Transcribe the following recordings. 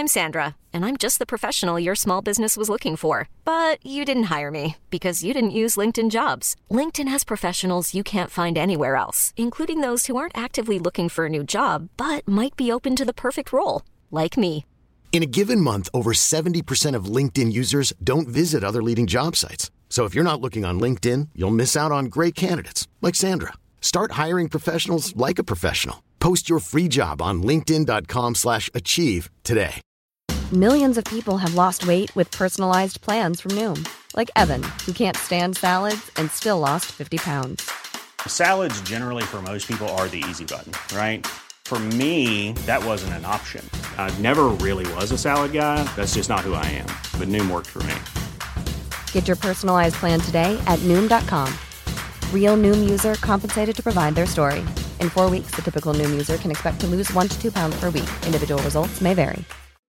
I'm Sandra, and I'm just the professional your small business was looking for. But you didn't hire me because you didn't use LinkedIn Jobs. LinkedIn has professionals you can't find anywhere else, including those who aren't actively looking for a new job, but might be open to the perfect role, like me. In a given month, over 70% of LinkedIn users don't visit other leading job sites. So if you're not looking on LinkedIn, you'll miss out on great candidates like Sandra. Start hiring professionals like a professional. Post your free job on linkedin.com/achieve today. Millions of people have lost weight with personalized plans from Noom. Like Evan, who can't stand salads and still lost 50 pounds. Salads generally for most people are the easy button, right? For me, that wasn't an option. I never really was a salad guy. That's just not who I am. But Noom worked for me. Get your personalized plan today at Noom.com. Real Noom user compensated to provide their story. In 4 weeks, the typical Noom user can expect to lose 1 to 2 pounds per week. Individual results may vary.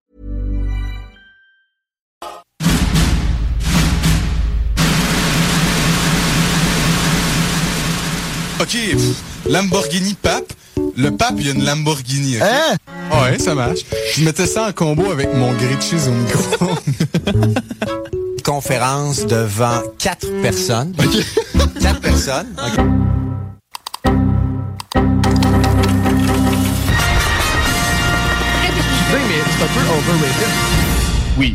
OK, Lamborghini Pape. Le Pape, il y a une Lamborghini. Okay? Hein? Ouais, ça marche. Je mettais ça en combo avec mon grilled cheese au micro. Conférence devant 4 personnes. Okay. 4 personnes. Okay. Mais c'est un peu overrated. Oui.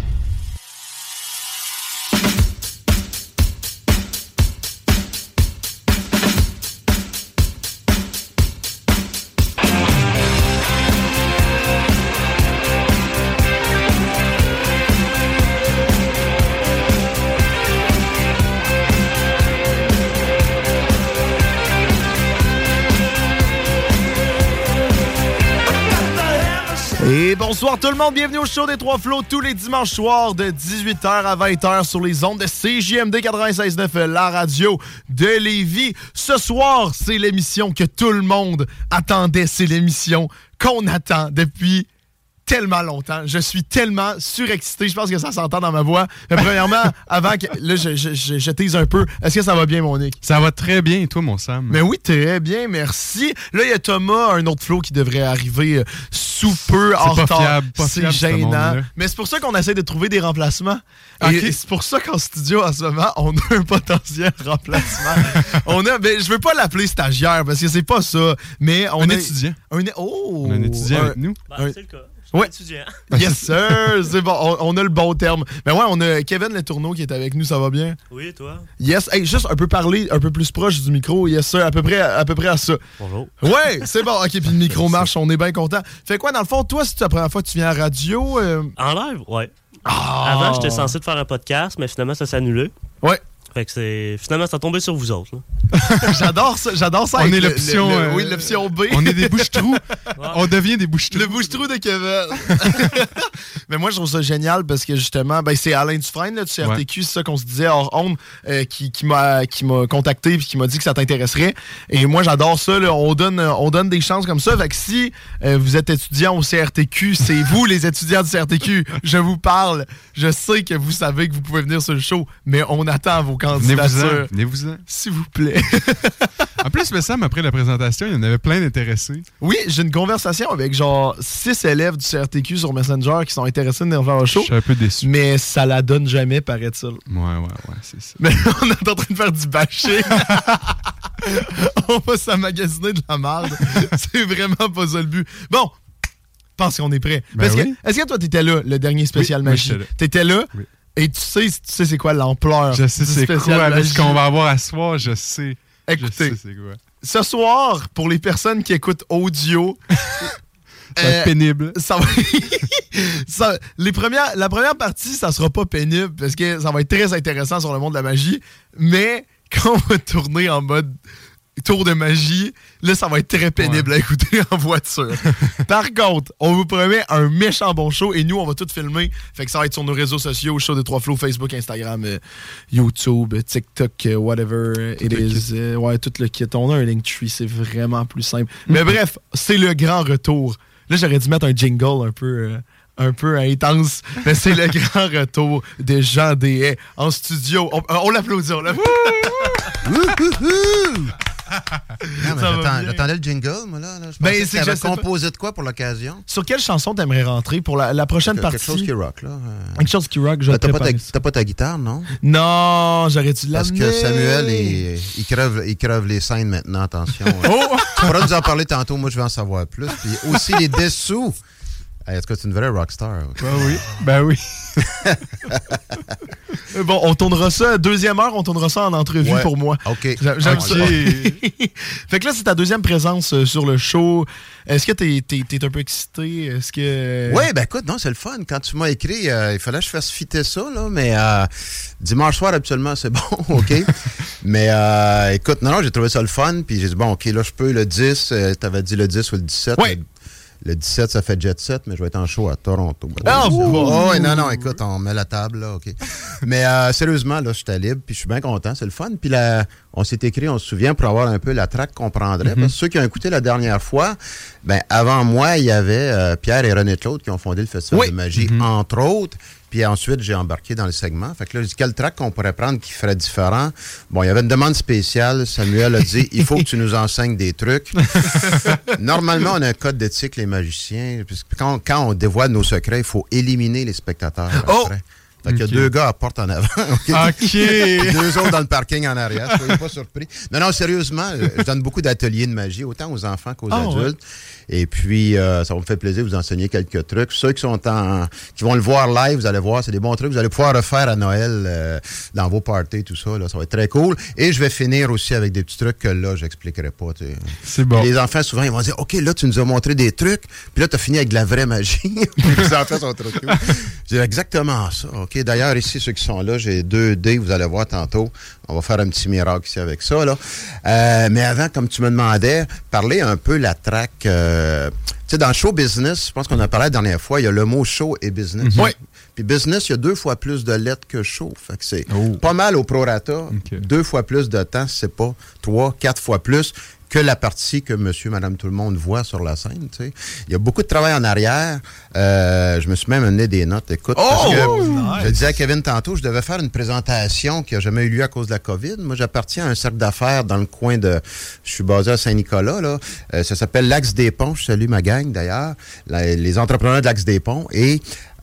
Et bonsoir tout le monde, bienvenue au show des Trois Flots tous les dimanches soirs de 18h à 20h sur les ondes de CJMD 96.9, la radio de Lévis. Ce soir, c'est l'émission que tout le monde attendait, c'est l'émission qu'on attend depuis tellement longtemps. Je suis tellement surexcité, je pense que ça s'entend dans ma voix. Mais premièrement, avant que... Là, je tease un peu. Est-ce que ça va bien, mon Nick? Ça va très bien, et toi, mon Sam? Mais oui, très bien, merci. Là, il y a Thomas, un autre flow qui devrait arriver sous peu, en retard. C'est gênant. Mais c'est pour ça qu'on essaie de trouver des remplacements. Okay. Et c'est pour ça qu'en studio, en ce moment, on a un potentiel remplacement. Ben, je veux pas l'appeler stagiaire, parce que c'est pas ça. Mais on un étudiant. On a un étudiant avec nous. Ben, c'est le cas. Ouais. Yes, sir! C'est bon, on a le bon terme. Ben ouais, on a Kevin Letourneau qui est avec nous, ça va bien? Oui, et toi? Yes, hey, juste un peu parler, un peu plus proche du micro, yes, sir, à peu près à ça. Bonjour. Ouais, c'est bon, ok, puis le micro marche, on est bien content. Fait quoi, dans le fond, toi, c'est la première fois que tu viens à la radio? En live, ouais. Ah. Avant, j'étais censé de faire un podcast, mais finalement, ça s'est annulé. Ouais. Fait que finalement, ça a tombé sur vous autres. Là. J'adore ça. On est l'option... oui, l'option B. On est des bouches-trous. Ouais. On devient des bouches-trous. Le bouche-trou de Kevin. Mais moi, je trouve ça génial parce que justement, ben, c'est Alain Dufresne là, du CRTQ, c'est ça qu'on se disait hors onde, qui m'a contacté et qui m'a dit que ça t'intéresserait. Et moi, j'adore ça. Là, on donne des chances comme ça. Fait que si vous êtes étudiant au CRTQ, c'est vous les étudiants du CRTQ. Je vous parle. Je sais que vous savez que vous pouvez venir sur le show, mais on attend vos candidatures. Venez-vous-en. S'il vous plaît. En plus, mais Sam, après la présentation, il y en avait plein d'intéressés. Oui, j'ai une conversation avec genre 6 élèves du CRTQ sur Messenger qui sont intéressés de venir faire un show. Je suis un peu déçu. Mais ça la donne jamais, paraît-il. Ouais, c'est ça. Mais on est en train de faire du bashing. On va s'amagasiner de la merde. C'est vraiment pas ça le but. Bon, je pense qu'on est prêt. Ben oui. Est-ce que toi, t'étais là, le dernier spécial magie? Oui, t'étais là? Oui. Et tu sais c'est quoi l'ampleur? Je sais c'est quoi, avec ce qu'on va avoir à soir, je sais. Écoutez, je sais c'est quoi. Ce soir, pour les personnes qui écoutent audio... ça va être pénible. La première partie, ça sera pas pénible parce que ça va être très intéressant sur le monde de la magie. Mais quand on va tourner en mode tour de magie, là, ça va être très pénible à écouter en voiture. Par contre, on vous promet un méchant bon show et nous, on va tout filmer. Fait que ça va être sur nos réseaux sociaux, show des Trois Flots, Facebook, Instagram, YouTube, TikTok, whatever it is. Ouais, tout le kit. On a un Linktree, c'est vraiment plus simple. Mais bref, c'est le grand retour. Là, j'aurais dû mettre un jingle un peu intense, mais c'est le grand retour de Jean Deshaies en studio. On l'applaudit, J'attendais le jingle, moi, là. Je Ben, pensais c'est que que tu avais composé de quoi pour l'occasion? Sur quelle chanson t'aimerais rentrer pour la prochaine partie? Quelque chose qui rock, là. Quelque chose qui rock, je vais te préparer. T'as pas ta guitare, non? Non, j'aurais dû l'amener. Parce que Samuel, il crève les scènes maintenant, attention. Tu pourras nous en parler tantôt, moi je vais en savoir plus. Puis aussi les dessous. Est-ce que c'est une vraie rockstar? Ben oui. Bon, on tournera ça, deuxième heure, on tournera ça en entrevue pour moi. OK. J'aime ça. Fait que là, c'est ta deuxième présence sur le show. Est-ce que t'es un peu excité? Est-ce que... Oui, ben écoute, non, c'est le fun. Quand tu m'as écrit, il fallait que je fasse fitter ça, là, mais dimanche soir, absolument, c'est bon, OK? Mais écoute, non, j'ai trouvé ça le fun, puis j'ai dit, bon, OK, là, je peux le 10, t'avais dit le 10 ou le 17. Oui. Le 17, ça fait Jet Set, mais je vais être en show à Toronto. Non, écoute, on met la table, là, OK. Mais sérieusement, là, j'étais libre, puis je suis bien content, c'est le fun. Puis là, on s'est écrit, on se souvient, pour avoir un peu la track qu'on prendrait. Parce que ceux qui ont écouté la dernière fois, ben avant moi, il y avait Pierre et René Claude qui ont fondé le Festival de magie, entre autres. Puis ensuite, j'ai embarqué dans le segment. Fait que là, j'ai dit, quel track qu'on pourrait prendre qui ferait différent? Bon, il y avait une demande spéciale. Samuel a dit, il faut que tu nous enseignes des trucs. Normalement, on a un code d'éthique, les magiciens. Puisque quand on dévoile nos secrets, il faut éliminer les spectateurs après. Fait qu'il y a 2 gars à porte en avant. OK. 2 autres dans le parking en arrière. Soyez pas surpris. Non, sérieusement, je donne beaucoup d'ateliers de magie, autant aux enfants qu'aux adultes. Et puis, ça va me faire plaisir de vous enseigner quelques trucs. Ceux qui vont le voir live, vous allez voir, c'est des bons trucs. Vous allez pouvoir refaire à Noël dans vos parties, tout ça. Là, ça va être très cool. Et je vais finir aussi avec des petits trucs que là, je n'expliquerai pas. T'sais. C'est bon. Et les enfants, souvent, ils vont dire, OK, là, tu nous as montré des trucs. Puis là, tu as fini avec de la vraie magie. Les enfants sont trop cool. Je dis exactement ça. OK. D'ailleurs, ici, ceux qui sont là, j'ai 2 dés, vous allez voir tantôt. On va faire un petit miracle ici avec ça, là. Mais avant, comme tu me demandais, parler un peu la track. Tu sais, dans le show business, je pense qu'on a parlé la dernière fois, il y a le mot show et business. Oui. Puis business, il y a 2 fois plus de lettres que show. Fait que c'est pas mal au prorata. 2 fois plus de temps, c'est pas 3, 4 fois plus que la partie que monsieur, madame, tout le monde voit sur la scène. Tu sais. Il y a beaucoup de travail en arrière. Je me suis même amené des notes. Écoute, parce que je disais à Kevin tantôt, je devais faire une présentation qui n'a jamais eu lieu à cause de la COVID. Moi, j'appartiens à un cercle d'affaires dans le coin de... Je suis basé à Saint-Nicolas, là. Ça s'appelle l'Axe des Ponts. Je salue ma gang, d'ailleurs. Les entrepreneurs de l'Axe des Ponts. Et...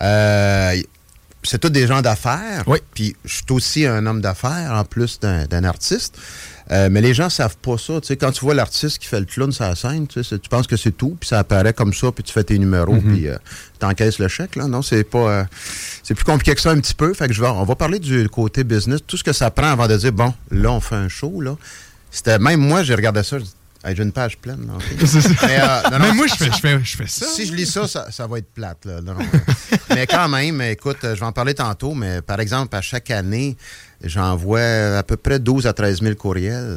c'est tous des gens d'affaires. Oui. Puis je suis aussi un homme d'affaires, en plus d'un artiste. Mais les gens savent pas ça. Tu sais, quand tu vois l'artiste qui fait le clown sur la scène, tu sais, tu penses que c'est tout, puis ça apparaît comme ça, puis tu fais tes numéros, puis t'encaisses le chèque. Là. Non, c'est pas... c'est plus compliqué que ça un petit peu. Fait que on va parler du côté business, tout ce que ça prend avant de dire, bon, là, on fait un show. Là. C'était même moi, j'ai regardé ça, je dis, hey, j'ai une page pleine. Là, okay. Mais moi, je fais ça. Si je lis ça, ça va être plate. Là. Non. Mais quand même, écoute, je vais en parler tantôt, mais par exemple, à chaque année, j'envoie à peu près 12 à 13 000 courriels.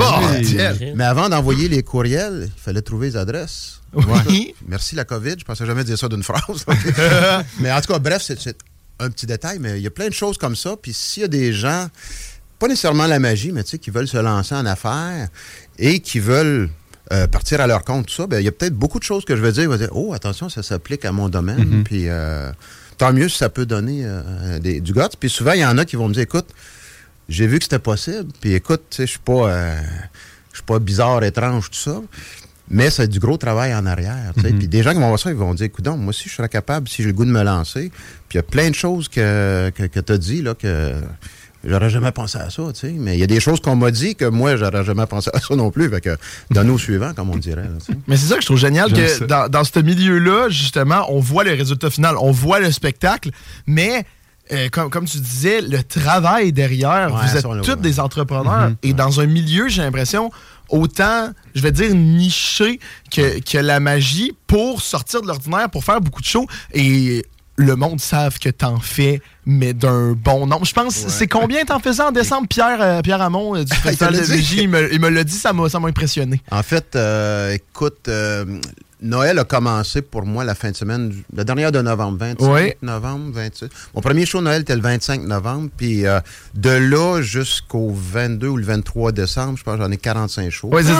Mais avant d'envoyer les courriels, il fallait trouver les adresses. Oui. Merci la COVID, je ne pensais jamais dire ça d'une phrase. Mais en tout cas, bref, c'est un petit détail, mais il y a plein de choses comme ça. Puis s'il y a des gens, pas nécessairement la magie, mais tu sais, qui veulent se lancer en affaires et qui veulent partir à leur compte, tout ça, ben, il y a peut-être beaucoup de choses que je vais dire. Ils vont dire, oh, attention, ça s'applique à mon domaine. Puis tant mieux si ça peut donner du guts. Puis souvent, il y en a qui vont me dire, écoute, j'ai vu que c'était possible. Puis écoute, tu sais, je suis pas bizarre, étrange, tout ça. Mais c'est du gros travail en arrière. Puis des gens qui vont voir ça, ils vont dire, écoute, moi aussi, je serais capable si j'ai le goût de me lancer. Puis il y a plein de choses que tu as dit, là, que j'aurais jamais pensé à ça, tu sais. Mais il y a des choses qu'on m'a dit que moi, j'aurais jamais pensé à ça non plus. Fait que donne au suivant, comme on dirait. Là, mais c'est ça que je trouve génial, que dans ce milieu-là, justement, on voit le résultat final, on voit le spectacle, mais... Comme tu disais, le travail derrière, vous êtes tous des entrepreneurs. Et dans un milieu, j'ai l'impression, autant, je vais dire, niché que la magie pour sortir de l'ordinaire, pour faire beaucoup de shows. Et le monde savent que t'en fais, mais d'un bon nombre. Je pense, c'est combien t'en faisais en décembre, Pierre Hamon, du Festival de magie? Il me l'a dit, ça m'a impressionné. En fait, écoute... Noël a commencé pour moi la fin de semaine, la dernière de novembre, 25 novembre, 26. Mon premier show de Noël était le 25 novembre, puis de là jusqu'au 22 ou le 23 décembre, je pense que j'en ai 45 shows. Oui, c'est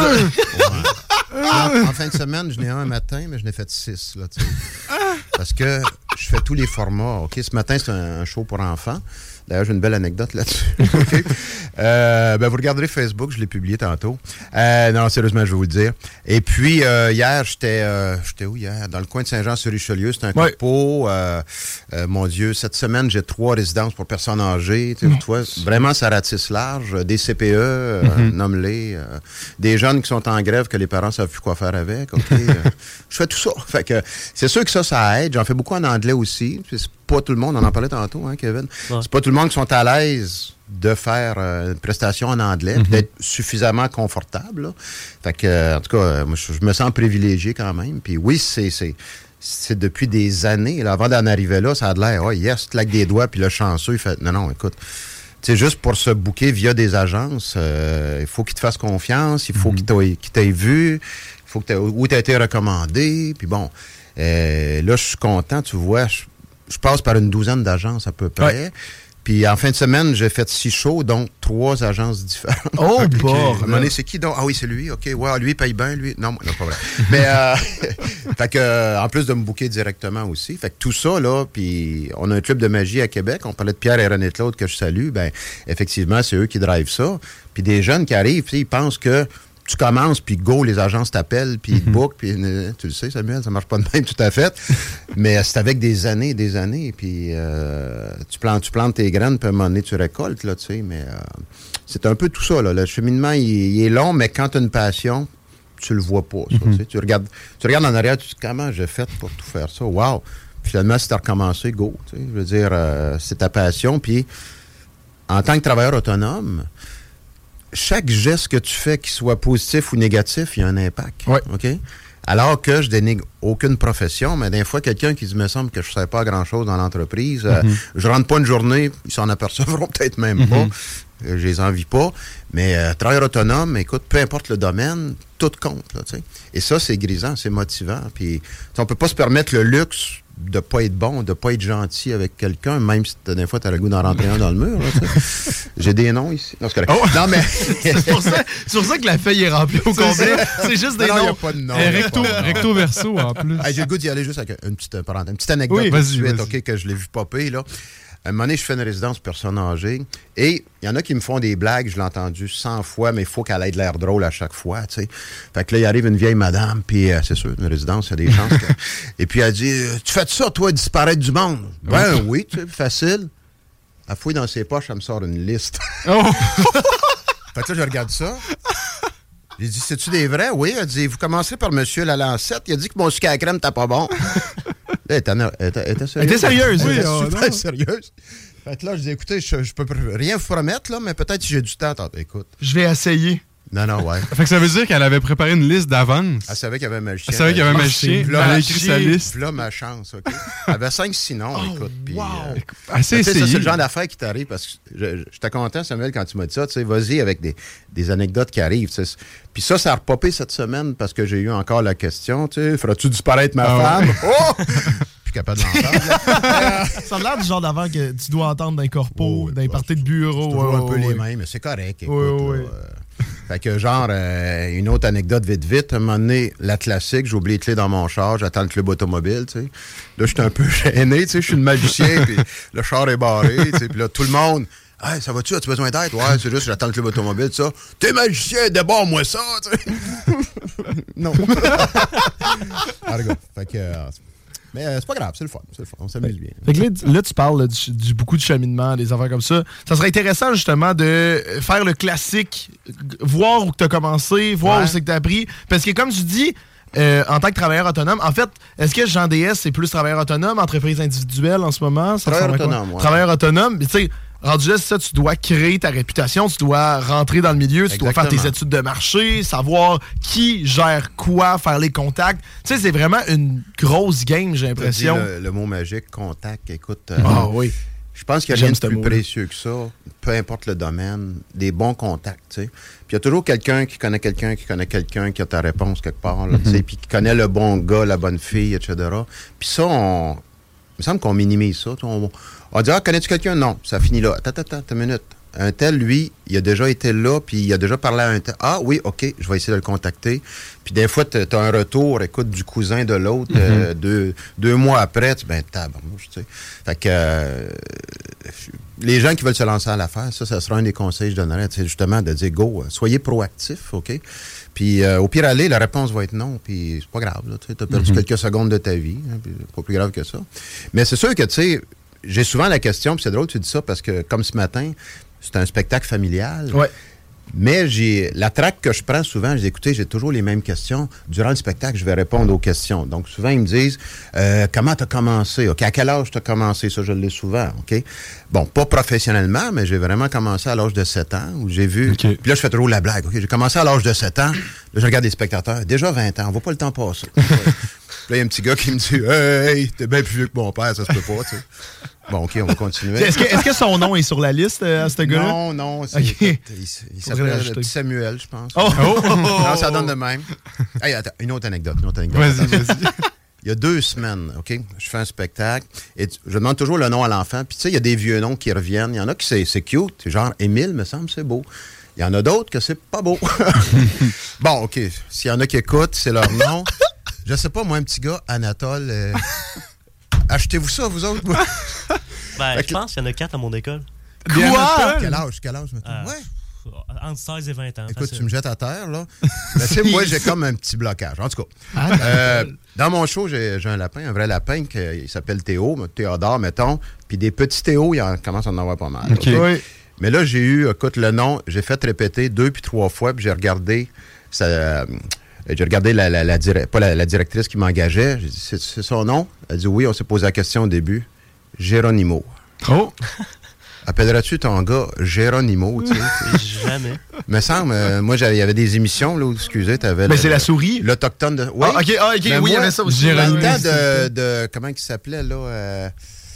ça. En fin de semaine, je n'ai un matin, mais je n'ai fait 6. Là, parce que Je fais tous les formats. OK, ce matin, c'est un show pour enfants. D'ailleurs, j'ai une belle anecdote là-dessus. Okay. Vous regarderez Facebook, je l'ai publié tantôt. Non, sérieusement, je vais vous le dire. Et puis, hier, j'étais où hier? Dans le coin de Saint-Jean-sur-Richelieu. C'était un corpo. Mon Dieu, cette semaine, j'ai 3 résidences pour personnes âgées. Tu vois, vraiment, ça ratisse large. Des CPE, nomme-les. Des jeunes qui sont en grève que les parents ne savent plus quoi faire avec. Okay. Je fais tout ça. Fait que c'est sûr que ça aide. J'en fais beaucoup en anglais aussi. C'est pas tout le monde, on en parlait tantôt, hein, Kevin? Ouais. C'est pas tout le monde qui sont à l'aise de faire une prestation en anglais, puis d'être suffisamment confortable. Là. Fait que, en tout cas, moi, je me sens privilégié quand même. Puis oui, c'est depuis des années. Là, avant d'en arriver là, ça a l'air, oh yes, claque des doigts, puis le chanceux, il fait, non, écoute, tu sais, juste pour se booker via des agences, il faut qu'ils te fassent confiance, il faut qu'ils t'aient vu, il faut que où tu as été recommandé, puis bon, là, je suis content, tu vois, je passe par une 12aine d'agences à peu près. Ouais. Puis en fin de semaine, j'ai fait 6 shows, donc 3 agences différentes. Oh, okay. Bon! À un moment donné, c'est qui donc? Ah oui, c'est lui. OK, ouais, lui, il paye bien, lui. Non, pas vrai. Mais, fait que, en plus de me booker directement aussi. Fait que tout ça, là, puis on a un club de magie à Québec. On parlait de Pierre et René Claude que je salue. Ben, effectivement, c'est eux qui drivent ça. Puis des jeunes qui arrivent, ils pensent que tu commences, puis go, les agences t'appellent, puis ils te bookent, puis tu le sais, Samuel, ça marche pas de même tout à fait. Mais c'est avec des années, puis tu plantes tes graines, puis à un moment donné, tu récoltes, là, tu sais, mais c'est un peu tout ça, là. Le cheminement, il est long, mais quand tu as une passion, tu le vois pas, ça, tu sais. Tu regardes en arrière, tu te dis, comment j'ai fait pour tout faire ça? Wow! Finalement, si tu as recommencé, go, tu sais, je veux dire, c'est ta passion, puis en tant que travailleur autonome, chaque geste que tu fais, qu'il soit positif ou négatif, il y a un impact. Ouais. OK? Alors que je dénigre aucune profession, mais des fois, quelqu'un qui dit, me semble que je ne sais pas grand-chose dans l'entreprise, je rentre pas une journée, ils s'en apercevront peut-être même pas, je les envie pas, mais travailleur autonome, écoute, peu importe le domaine, tout compte, là, tu sais. Et ça, c'est grisant, c'est motivant, puis on peut pas se permettre le luxe de pas être bon, de pas être gentil avec quelqu'un, même si des fois, tu as le goût d'en rentrer un dans le mur. Là, j'ai des noms ici. Non, c'est correct. Oh. Non, mais... c'est pour ça que la feuille est remplie au complet. C'est juste des noms. Il n'y a pas de nom. Recto verso, en plus. J'ai le goût d'y aller juste avec une petite anecdote. Oui, vas-y. OK, que je l'ai vu popper, là. À un moment donné, je fais une résidence personnes âgées et il y en a qui me font des blagues, je l'ai entendu 100 fois, mais il faut qu'elle ait de l'air drôle à chaque fois, tu sais. Fait que là, il arrive une vieille madame, puis c'est sûr, une résidence, il y a des chances. Et puis elle dit, tu fais ça, toi, disparaître du monde? Ben oui, tu sais, facile. Elle fouille dans ses poches, elle me sort une liste. Oh. Fait que là, je regarde ça. J'ai dit, c'est-tu des vrais? Oui. Elle dit, vous commencez par Monsieur Lalancette. Il a dit que mon sucre à la crème t'as pas bon. Elle était sérieuse. Elle était sérieuse, oui. Elle était super sérieuse. Fait que là, je dis, écoutez, je peux rien vous promettre, là, mais peut-être si j'ai du temps. Écoute. Je vais essayer. Non, ouais. Fait que ça veut dire qu'elle avait préparé une liste d'avance. Elle savait qu'il y avait un magicien. Elle savait qu'il y avait un magicien. Elle a écrit sa liste. Là, ma chance, OK? Elle avait 5-6 noms, écoute. Puis, assez essayé. C'est le genre d'affaire qui t'arrive parce que j'étais content, Samuel, quand tu m'as dit ça. Tu sais, vas-y avec des anecdotes qui arrivent. T'sais. Puis ça a repopé cette semaine parce que j'ai eu encore la question, tu sais, feras-tu disparaître ma femme? Oh! Capable d'entendre. Ça a l'air du genre d'avant que tu dois entendre dans les corpos, dans les parties de bureau. C'est toujours un peu les mêmes, mais c'est correct. Écoute, fait que genre, une autre anecdote vite. À un moment donné, la classique, j'ai oublié les clés dans mon char, j'attends le club automobile, tu sais. Là, j'étais un peu gêné, tu sais, je suis le magicien, puis le char est barré, tu sais, puis là, tout le monde... Hey, ça va-tu? As-tu besoin d'aide? Ouais, c'est juste, j'attends le club automobile, ça. T'es magicien, débarre-moi ça, tu sais. Non. Fait que... mais c'est pas grave, c'est le fun. On s'amuse bien. Fait que là, tu parles du beaucoup de cheminement, des affaires comme ça. Ça serait intéressant, justement, de faire le classique, voir où tu as commencé, voir où c'est que tu as appris. Parce que, comme tu dis, en tant que travailleur autonome, en fait, est-ce que Jean DS, c'est plus travailleur autonome, entreprise individuelle en ce moment? Travailleur autonome, ouais. Travailleur autonome, tu sais... Rendu là, c'est ça, tu dois créer ta réputation, tu dois rentrer dans le milieu, tu dois faire tes études de marché, savoir qui gère quoi, faire les contacts. Tu sais, c'est vraiment une grosse game, j'ai l'impression. Le mot magique, contact, écoute. Oui. Je pense qu'il n'y a rien de plus précieux que ça, peu importe le domaine, des bons contacts, tu sais. Puis il y a toujours quelqu'un qui connaît quelqu'un qui a ta réponse quelque part, là, tu sais, puis qui connaît le bon gars, la bonne fille, etc. Puis ça, il me semble qu'on minimise ça. On dit, connais-tu quelqu'un? Non, ça finit là. Attends, une minute. un tel, lui, il a déjà été là, puis il a déjà parlé à un tel. Ah oui, OK, je vais essayer de le contacter. Puis des fois, tu as un retour, écoute, du cousin de l'autre, 2 mois après, tu ben, tabarnouche, tu sais. Fait que les gens qui veulent se lancer à l'affaire, ça sera un des conseils que je donnerais, c'est justement de dire, go, soyez proactifs, OK? Puis au pire aller, la réponse va être non, puis c'est pas grave, tu as perdu quelques secondes de ta vie, hein, puis c'est pas plus grave que ça. Mais c'est sûr que, tu sais, j'ai souvent la question, puis c'est drôle que tu dis ça, parce que comme ce matin, c'est un spectacle familial. Ouais. Mais la traque que je prends souvent, je dis, écoutez, j'ai toujours les mêmes questions. Durant le spectacle, je vais répondre aux questions. Donc, souvent, ils me disent, comment tu as commencé? OK, à quel âge tu as commencé? Ça, je l'ai souvent, OK? Bon, pas professionnellement, mais j'ai vraiment commencé à l'âge de 7 ans, où j'ai vu... Okay. Puis là, je fais toujours la blague, OK? J'ai commencé à l'âge de 7 ans. Là, je regarde les spectateurs. Déjà 20 ans, on voit pas le temps passer. Là, il y a un petit gars qui me dit, hey, t'es bien plus vieux que mon père, ça se peut pas, tu sais. Bon, OK, on va continuer. Est-ce que son nom est sur la liste, à ce gars-là? Non. Okay. Il s'appelle le petit Samuel, je pense. Oh! Non, ça donne de même. Hey, attends, une autre anecdote. Vas-y. Il y a 2 semaines, OK, je fais un spectacle et je demande toujours le nom à l'enfant. Puis tu sais, il y a des vieux noms qui reviennent. Il y en a qui c'est cute, genre Émile, me semble, c'est beau. Il y en a d'autres que c'est pas beau. Bon, OK, s'il y en a qui écoutent, c'est leur nom. Je sais pas, moi, un petit gars, Anatole... achetez-vous ça, vous autres? Je pense qu'il y en a 4 à mon école. Quoi? Quel âge, maintenant? Ouais. Entre 16 et 20 ans. Écoute, facile. tu me jettes à terre, là. Ben, tu sais, moi, j'ai comme un petit blocage. En tout cas, dans mon show, j'ai un lapin, un vrai lapin, il s'appelle Théo, Théodore, mettons. Puis des petits Théo, il commence à en avoir pas mal. Okay. Oui. Mais là, j'ai eu, écoute, le nom, j'ai fait répéter 2 puis 3 fois, puis j'ai regardé la directrice qui m'engageait. J'ai dit, c'est son nom? Elle dit oui, on s'est posé la question au début. Géronimo. Oh! Appellerais-tu ton gars Géronimo, tu sais? Jamais. Me semble, moi, il y avait des émissions, là, où, excusez, t'avais... Mais c'est la souris? L'Autochtone de... Oui, OK, mais oui, il y avait ça aussi. Dans le temps de comment il s'appelait, là...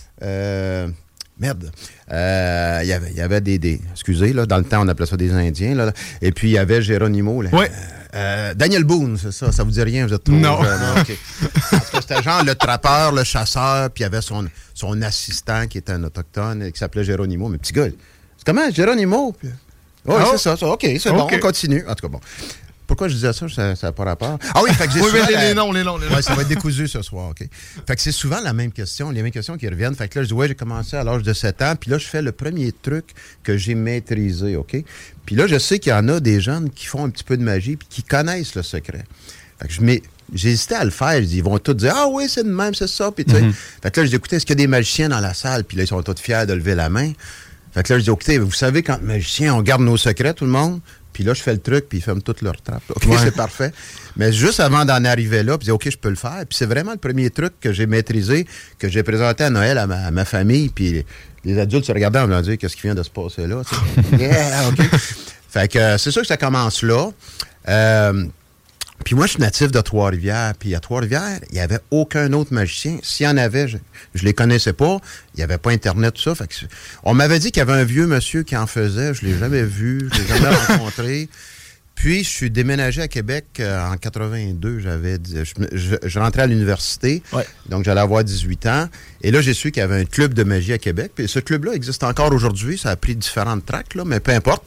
merde. Il y avait des... Excusez, là, dans le temps, on appelait ça des Indiens, là. Et puis, il y avait Géronimo, là. Oui. Daniel Boone, c'est ça. Ça vous dit rien, vous êtes trop... Non. Okay. En tout cas, c'était genre le trappeur, le chasseur, puis il y avait son assistant qui était un autochtone, qui s'appelait Géronimo. Mais petit gars, c'est comment, Géronimo? Oui, c'est ça. OK, c'est bon, on continue. En tout cas, bon. Pourquoi je disais ça? Ça n'a pas rapport. Ah oui, fait que j'ai souvent... les noms. Ouais, ça va être décousu ce soir, OK. Fait que c'est souvent la même question, les mêmes questions qui reviennent. Fait que là, je dis, ouais, j'ai commencé à l'âge de 7 ans, puis là, je fais le premier truc que j'ai maîtrisé, OK? Puis là, je sais qu'il y en a des jeunes qui font un petit peu de magie puis qui connaissent le secret. Fait que j'ai hésité à le faire. Je dis, ils vont tous dire, ah oui, c'est de même, c'est ça. Puis tu sais, fait que là, je dis, écoutez, est-ce qu'il y a des magiciens dans la salle? Puis là, ils sont tous fiers de lever la main. Fait que là, je dis, écoutez, vous savez, quand magicien, on garde nos secrets, tout le monde. Puis là, je fais le truc, puis ils ferment toutes leurs trappes. OK, c'est parfait. Mais juste avant d'en arriver là, puis je dis, OK, je peux le faire. Puis c'est vraiment le premier truc que j'ai maîtrisé, que j'ai présenté à Noël à ma famille. Puis les adultes se regardaient en me disant, qu'est-ce qui vient de se passer là? Yeah, OK. Fait que c'est sûr que ça commence là. Puis moi, je suis natif de Trois-Rivières. Puis à Trois-Rivières, il n'y avait aucun autre magicien. S'il y en avait, je les connaissais pas. Il n'y avait pas Internet, tout ça. Fait que on m'avait dit qu'il y avait un vieux monsieur qui en faisait. Je ne l'ai jamais vu. Je ne l'ai jamais rencontré. Puis, je suis déménagé à Québec en 82. Je rentrais à l'université. Ouais. Donc, j'allais avoir 18 ans. Et là, j'ai su qu'il y avait un club de magie à Québec. Puis ce club-là existe encore aujourd'hui. Ça a pris différentes tracks, là, mais peu importe.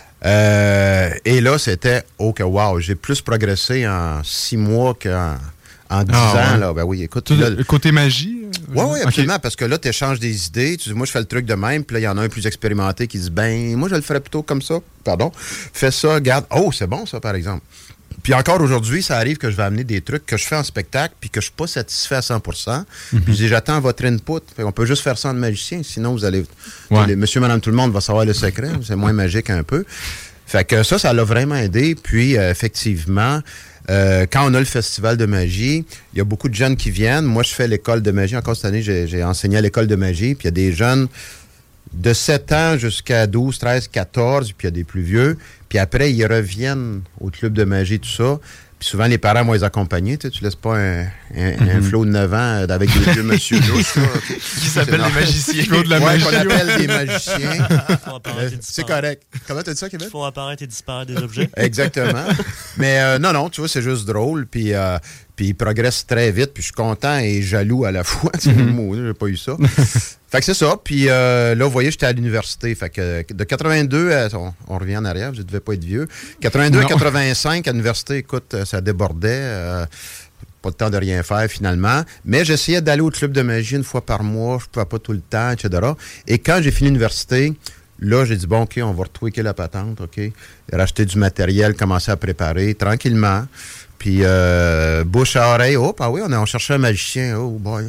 Et là, c'était « Oh, que wow! » J'ai plus progressé en 6 mois qu'en 10 ans. Là. Ben oui, écoute. Le côté magie? Oui, absolument. Okay. Parce que là, tu échanges des idées. Tu dis, moi, je fais le truc de même. Puis là, il y en a un plus expérimenté qui dit, ben, moi, je le ferais plutôt comme ça. Pardon. Fais ça, regarde. Oh, c'est bon, ça, par exemple. Puis encore aujourd'hui, ça arrive que je vais amener des trucs que je fais en spectacle puis que je suis pas satisfait à 100%. Puis je dis, j'attends votre input. On peut juste faire ça en magicien. Sinon, vous allez... Monsieur, madame, tout le monde va savoir le secret. C'est moins magique un peu. Fait que ça l'a vraiment aidé. Puis, effectivement... quand on a le festival de magie, il y a beaucoup de jeunes qui viennent. Moi, je fais l'école de magie. Encore cette année, j'ai enseigné à l'école de magie. Puis il y a des jeunes de 7 ans jusqu'à 12, 13, 14, puis il y a des plus vieux. Puis après, ils reviennent au club de magie, tout ça. Puis souvent, les parents vont les accompagner. Tu laisses pas un flot de 9 ans avec des vieux monsieur louches. Qui s'appellent des magiciens. Flot de la magie. Qu'on appelle des magiciens. C'est correct. Comment tu as dit ça, Kevin? Ils font apparaître et disparaître des objets. Exactement. Mais non, tu vois, c'est juste drôle. Puis Puis il progresse très vite, puis je suis content et jaloux à la fois. C'est le mot, j'ai pas eu ça. Fait que c'est ça. Puis là, vous voyez, j'étais à l'université. Fait que de 82 à... On revient en arrière, je ne devais pas être vieux. 82 à 85, à l'université, écoute, ça débordait. Pas de temps de rien faire, finalement. Mais j'essayais d'aller au club de magie une fois par mois. Je ne pouvais pas tout le temps, etc. Et quand j'ai fini l'université, là, j'ai dit, bon, OK, on va retweaker la patente, OK? Racheter du matériel, commencer à préparer tranquillement. Puis, bouche à oreille, on cherchait un magicien. Oh, boy.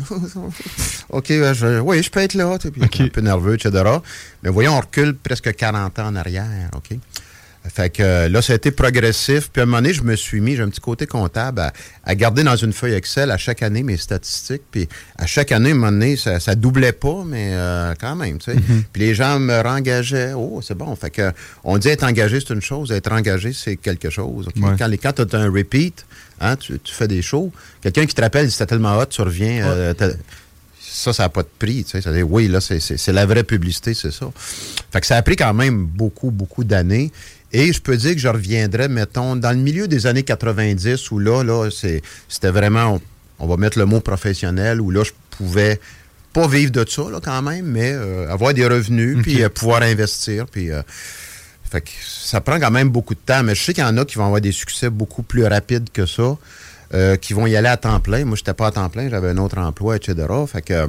OK, je peux être là. Puis, un peu nerveux, etc. Mais voyons, on recule presque 40 ans en arrière, OK? Fait que là, ça a été progressif. Puis à un moment donné, je me suis mis, j'ai un petit côté comptable, à garder dans une feuille Excel à chaque année mes statistiques. Puis à chaque année, à un moment donné, ça doublait pas, mais quand même, tu sais. Puis les gens me rengageaient. Oh, c'est bon. Fait que on dit être engagé, c'est une chose. Être engagé, c'est quelque chose. Okay? Ouais. Quand tu as un repeat, hein, tu fais des shows, quelqu'un qui te rappelle, c'était tellement hot, tu reviens... ça n'a pas de prix. Tu sais, c'est-à-dire, oui, là, c'est la vraie publicité, c'est ça. Fait que ça a pris quand même beaucoup, beaucoup d'années. Et je peux dire que je reviendrais, mettons, dans le milieu des années 90, où là c'était vraiment, on va mettre le mot professionnel, où là, je pouvais pas vivre de ça, là, quand même, mais avoir des revenus, puis pouvoir investir, puis... fait que ça prend quand même beaucoup de temps, mais je sais qu'il y en a qui vont avoir des succès beaucoup plus rapides que ça, qui vont y aller à temps plein. Moi, j'étais pas à temps plein, j'avais un autre emploi, etc. Fait que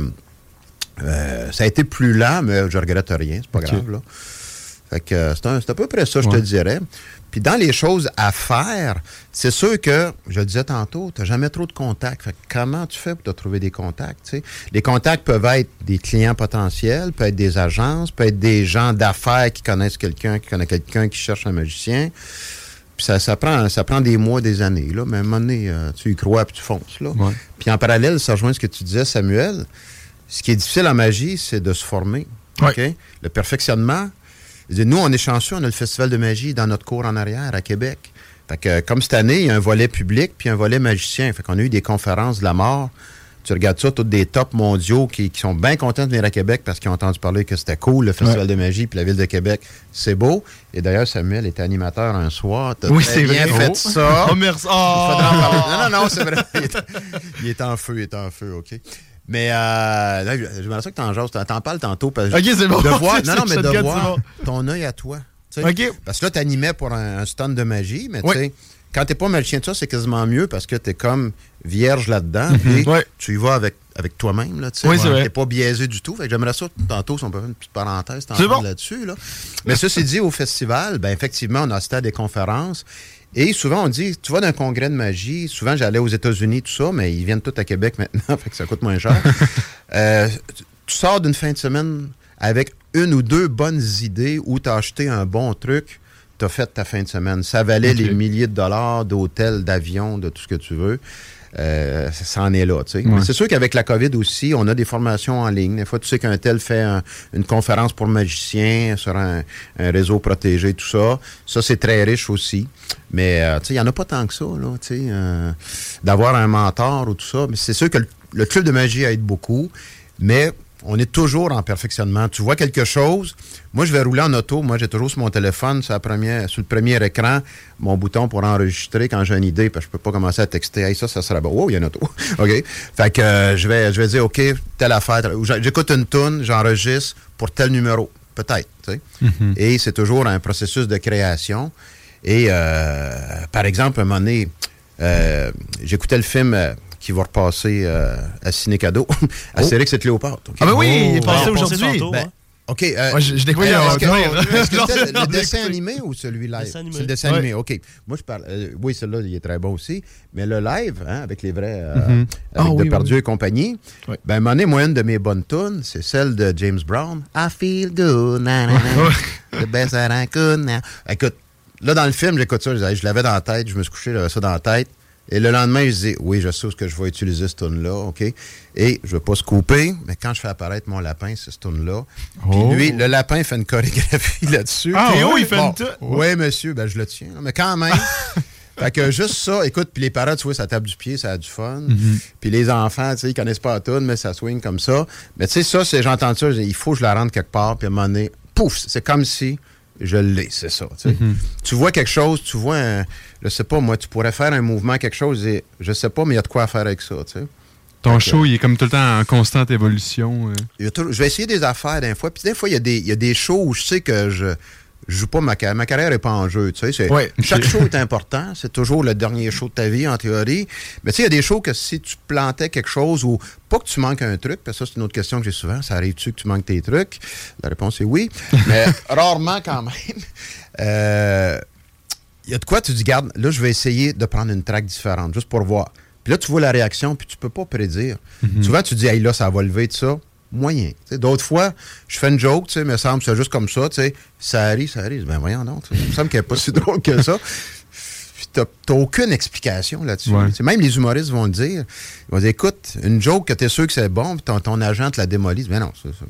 ça a été plus lent, mais je regrette rien, c'est pas grave, là. Fait que c'est à peu près ça, je te dirais. Puis dans les choses à faire, c'est sûr que, je le disais tantôt, tu n'as jamais trop de contacts. Fait que comment tu fais pour te trouver des contacts? T'sais? Les contacts peuvent être des clients potentiels, peuvent être des agences, peuvent être des gens d'affaires qui connaissent quelqu'un, qui connaît quelqu'un qui cherche un magicien. Puis ça prend des mois, des années. Là, mais à un moment donné, tu y crois puis tu fonces. Là. Ouais. Puis en parallèle, ça rejoint ce que tu disais, Samuel. Ce qui est difficile en magie, c'est de se former. Ouais. Okay? Le perfectionnement... Nous, on est chanceux, on a le Festival de magie dans notre cour en arrière à Québec. Fait que, comme cette année, il y a un volet public puis un volet magicien. Fait qu'on a eu des conférences de la mort. Tu regardes ça, tous des tops mondiaux qui sont bien contents de venir à Québec parce qu'ils ont entendu parler que c'était cool, le Festival de magie puis la Ville de Québec. C'est beau. Et d'ailleurs, Samuel était animateur un soir. T'as très bien fait ça. Oh, merci. Oh. Non, c'est vrai. Il est en feu, OK. Mais je me sens que t'en jases, t'en parles tantôt. Parce que OK, c'est bon. De voir, de voir ton œil à toi. OK. Parce que là, t'animais pour un stand de magie, mais tu sais, quand t'es pas magicien de ça, c'est quasiment mieux parce que t'es comme vierge là-dedans. Et tu y vas avec toi-même, là, tu sais. T'es pas biaisé du tout. Fait que j'aimerais ça, tantôt, si on peut faire une petite parenthèse là-dessus. Là. Mais ceci dit, au festival, ben effectivement, on a assisté à des conférences. Et souvent, on dit, tu vas d'un congrès de magie, souvent j'allais aux États-Unis, tout ça, mais ils viennent tous à Québec maintenant, fait que ça coûte moins cher. Tu sors d'une fin de semaine avec une ou deux bonnes idées où tu as acheté un bon truc, tu as fait ta fin de semaine. Ça valait les milliers de dollars d'hôtels, d'avions, de tout ce que tu veux. Ça en est là, tu sais. Ouais. C'est sûr qu'avec la COVID aussi, on a des formations en ligne. Des fois, tu sais qu'un tel fait une conférence pour magiciens sur un réseau protégé, tout ça. Ça, c'est très riche aussi. Mais, tu sais, il n'y en a pas tant que ça, là, tu sais, d'avoir un mentor ou tout ça. Mais c'est sûr que le club de magie aide beaucoup, mais on est toujours en perfectionnement. Tu vois quelque chose, moi, je vais rouler en auto. Moi, j'ai toujours sur mon téléphone, sur le premier écran, mon bouton pour enregistrer quand j'ai une idée, parce que je peux pas commencer à texter. Hey, ça sera bon. Oh, il y a une auto. OK. Fait que je vais dire, OK, telle affaire. J'écoute une toune, j'enregistre pour tel numéro. Peut-être, tu sais. Mm-hmm. Et c'est toujours un processus de création. Et, par exemple, à un moment donné, j'écoutais le film... qui va repasser à Ciné-Cadeau, Astérix et Cléopâtre. Okay? Ah ben oui, il est passé aujourd'hui. OK. Je découvre le dessin animé ou celui live? C'est le dessin animé, OK. Moi, je parle... oui, celui-là, il est très bon aussi. Mais le live, hein, avec les vrais... avec Depardieu et compagnie, ben, à un moment donné, moi, une de mes bonnes tunes, c'est celle de James Brown. I feel good, na, na, na, the best that I could now. Écoute, là, dans le film, j'écoute ça, je l'avais dans la tête, je me suis couché, j'avais ça dans la tête. Et le lendemain, je dis, oui, je sais où que je vais utiliser cette tune-là, OK? Et je ne veux pas se couper, mais quand je fais apparaître mon lapin, c'est cette tune-là. Puis lui, le lapin fait une chorégraphie là-dessus. Ah oui, il fait une tune? Oui, monsieur, ben je le tiens. Mais quand même... Fait que juste ça, écoute, puis les parents, tu vois, ça tape du pied, ça a du fun. Mm-hmm. Puis les enfants, tu sais, ils connaissent pas la tune, mais ça swing comme ça. Mais tu sais, ça, j'entends ça, il faut que je la rende quelque part, puis à un moment donné, pouf, c'est comme si je l'ai, c'est ça. Tu vois quelque chose, tu vois, je sais pas, moi, tu pourrais faire un mouvement, quelque chose, et je sais pas, mais il y a de quoi faire avec ça. Ton show, il est comme tout le temps en constante évolution. Je vais essayer des affaires des fois, puis des fois, il y a des shows où je sais que je joue pas ma carrière n'est pas en jeu. Chaque show est important. C'est toujours le dernier show de ta vie, en théorie. Mais tu sais, il y a des shows que si tu plantais quelque chose ou pas que tu manques un truc, parce que ça, c'est une autre question que j'ai souvent. Ça arrive-tu que tu manques tes trucs? La réponse est oui. Mais rarement quand même. Il y a de quoi tu dis, garde, là, je vais essayer de prendre une track différente, juste pour voir. Puis là, tu vois la réaction, puis tu peux pas prédire. Souvent, tu dis, hey, là, ça va lever de ça. Moyen. D'autres fois, je fais une joke, il me semble, c'est juste comme ça, ça arrive. Ben voyons donc, il me semble qu'elle n'est pas si drôle que ça. Puis t'as aucune explication là-dessus. Ouais. Même les humoristes vont le dire. Ils vont dire, écoute, une joke que t'es sûr que c'est bon, puis ton agent te la démolit. Ben non,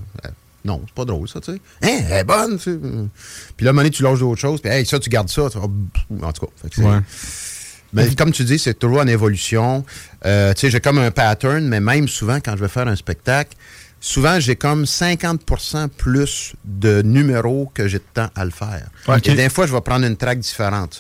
non, c'est pas drôle, ça, tu sais. Hein, elle est bonne, tu sais. Puis là, à un moment donné, tu lâches d'autres choses, puis hey, ça, tu gardes ça. En tout cas, mais comme tu dis, c'est toujours en évolution. Tu sais, j'ai comme un pattern, mais même souvent, quand je vais faire un spectacle, souvent, j'ai comme 50% plus de numéros que j'ai de temps à le faire. Okay. Et des fois, je vais prendre une track différente.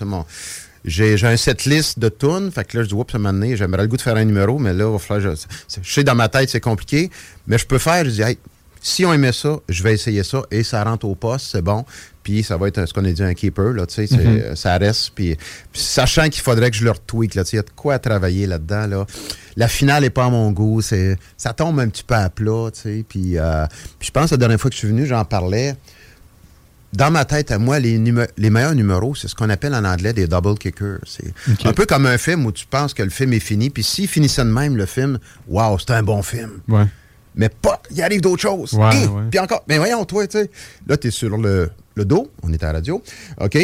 J'ai un setlist de tunes, fait que là, je dis, oups, à un moment donné, j'aimerais le goût de faire un numéro, mais là, il va falloir, je sais, dans ma tête, c'est compliqué, mais je peux faire, je dis, hey, si on aimait ça, je vais essayer ça, et ça rentre au poste, c'est bon, puis ça va être ce qu'on a dit, un keeper, là, tu sais, ça reste, puis sachant qu'il faudrait que je le retweak, là, tu sais, il y a de quoi à travailler là-dedans, là. La finale n'est pas à mon goût, ça tombe un petit peu à plat, tu sais, puis je pense que la dernière fois que je suis venu, j'en parlais. Dans ma tête, à moi, les meilleurs numéros, c'est ce qu'on appelle en anglais des double kickers. C'est un peu comme un film où tu penses que le film est fini, puis s'il finissait de même, le film, wow, c'est un bon film. Ouais. Mais pas, il arrive d'autres choses. Ouais. Puis encore, mais voyons, toi, tu sais, là, t'es sur le dos, on est à la radio, OK?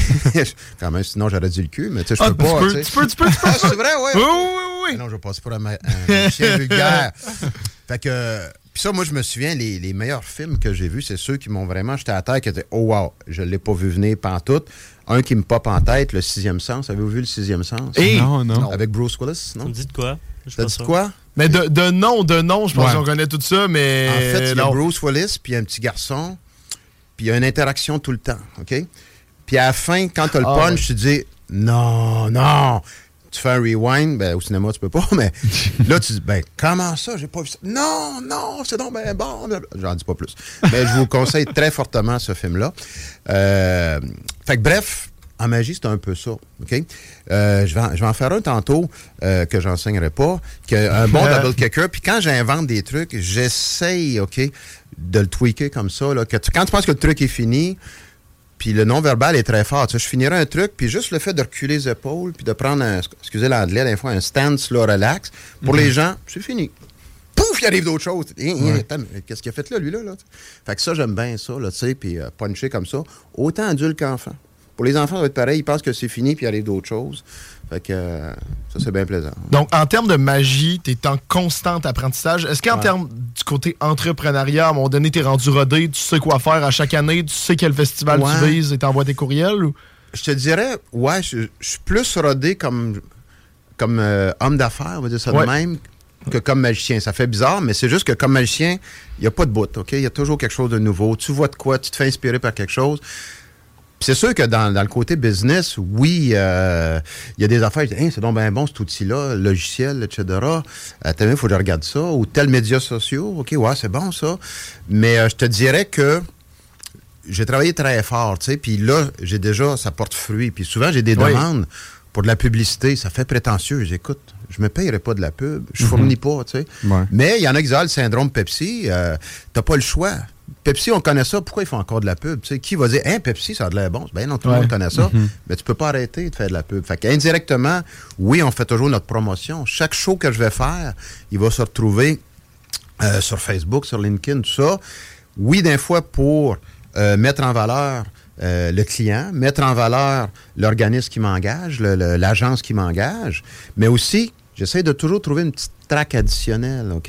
Quand même, sinon, j'aurais dit le cul, mais tu sais, je peux pas. Tu peux. Ah, c'est vrai, oui. Oui. Non, je vais passer pour un chien vulgaire. Fait que... Puis ça, moi, je me souviens, les meilleurs films que j'ai vus, c'est ceux qui m'ont vraiment jeté à terre, qui étaient « Oh, wow, je l'ai pas vu venir pantoute ». Un qui me pop en tête, Le Sixième Sens. Avez-vous vu Le Sixième Sens? Non. Avec Bruce Willis, non? Ça me dit de quoi? Ça dit quoi? Mais de nom, je pense qu'on connaît tout ça, mais... En fait, il y a Bruce Willis, puis il y a un petit garçon, puis il y a une interaction tout le temps, OK? Puis à la fin, quand tu as le punch, tu dis « Non! » Tu fais un rewind, ben, au cinéma, tu peux pas, mais là, tu dis, ben, comment ça, j'ai pas vu ça? Non, c'est donc ben bon. J'en dis pas plus. Mais je vous conseille très fortement ce film-là. Fait que bref, en magie, c'est un peu ça, OK? Je vais en faire un tantôt que j'enseignerai pas, un bon double kicker. Puis quand j'invente des trucs, j'essaye, OK, de le tweaker comme ça, là, quand tu penses que le truc est fini, puis le non-verbal est très fort. Tu sais, je finirais un truc, puis juste le fait de reculer les épaules, puis de prendre excusez l'anglais, des fois, un stance, là, relax. Pour les gens, c'est fini. Pouf, il arrive d'autres choses. Qu'est-ce qu'il a fait là, lui, là? Fait que ça, j'aime bien ça, là, tu sais, puis puncher comme ça. Autant adulte qu'enfant. Pour les enfants, ça va être pareil. Ils pensent que c'est fini, puis il arrive d'autres choses. Fait que ça, c'est bien plaisant. Donc, en termes de magie, tu es en constant apprentissage. Est-ce qu'en termes du côté entrepreneuriat, à un moment donné, tu es rendu rodé, tu sais quoi faire à chaque année, tu sais quel festival tu vises et t'envoies tes courriels? Ou? Je te dirais, je suis plus rodé comme homme d'affaires, on va dire ça de même, que comme magicien. Ça fait bizarre, mais c'est juste que comme magicien, il n'y a pas de bout, OK? Il y a toujours quelque chose de nouveau. Tu vois de quoi, tu te fais inspirer par quelque chose. C'est sûr que dans le côté business, oui, il y a des affaires, je dis, c'est donc bien bon cet outil-là, logiciel, etc. Il faut que je regarde ça. Ou tel médias sociaux, OK, ouais, c'est bon ça. Mais je te dirais que j'ai travaillé très fort, tu sais, puis là, ça porte fruit. Puis souvent, j'ai des demandes pour de la publicité. Ça fait prétentieux. J'écoute, je me payerai pas de la pub. Je fournis pas, tu sais. Ouais. Mais il y en a qui disent, le syndrome Pepsi, t'as pas le choix. Pepsi, on connaît ça. Pourquoi ils font encore de la pub? Tu sais, qui va dire, Pepsi, ça a de l'air bon? Ben non, tout le monde connaît ça. Mais tu peux pas arrêter de faire de la pub. Fait qu'indirectement, oui, on fait toujours notre promotion. Chaque show que je vais faire, il va se retrouver sur Facebook, sur LinkedIn, tout ça. Oui, des fois, pour mettre en valeur le client, mettre en valeur l'organisme qui m'engage, l'agence qui m'engage, mais aussi, j'essaie de toujours trouver une petite traque additionnelle, OK?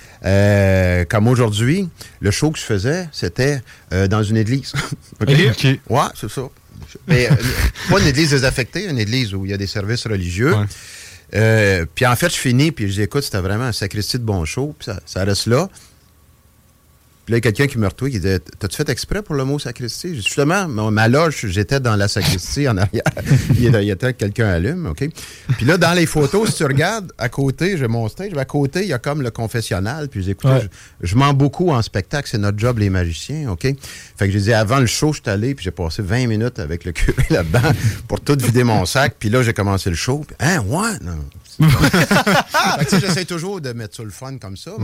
Comme aujourd'hui, le show que je faisais, c'était dans une église. OK. Ouais, c'est ça. Mais pas une église désaffectée, une église où il y a des services religieux. Ouais. Puis en fait, je finis, puis je dis, écoute, c'était vraiment un sacristie de bon show, puis ça reste là. Puis là, il y a quelqu'un qui me retrouve qui disait « T'as-tu fait exprès pour le mot sacristie? » Justement, ma loge, j'étais dans la sacristie en arrière. Il y a quelqu'un allume, OK? Puis là, dans les photos, si tu regardes, à côté, j'ai mon stage, à côté, il y a comme le confessionnal. Puis écoutez, je mens beaucoup en spectacle, c'est notre job, les magiciens, OK? Fait que j'ai dit, avant le show, je suis allé, puis j'ai passé 20 minutes avec le curé là-dedans pour tout vider mon sac. Puis là, j'ai commencé le show. Puis, hein, ouais? Non. Fait que, tu sais, j'essaie toujours de mettre ça le fun comme ça,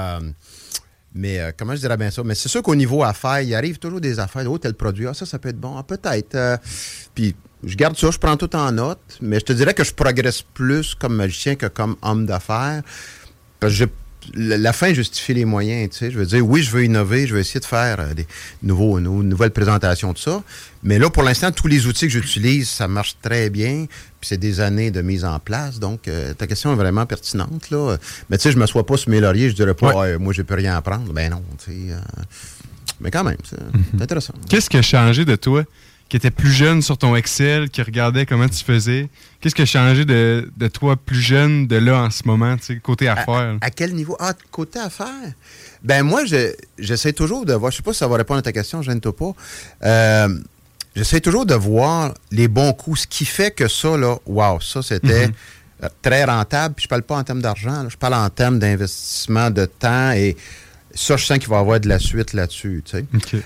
mais comment je dirais bien ça? Mais c'est sûr qu'au niveau affaires, il arrive toujours des affaires. Oh, tel produit, ça peut être bon. Ah, peut-être. Puis je garde ça, je prends tout en note, mais je te dirais que je progresse plus comme magicien que comme homme d'affaires. Parce que la fin justifie les moyens, tu sais. Je veux dire, oui, je veux innover, je veux essayer de faire des nouvelles présentations de ça. Mais là, pour l'instant, tous les outils que j'utilise, ça marche très bien. Puis c'est des années de mise en place. Donc, ta question est vraiment pertinente, là. Mais tu sais, je ne m'assois pas sur mes lauriers, je dirais pas, moi, j'ai plus rien à apprendre. Ben non, tu sais. Mais quand même, c'est intéressant. Qu'est-ce qui a changé de toi, qui était plus jeune sur ton Excel, qui regardait comment tu faisais? Qu'est-ce qui a changé de toi plus jeune, de là en ce moment, tu sais, côté affaires? À quel niveau? Ah, côté affaires? Ben moi, j'essaie toujours de voir, je sais pas si ça va répondre à ta question, gêne-toi pas. J'essaie toujours de voir les bons coups, ce qui fait que ça, là, wow, ça, c'était très rentable. Puis je parle pas en termes d'argent, là, je parle en termes d'investissement, de temps, et ça, je sens qu'il va y avoir de la suite là-dessus, tu sais. OK.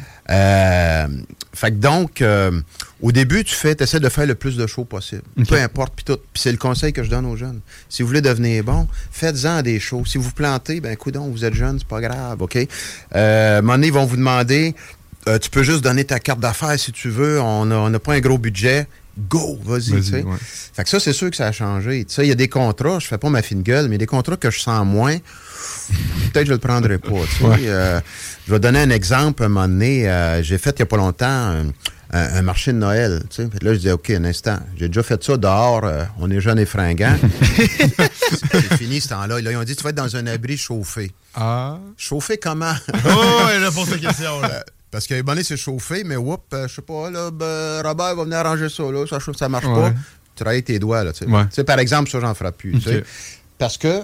Fait que donc, au début, tu essaies de faire le plus de shows possible. Okay. Peu importe, puis tout. Puis c'est le conseil que je donne aux jeunes. Si vous voulez devenir bon, faites-en des shows. Si vous vous plantez, ben coudonc, vous êtes jeune, c'est pas grave, OK? À un moment donné, ils vont vous demander, tu peux juste donner ta carte d'affaires si tu veux, on n'a pas un gros budget. Go, vas-y, tu sais. Ouais. Fait que ça, c'est sûr que ça a changé. Tu sais, il y a des contrats, je fais pas ma fine gueule, mais il y a des contrats que je sens moins. Peut-être que je le prendrai pas, tu sais. Je vais donner un exemple. Un moment donné, j'ai fait il y a pas longtemps un marché de Noël, tu sais. Là, je dis, OK, un instant, j'ai déjà fait ça dehors, on est jeunes et fringants. C'est fini ce temps-là. Là, ils ont dit, tu vas être dans un abri chauffé. Ah. Chauffé comment? Oh, il répond à cette question, là. Parce qu'à un moment donné, c'est chauffé, mais je sais pas, là, Robert va venir arranger ça, là, ça marche pas. Tu travailles tes doigts, là, tu sais. Tu sais, par exemple, ça, j'en ferai plus, tu sais. Parce que,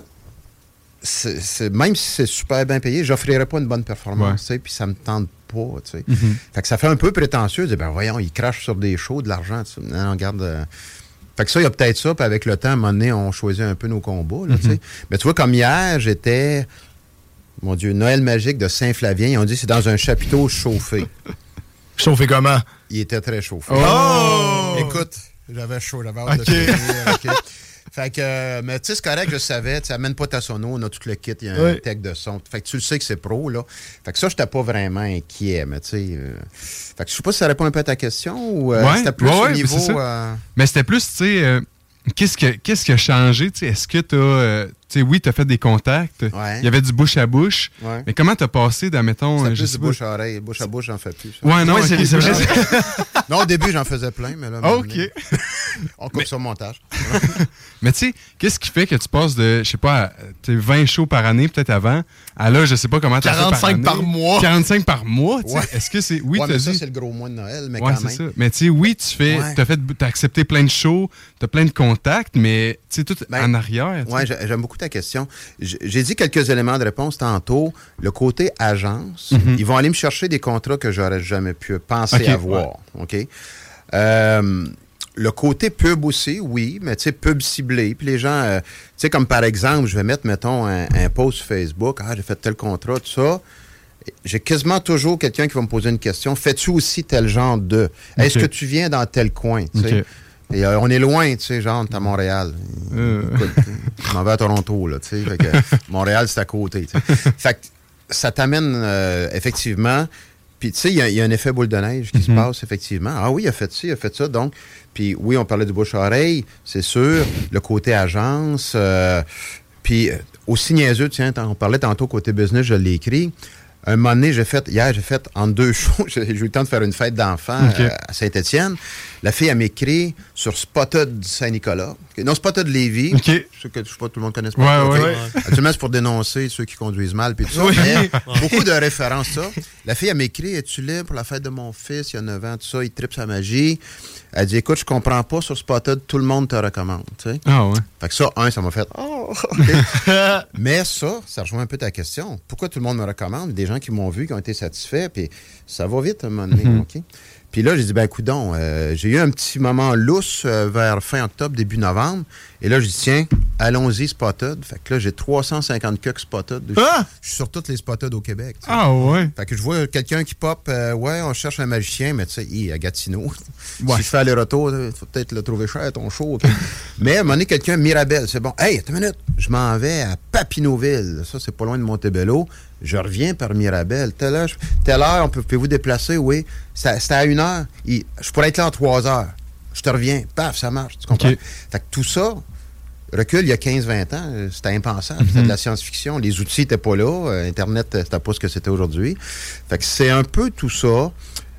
même si c'est super bien payé, j'offrirais pas une bonne performance, tu sais, puis ça me tente pas, tu sais. Fait que ça fait un peu prétentieux, de dire, ben voyons, ils crachent sur des shows, de l'argent, tu sais. Non, regarde... Fait que ça, il y a peut-être ça, puis avec le temps, à un moment donné, on choisit un peu nos combats, là, tu sais. Mais tu vois, comme hier, j'étais... Mon Dieu, Noël magique de Saint-Flavien. Ils ont dit que c'est dans un chapiteau chauffé. Chauffé comment? Il était très chauffé. Oh! Écoute, j'avais chaud, j'avais hâte de finir. Okay. Fait que, mais tu sais, c'est correct, je savais. Tu amènes pas ta sono, on a tout le kit, il y a un tech de son. Fait que tu le sais que c'est pro, là. Fait que ça, j'étais pas vraiment inquiet, mais tu sais. Fait que je sais pas si ça répond un peu à ta question ou c'était plus au niveau. Mais c'était plus, tu sais, qu'est-ce qui a changé? T'sais, est-ce que tu as fait des contacts? Il y avait du bouche à bouche. Ouais. Mais comment t'as passé d'admettons... C'est plus de bouche à oreille. Bouche à bouche, j'en fais plus. Ça. Ouais, non, c'est vrai. Non, au début, j'en faisais plein, mais là... OK. On coupe sur le montage. Mais tu sais, qu'est-ce qui fait que tu passes de, je sais pas, 20 shows par année, peut-être avant, à là, je sais pas comment t'as fait 45 par mois. 45 par mois, tu sais. Est-ce que c'est... Oui, mais ça, c'est le gros mois de Noël, mais quand même. Ça. Mais tu sais, oui, t'as accepté plein de shows, t'as plein de contacts, mais tu sais, tout en arrière. Oui, j'aime beaucoup ta question. J'ai dit quelques éléments de réponse tantôt. Le côté agence, ils vont aller me chercher des contrats que j'aurais jamais pu penser avoir. OK? Le côté pub aussi, oui, mais tu sais, pub ciblé. Puis les gens, tu sais, comme par exemple, je vais mettre, mettons, un post Facebook. Ah, j'ai fait tel contrat, tout ça. J'ai quasiment toujours quelqu'un qui va me poser une question. Fais-tu aussi tel genre de? Est-ce que tu viens dans tel coin? Tu sais? Et on est loin, tu sais, genre, t'es à Montréal. Écoute, je m'en vais à Toronto, là, tu sais. Fait que Montréal, c'est à côté, tu sais. Fait que ça t'amène, effectivement... Puis, tu sais, il y a un effet boule de neige qui se passe, effectivement. Ah oui, il a fait ci, il a fait ça, donc... Puis, oui, on parlait du bouche-oreille, c'est sûr. Le côté agence. Puis, aussi niaiseux, tiens, on parlait tantôt côté business, je l'ai écrit. Un moment donné, hier, j'ai fait en 2 shows, j'ai eu le temps de faire une fête d'enfants à Saint-Étienne. La fille, elle m'écrit sur Spotted Saint-Nicolas. Non, Spotted Lévis. Je sais que tout le monde connaît Spotted. Actuellement, c'est pour dénoncer ceux qui conduisent mal puis tout ça. Mais beaucoup de références, ça. La fille, elle m'écrit, es-tu libre pour la fête de mon fils, il y a 9 ans, tout ça, il tripe sa magie. Elle dit, écoute, je comprends pas sur Spotted, tout le monde te recommande. Tu sais. Ah ouais. Fait que ça, ça m'a fait, Okay. Mais ça rejoint un peu ta question. Pourquoi tout le monde me recommande? Des gens qui m'ont vu, qui ont été satisfaits, puis ça va vite à un moment donné, OK? Puis là, j'ai dit, coudonc, j'ai eu un petit moment lousse vers fin octobre, début novembre. Et là, je dis, tiens, allons-y, Spotted. Fait que là, j'ai 350 cucks Spotted. Ah! Je suis sur toutes les Spotted au Québec. T'sais. Ah ouais? Fait que je vois quelqu'un qui pop, on cherche un magicien, mais tu sais, à Gatineau. Si je fais aller-retour, il faut peut-être le trouver cher, ton show. Okay? Mais à un moment donné, quelqu'un, Mirabel, c'est bon. Hey, attends une minute, je m'en vais à Papineauville. Ça, c'est pas loin de Montebello. Je reviens par Mirabel. Telle heure, pouvez-vous déplacer? Oui. C'était à 1h. Je pourrais être là en 3 heures. Je te reviens. Paf, ça marche. Tu comprends? Okay. Fait que tout ça, recul il y a 15-20 ans, c'était impensable. C'était de la science-fiction. Les outils n'étaient pas là. Internet, c'était pas ce que c'était aujourd'hui. Fait que c'est un peu tout ça.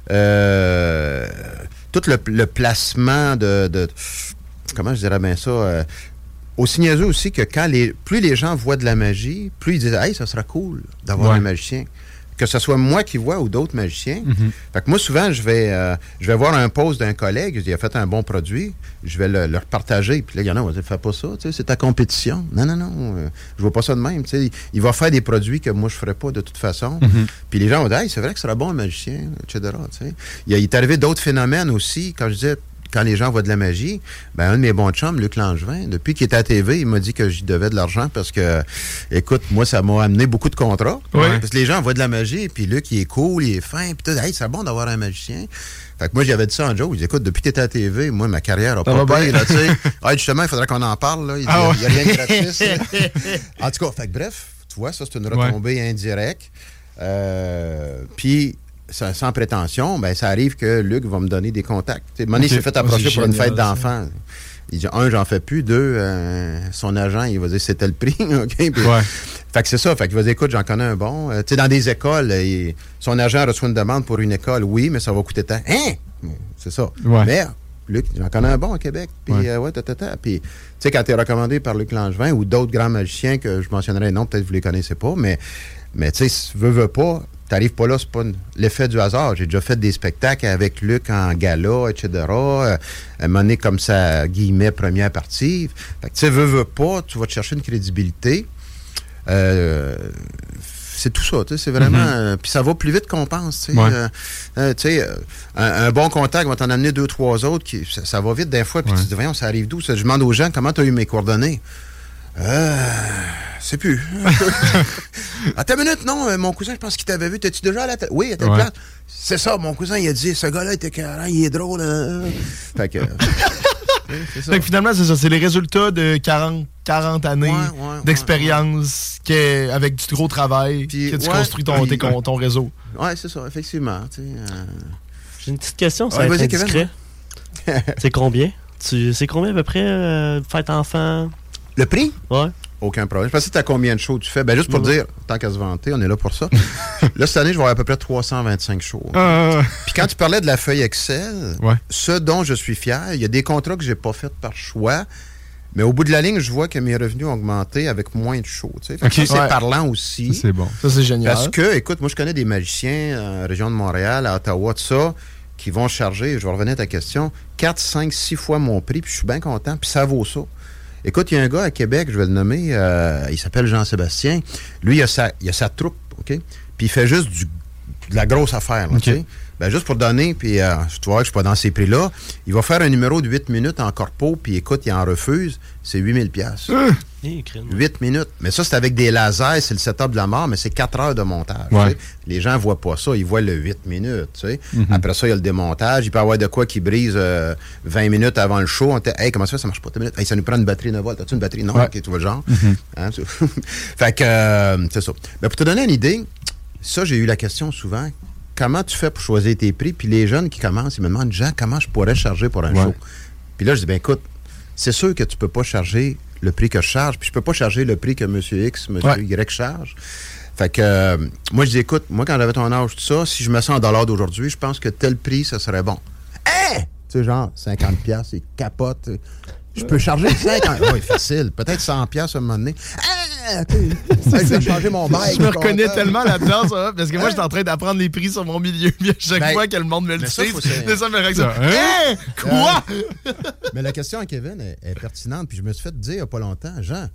Tout le placement de comment je dirais bien ça? Aussi niaiseux aussi que plus les gens voient de la magie, plus ils disent « Hey, ça sera cool d'avoir un magicien. » Que ce soit moi qui vois ou d'autres magiciens. Fait que moi, souvent, je vais voir un post d'un collègue, il a fait un bon produit, je vais le partager, puis là, il y en a qui vont dire « Fais pas ça, c'est ta compétition. » Non, je vois pas ça de même. T'sais. Il va faire des produits que moi, je ferais pas de toute façon. Puis les gens vont dire « Hey, c'est vrai que ce sera bon un magicien, etc. » Il est arrivé d'autres phénomènes aussi, quand je disais quand les gens voient de la magie, un de mes bons chums, Luc Langevin, depuis qu'il était à TV, il m'a dit que j'y devais de l'argent parce que, écoute, moi, ça m'a amené beaucoup de contrats. Oui. Parce que les gens voient de la magie, puis Luc, il est cool, il est fin, puis tout, hey, c'est bon d'avoir un magicien. Fait que moi, j'avais dit ça en joke. Il dit, écoute, depuis que t'étais à TV, moi, ma carrière a pas payé, là, tu sais. Justement, il faudrait qu'on en parle, là. Il y a rien de gratis. En tout cas, fait que bref, tu vois, ça, c'est une retombée indirecte. Puis, sans prétention, ça arrive que Luc va me donner des contacts. Moni s'est fait approcher pour une fête d'enfants. Il dit, j'en fais plus. 2, son agent, il va dire, c'était le prix. Okay? Puis, fait que c'est ça. Fait qu'il va dire, écoute, j'en connais un bon. Dans des écoles, son agent reçoit une demande pour une école. Oui, mais ça va coûter tant. Hein? C'est ça. Ouais. Mais, Luc, j'en connais un bon au Québec. Puis, Puis, tu sais, quand tu es recommandé par Luc Langevin ou d'autres grands magiciens que je mentionnerai, non, peut-être que vous les connaissez pas, mais tu sais, veux pas, t'arrives pas là, c'est pas l'effet du hasard. J'ai déjà fait des spectacles avec Luc en gala, etc. À un moment donné, comme ça, guillemets, première partie. Fait que, tu sais, veux pas, tu vas te chercher une crédibilité. C'est tout ça, tu sais, c'est vraiment... puis ça va plus vite qu'on pense, tu sais. Un bon contact va t'en amener 2, 3 autres, ça va vite des fois, puis tu te dis, voyons, ça arrive d'où? Je demande aux gens, comment tu as eu mes coordonnées? C'est plus. Attends une minute, non, mon cousin, je pense qu'il t'avait vu. T'es-tu déjà à la tête? Oui, à telle place. C'est ça, mon cousin, il a dit, ce gars-là était carré, il est drôle. Fait que... c'est ça. Fait que finalement, c'est ça. C'est les résultats de 40 années d'expérience avec du gros travail que tu construis ton réseau. Oui, c'est ça, effectivement. J'ai une petite question, ça va être indiscret. C'est combien? C'est combien à peu près, fête enfant? Le prix? Ouais. Aucun problème. Je sais pas si tu as combien de shows tu fais. Juste pour dire, tant qu'à se vanter, on est là pour ça. Là, cette année, je vais avoir à peu près 325 shows. Puis quand tu parlais de la feuille Excel, ce dont je suis fier, il y a des contrats que j'ai pas faits par choix, mais au bout de la ligne, je vois que mes revenus ont augmenté avec moins de shows. Ça, c'est parlant aussi. Ça, c'est bon. Ça, c'est génial. Parce que, écoute, moi, je connais des magiciens en région de Montréal, à Ottawa, tout ça, qui vont charger, je vais revenir à ta question, 4, 5, 6 fois mon prix, puis je suis bien content, puis ça vaut ça. Écoute, il y a un gars à Québec, je vais le nommer, il s'appelle Jean-Sébastien. Lui, il a sa troupe, OK? Puis il fait juste de la grosse affaire, là, OK? Juste pour donner, puis tu vois que je suis pas dans ces prix-là, il va faire un numéro de 8 minutes en corpo, puis écoute, il en refuse, c'est 8 000 8 minutes. Mais ça, c'est avec des lasers, c'est le setup de la mort, mais c'est 4 heures de montage. Les gens voient pas ça, ils voient le 8 minutes. Tu sais. Après ça, il y a le démontage. Il peut y avoir de quoi qui brise 20 minutes avant le show. Hey, comment ça marche pas 10 minutes? Hey, ça nous prend une batterie 9 volts. As-tu une batterie? Non, OK, tu vois le genre. Fait que, c'est ça. Mais pour te donner une idée, ça, j'ai eu la question souvent. Comment tu fais pour choisir tes prix? Puis les jeunes qui commencent, ils me demandent, Jean, comment je pourrais charger pour un show? Puis là, je dis, écoute, c'est sûr que tu peux pas charger le prix que je charge, puis je peux pas charger le prix que M. X, M. Y charge. Fait que, moi, je dis, écoute, moi, quand j'avais ton âge, tout ça, si je me sens en dollars d'aujourd'hui, je pense que tel prix, ça serait bon. Hein? Tu sais, genre, 50$, c'est capote. Je peux charger 50$. Oui, facile. Peut-être 100$ à un moment donné. Je vais changer mon bike. Je me reconnais tellement là-dedans, ça, parce que moi, je suis en train d'apprendre les prix sur mon milieu. Puis à chaque fois que le monde me le dit, c'est ça, mes réactions. Hein? Quoi? Mais la question à Kevin est pertinente. Puis je me suis fait dire il n'y a pas longtemps, Jean,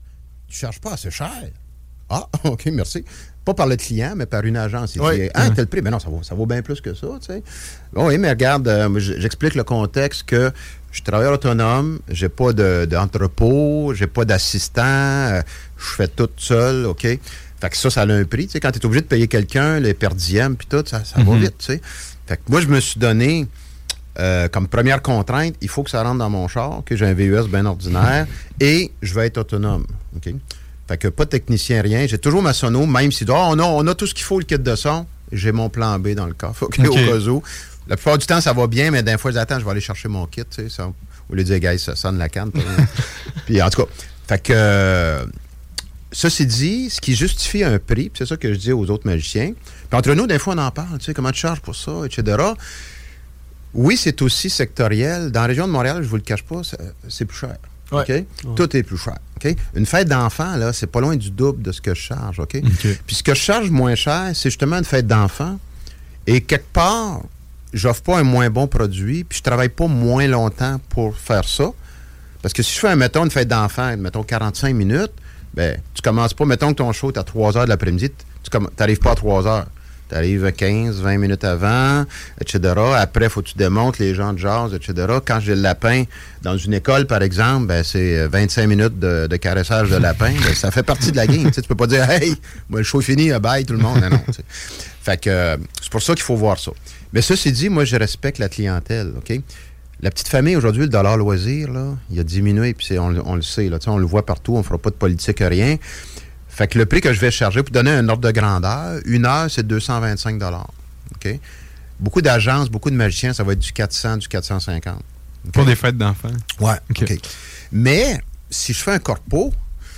tu ne charges pas assez cher. Ah, OK, merci. Pas par le client, mais par une agence. Il oui. dit, tel prix. Mais non, ça vaut bien plus que ça, tu sais. Oui, mais regarde, j'explique le contexte que je suis travailleur autonome, j'ai pas d'entrepôt, j'ai pas d'assistant, je fais tout seul, OK? Fait que ça a un prix. Tu sais, quand tu es obligé de payer quelqu'un, les per diem, puis tout, ça va vite, tu sais. Fait que moi, je me suis donné comme première contrainte, il faut que ça rentre dans mon char, que j'ai un VUS bien ordinaire, et je vais être autonome, OK? Fait que pas de technicien, rien. J'ai toujours ma sono, même si on a tout ce qu'il faut, le kit de son, j'ai mon plan B dans le coffre, OK, au cas où. La plupart du temps, ça va bien, mais d'un fois, j'attends, je vais aller chercher mon kit, tu sais, ça, au lieu de dire, guys, ça sonne la canne. Puis en tout cas, fait que, ceci dit, ce qui justifie un prix, c'est ça que je dis aux autres magiciens, puis entre nous, des fois, on en parle, tu sais, comment tu charges pour ça, etc. Oui, c'est aussi sectoriel. Dans la région de Montréal, je ne vous le cache pas, c'est plus cher. Ouais. Okay? Tout est plus cher. Okay? Une fête d'enfant, là, c'est pas loin du double de ce que je charge. Okay? Puis ce que je charge moins cher, c'est justement une fête d'enfant. Et quelque part, j'offre pas un moins bon produit, puis je travaille pas moins longtemps pour faire ça. Parce que si je fais, mettons, une fête d'enfant, mettons 45 minutes, ben, tu commences pas, mettons que ton show est à 3 heures de l'après-midi, tu n'arrives pas à 3 heures. Tu arrives 15, 20 minutes avant, etc. Après, il faut que tu démontres les gens de jazz, etc. Quand j'ai le lapin dans une école, par exemple, ben, c'est 25 minutes de caressage de lapin. Ben, ça fait partie de la game. Tu peux pas dire « Hey, moi, le show est fini, bye tout le monde. » Non. Fait que c'est pour ça qu'il faut voir ça. Mais ceci dit, moi, je respecte la clientèle. OK? La petite famille, aujourd'hui, le dollar loisir, là, il a diminué, puis on le sait. Là, on le voit partout, on ne fera pas de politique, rien. Fait que le prix que je vais charger, pour donner un ordre de grandeur, 1 heure, c'est 225 $. OK? Beaucoup d'agences, beaucoup de magiciens, ça va être du 400, du 450. Okay? Pour des fêtes d'enfants? Ouais, OK. Mais, si je fais un corpo,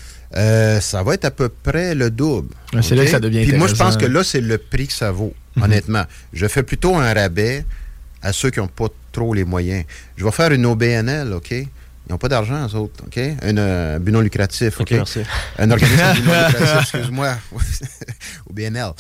ça va être à peu près le double. Okay? C'est là que ça devient Puis intéressant. moi, je pense que là, c'est le prix que ça vaut, honnêtement. Je fais plutôt un rabais à ceux qui n'ont pas trop les moyens. Je vais faire une OBNL, OK? Ils n'ont pas d'argent, eux autres, OK? Un but non lucratif, OK? Merci. Un organisme à but non lucratif, excuse-moi. Au BNL.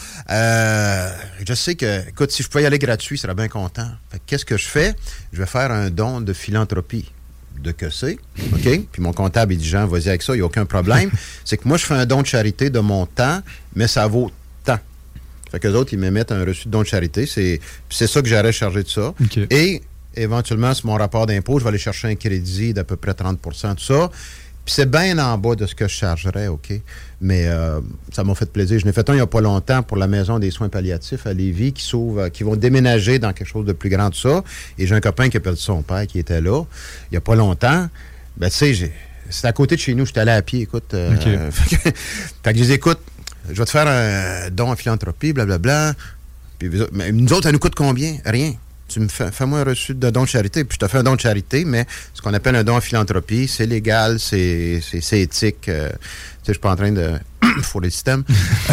Je sais que, écoute, si je pouvais y aller gratuit, je serais bien content. Fait que qu'est-ce que je fais? Je vais faire un don de philanthropie. De que c'est, OK? Puis mon comptable, il dit, Jean, vas-y avec ça, il n'y a aucun problème. C'est que moi, je fais un don de charité de mon temps, mais ça vaut tant. Fait qu'eux autres, ils m'émettent un reçu de don de charité. C'est ça que j'aurais chargé de ça. Okay. Et éventuellement, sur mon rapport d'impôt, je vais aller chercher un crédit d'à peu près 30 %, tout ça. Puis c'est bien en bas de ce que je chargerais, OK? Mais ça m'a fait plaisir. Je n'ai fait un il n'y a pas longtemps pour la Maison des soins palliatifs à Lévis qui vont déménager dans quelque chose de plus grand, tout ça. Et j'ai un copain qui a perdu son père qui était là il n'y a pas longtemps. Ben, tu sais, c'est à côté de chez nous. J'étais allé à pied, écoute. Okay. Fait que je dis, écoute, je vais te faire un don en philanthropie, blablabla. Puis mais nous autres, ça nous coûte combien? Rien. Tu me fais-moi un reçu de don de charité, puis je te fais un don de charité, mais ce qu'on appelle un don en philanthropie, c'est légal, c'est éthique. Tu sais, je suis pas en train de fourrer le système.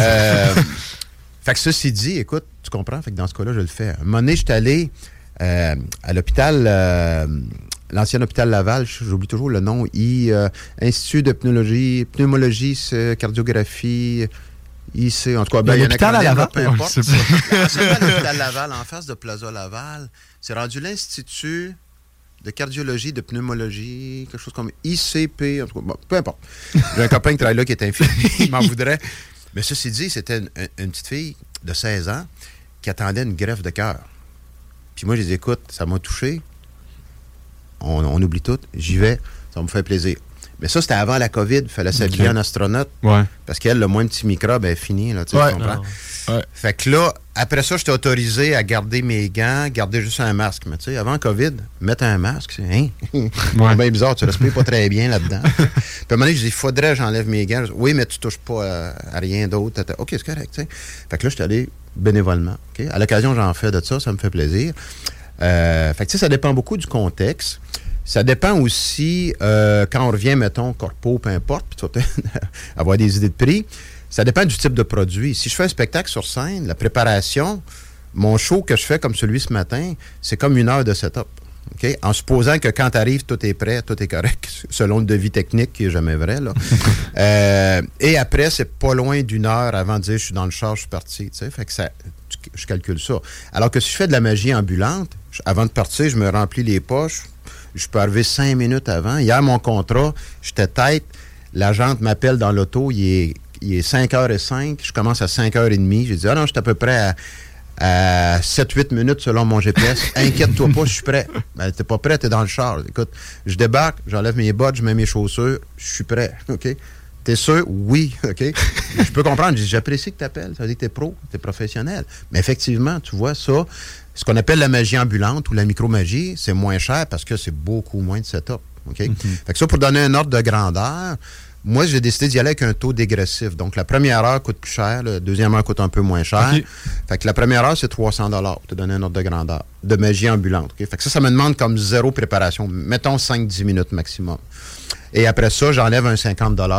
Fait que ceci dit, écoute, tu comprends? Fait que dans ce cas-là, je le fais. À un moment donné, j'étais allé à l'hôpital, l'ancien hôpital Laval, j'oublie toujours le nom, Institut de pneumologie, cardiographie... Ici, en tout cas, il y a l'hôpital à Laval, peu importe. C'est l'hôpital Laval, en face de Plaza Laval. C'est rendu l'Institut de cardiologie, de pneumologie, quelque chose comme ICP, en tout cas, bon, peu importe. J'ai un copain qui travaille là qui est infirmier, il m'en voudrait. Mais ceci dit, c'était une petite fille de 16 ans qui attendait une greffe de cœur. Puis moi, je dis, écoute, ça m'a touché. On oublie tout. J'y vais. Ça me fait plaisir. Mais ça, c'était avant la COVID. Il fallait s'habiller en astronaute. Ouais. Parce qu'elle, le moins petit microbe, elle est fini. Là, tu comprends? Ouais. Fait que là, après ça, j'étais autorisé à garder mes gants, garder juste un masque. Mais tu sais, avant COVID, mettre un masque, c'est c'est bien bizarre. Tu respires pas très bien là-dedans. Puis à un moment donné, je dis, il faudrait que j'enlève mes gants. Oui, mais tu touches pas à rien d'autre. OK, c'est correct. T'sais. Fait que là, j'étais allé bénévolement. Okay? À l'occasion, j'en fais de ça me fait plaisir. Fait que tu sais, ça dépend beaucoup du contexte. Ça dépend aussi, quand on revient, mettons, corpo, peu importe, puis tu vas avoir des idées de prix, ça dépend du type de produit. Si je fais un spectacle sur scène, la préparation, mon show que je fais comme celui ce matin, c'est comme 1 heure de setup. Okay? En supposant que quand tu arrives, tout est prêt, tout est correct, selon le devis technique qui n'est jamais vrai. Là. Et après, c'est pas loin d'1 heure avant de dire je suis dans le char, je suis parti. Fait que je calcule ça. Alors que si je fais de la magie ambulante, avant de partir, je me remplis les poches. Je peux arriver 5 minutes avant. Hier, mon contrat, j'étais tête. La jante m'appelle dans l'auto, il est 5h05, je commence à 5h30. J'ai dit, non, je suis à peu près à 7-8 minutes selon mon GPS. Inquiète-toi pas, je suis prêt. Ben, t'es pas prêt, t'es dans le char. Écoute, je débarque, j'enlève mes bottes, je mets mes chaussures, je suis prêt, OK? T'es sûr? Oui, OK? Je peux comprendre. J'apprécie que t'appelles. Ça veut dire que t'es pro, t'es professionnel. Mais effectivement, tu vois, ça, ce qu'on appelle la magie ambulante ou la micromagie, c'est moins cher parce que c'est beaucoup moins de setup, OK? Fait que ça, pour donner un ordre de grandeur, moi, j'ai décidé d'y aller avec un taux dégressif. Donc, la première heure coûte plus cher, la deuxième heure coûte un peu moins cher. Okay. Fait que la première heure, c'est 300 pour te donner un ordre de grandeur de magie ambulante. Okay? Fait que ça me demande comme zéro préparation. Mettons 5-10 minutes maximum. Et après ça, j'enlève un 50 de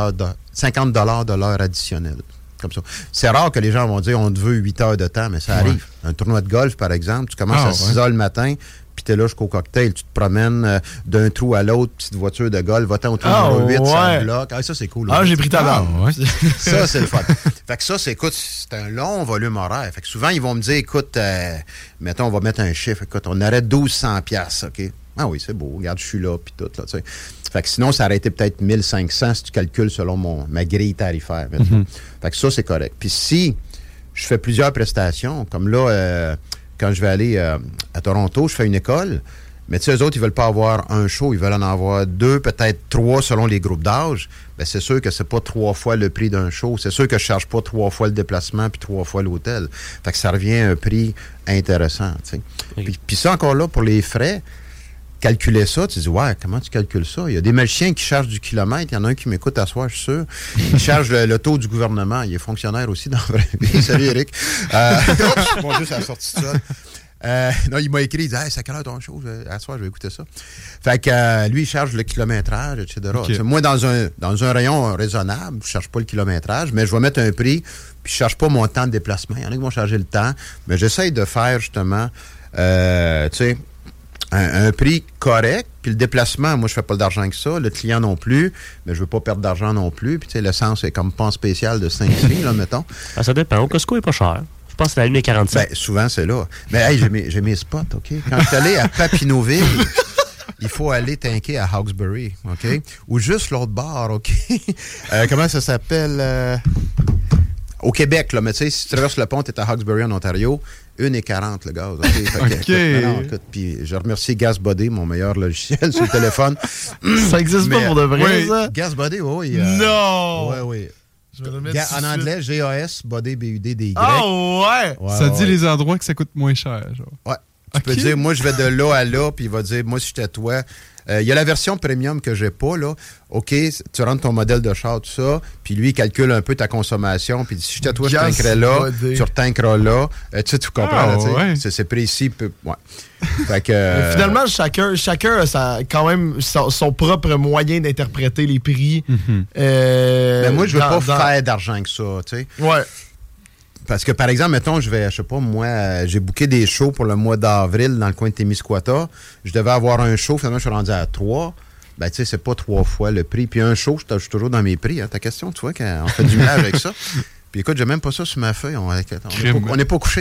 l'heure additionnelle. Comme ça. C'est rare que les gens vont dire on te veut 8 heures de temps, mais ça arrive. Un tournoi de golf, par exemple, tu commences à 6 heures le matin, puis t'es là jusqu'au cocktail. Tu te promènes d'un trou à l'autre, petite voiture de golf, va-t'en au trou numéro 8, ça bloque. Ah, ça, c'est cool. J'ai pris ta barre. Ça, c'est le fun. Fait que ça, c'est un long volume horaire. Fait que souvent, ils vont me dire, écoute, mettons, on va mettre un chiffre. Écoute, on arrête 1200$, OK? Ah oui, c'est beau. Regarde, je suis là, puis tout, là, tu sais. Fait que sinon, ça aurait été peut-être 1500 si tu calcules selon ma grille tarifaire. Fait que ça, c'est correct. Puis si je fais plusieurs prestations, comme là, quand je vais aller à Toronto, je fais une école, mais tu sais, eux autres, ils veulent pas avoir un show, ils veulent en avoir 2, peut-être 3 selon les groupes d'âge. Bien, c'est sûr que c'est pas 3 fois le prix d'un show. C'est sûr que je charge pas 3 fois le déplacement puis 3 fois l'hôtel. Fait que ça revient à un prix intéressant, tu sais. Puis ça, encore là, pour les frais, calculer ça, tu dis, ouais, comment tu calcules ça? Il y a des magiciens qui chargent du kilomètre. Il y en a un qui m'écoute à soir, je suis sûr. Il charge le taux du gouvernement. Il est fonctionnaire aussi dans la vraie vie. Salut, Eric. Bon, juste à la sortie de ça. Non, il m'a écrit, il dit, hey, c'est à quelle heure ton show? À soir, je vais écouter ça. Fait que lui, il charge le kilométrage, etc. Okay. Moi, dans un rayon raisonnable, je ne cherche pas le kilométrage, mais je vais mettre un prix, puis je ne cherche pas mon temps de déplacement. Il y en a qui vont charger le temps, mais j'essaye de faire justement, tu sais, un prix correct, puis le déplacement, moi, je fais pas d'argent que ça, le client non plus, mais je veux pas perdre d'argent non plus, puis tu sais, l'essence est comme pas en spécial de 5 filles, là, mettons. Ah, ça dépend, au Costco, il est pas cher. Je pense que c'est la ligne 47. Ben, souvent, c'est là. Mais hey, j'ai mes spots, OK? Quand je suis allé à Papineauville, il faut aller tanker à Hawkesbury, OK? Ou juste l'autre bord, OK? Comment ça s'appelle? Au Québec, là, mais tu sais, si tu traverses le pont, tu es à Hawkesbury, en Ontario, 1,40 le gaz. OK. Puis je remercie GasBuddy, mon meilleur logiciel sur le téléphone. Ça existe pas pour de vrai, ça? GasBuddy, oui. Non! Oui. En anglais, GAS, Buddy, BUD, Ah ouais! Ça dit les endroits que ça coûte moins cher, genre. Ouais. Tu peux dire, moi, je vais de là à là, puis il va dire, moi, si j'étais toi. Il y a la version premium que j'ai pas, là. OK, tu rentres ton modèle de char, tout ça, puis lui, il calcule un peu ta consommation, puis si j'étais toi, je tankerais là, tu retankeras là. Tu sais, tu comprends, là, c'est précis. Ouais. Fait que, finalement, chacun a quand même son propre moyen d'interpréter les prix. Mais moi, je veux pas faire d'argent que ça, tu sais. Ouais. Parce que, par exemple, mettons, je sais pas, moi, j'ai booké des shows pour le mois d'avril dans le coin de Témiscouata. Je devais avoir un show, finalement, je suis rendu à 3. Ben, tu sais, c'est pas 3 fois le prix. Puis un show, je suis toujours dans mes prix. Hein. Ta question, tu vois, qu'on fait du ménage avec ça. Puis écoute, j'ai même pas ça sur ma feuille. On n'est pas couché.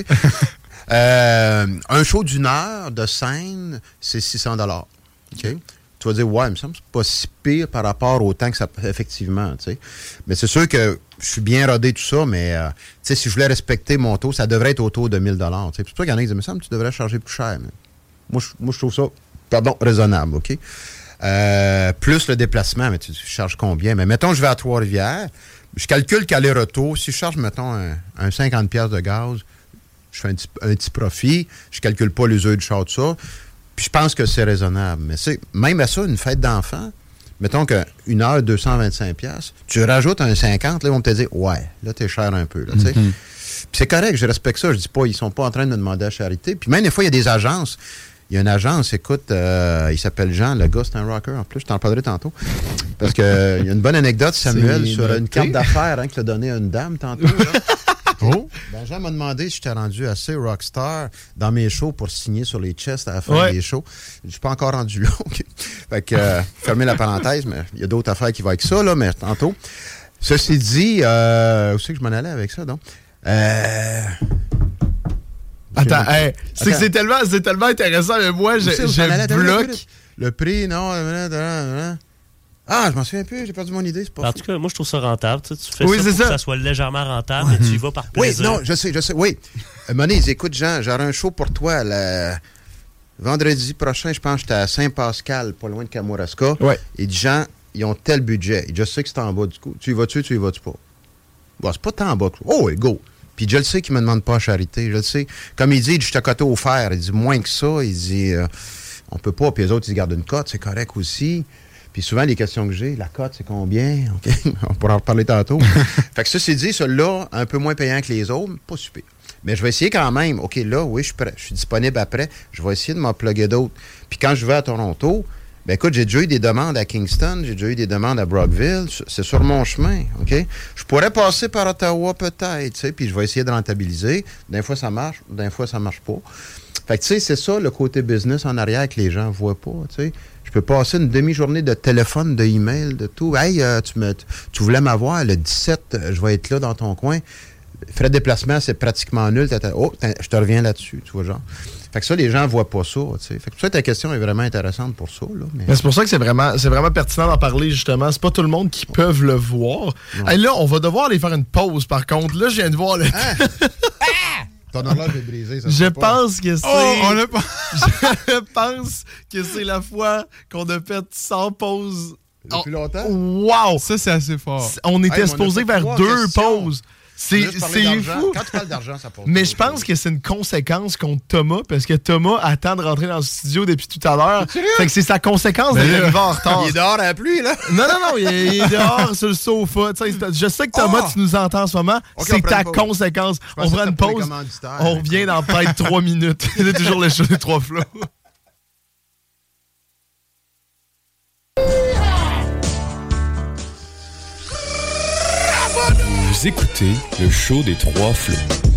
Un show d'une heure de scène, c'est 600 $. OK? Tu vas dire, ouais, il me semble que c'est pas si pire par rapport au temps que ça effectivement, tu sais. Mais c'est sûr que je suis bien rodé tout ça, mais tu sais, si je voulais respecter mon taux, ça devrait être autour de 1 000 $. C'est pour ça qu'il y en a qui disent, il me semble que tu devrais charger plus cher. Mais moi, je trouve ça, raisonnable, OK? Plus le déplacement, mais tu charges combien? Mais mettons, je vais à Trois-Rivières, je calcule qu'aller-retour, si je charge, mettons, un 50$ de gaz, je fais un petit profit, je calcule pas les heures du char, tout ça. Puis je pense que c'est raisonnable. Mais même à ça, une fête d'enfant, mettons qu'une heure, 225$, tu rajoutes un 50$, là, ils vont te dire, ouais, là, t'es cher un peu. Là, Puis c'est correct, je respecte ça. Je dis pas, ils sont pas en train de me demander à charité. Puis même des fois, il y a des agences. Il y a une agence, écoute, il s'appelle Jean, le gars, c'est un rocker. En plus, je t'en parlerai tantôt. Parce qu'il y a une bonne anecdote, Samuel, sur une carte d'affaires qu'il a donnée à une dame tantôt. Oh. Ben, Jean m'a demandé si j'étais rendu assez rockstar dans mes shows pour signer sur les chests à la fin des shows. Je suis pas encore rendu là. Okay. Fait que, fermez la parenthèse, mais il y a d'autres affaires qui vont avec ça, là, mais tantôt. Ceci dit, où c'est que je m'en allais avec ça, donc? Attends, c'est tellement intéressant, mais moi, j'ai bloqué. Le prix, non. Ah, je m'en souviens plus, j'ai perdu mon idée, c'est pas En tout cas, moi, je trouve ça rentable. Tu fais ça pour que ça soit légèrement rentable, mais tu y vas par plaisir. Oui, non, je sais, oui. Moniz, écoute, Jean, j'aurai un show pour toi vendredi prochain, je pense que j'étais à Saint-Pascal, pas loin de Kamouraska. Ouais. Il dit, Jean, ils ont tel budget. Je sais que c'est en bas du coup. Tu y vas-tu pas? Bon, c'est pas tant en bas. Oh, oui, go. Puis je le sais qu'il me demande pas en charité. Je le sais. Comme il dit, je suis à côté offert. Il dit, moins que ça. Il dit, on peut pas. Puis les autres, ils gardent une cote. C'est correct aussi. Puis souvent, les questions que j'ai, la cote, c'est combien? OK? On pourra en reparler tantôt. Fait que ça, c'est dit, celui-là, un peu moins payant que les autres, pas super. Mais je vais essayer quand même. OK, là, oui, je suis prêt. Je suis disponible après. Je vais essayer de m'en plugger d'autres. Puis quand je vais à Toronto, ben écoute, j'ai déjà eu des demandes à Kingston, j'ai déjà eu des demandes à Brockville. C'est sur mon chemin, OK? Je pourrais passer par Ottawa peut-être, tu sais, puis je vais essayer de rentabiliser. D'un fois, ça marche, d'un fois, ça marche pas. Fait que, tu sais, c'est ça, le côté business en arrière que les gens voient pas, tu sais. Je peux passer une demi-journée de téléphone, de email, de tout. Hey, tu voulais m'avoir le 17, je vais être là dans ton coin. Frais de déplacement, c'est pratiquement nul. Je te reviens là-dessus, tu vois, genre. Fait que ça, les gens ne voient pas ça, tu sais. Fait que pour ça, ta question est vraiment intéressante pour ça, là. Mais c'est pour ça que c'est vraiment pertinent d'en parler, justement. C'est pas tout le monde qui peut le voir. Hey, là, on va devoir aller faire une pause, par contre. Là, je viens de voir le... Ton horloge est brisé, ça. Je pense que c'est... on l'a pas... Je pense que c'est la fois qu'on a fait sans pause. Depuis longtemps? Wow! Ça, c'est assez fort. On était supposé vers 2 pauses. C'est fou. Quand tu parles d'argent, ça passe. Mais je pense que c'est une conséquence contre Thomas, parce que Thomas attend de rentrer dans le studio depuis tout à l'heure. Fait que c'est sa conséquence d'arriver en retard. Il est dehors à la pluie, là? Non, il est dehors sur le sofa. Je sais que Thomas, tu nous entends en ce moment. Okay, c'est ta conséquence. On prend une pause. On revient dans peut-être 3 minutes. C'est toujours le show des 3 flots. Vous écoutez le show des 3 flots.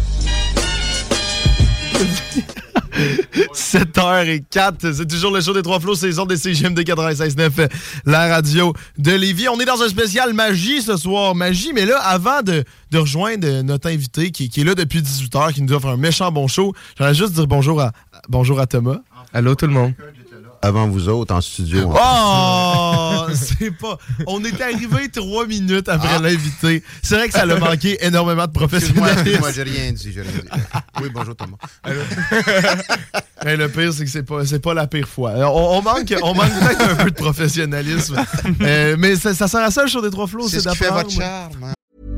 7h04, c'est toujours le show des 3 flots, saison des CGMD 96.9, la radio de Lévis. On est dans un spécial magie ce soir, magie, mais là, avant de rejoindre notre invité qui est là depuis 18h, qui nous offre un méchant bon show, j'aimerais juste dire bonjour à Thomas. Allô tout le monde. Avant vous autres, en studio. Oh! C'est pas... On est arrivé 3 minutes après l'invité. C'est vrai que ça l'a manqué énormément de professionnalisme. Moi, j'ai rien dit. Oui, bonjour Thomas. Mais le pire, c'est que c'est pas la pire fois. On manque peut-être un peu de professionnalisme. Mais ça sert à ça, le show des 3 flots, c'est d'apprendre. C'est ce qui fait votre charme.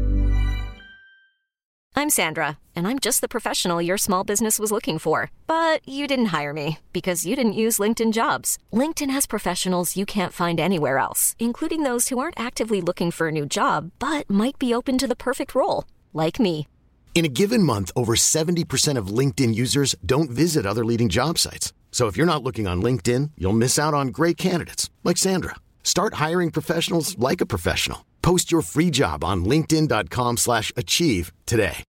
I'm Sandra, and I'm just the professional your small business was looking for. But you didn't hire me because you didn't use LinkedIn Jobs. LinkedIn has professionals you can't find anywhere else, including those who aren't actively looking for a new job, but might be open to the perfect role, like me. In a given month, over 70% of LinkedIn users don't visit other leading job sites. So if you're not looking on LinkedIn, you'll miss out on great candidates, like Sandra. Start hiring professionals like a professional. Post your free job on linkedin.com/achieve today.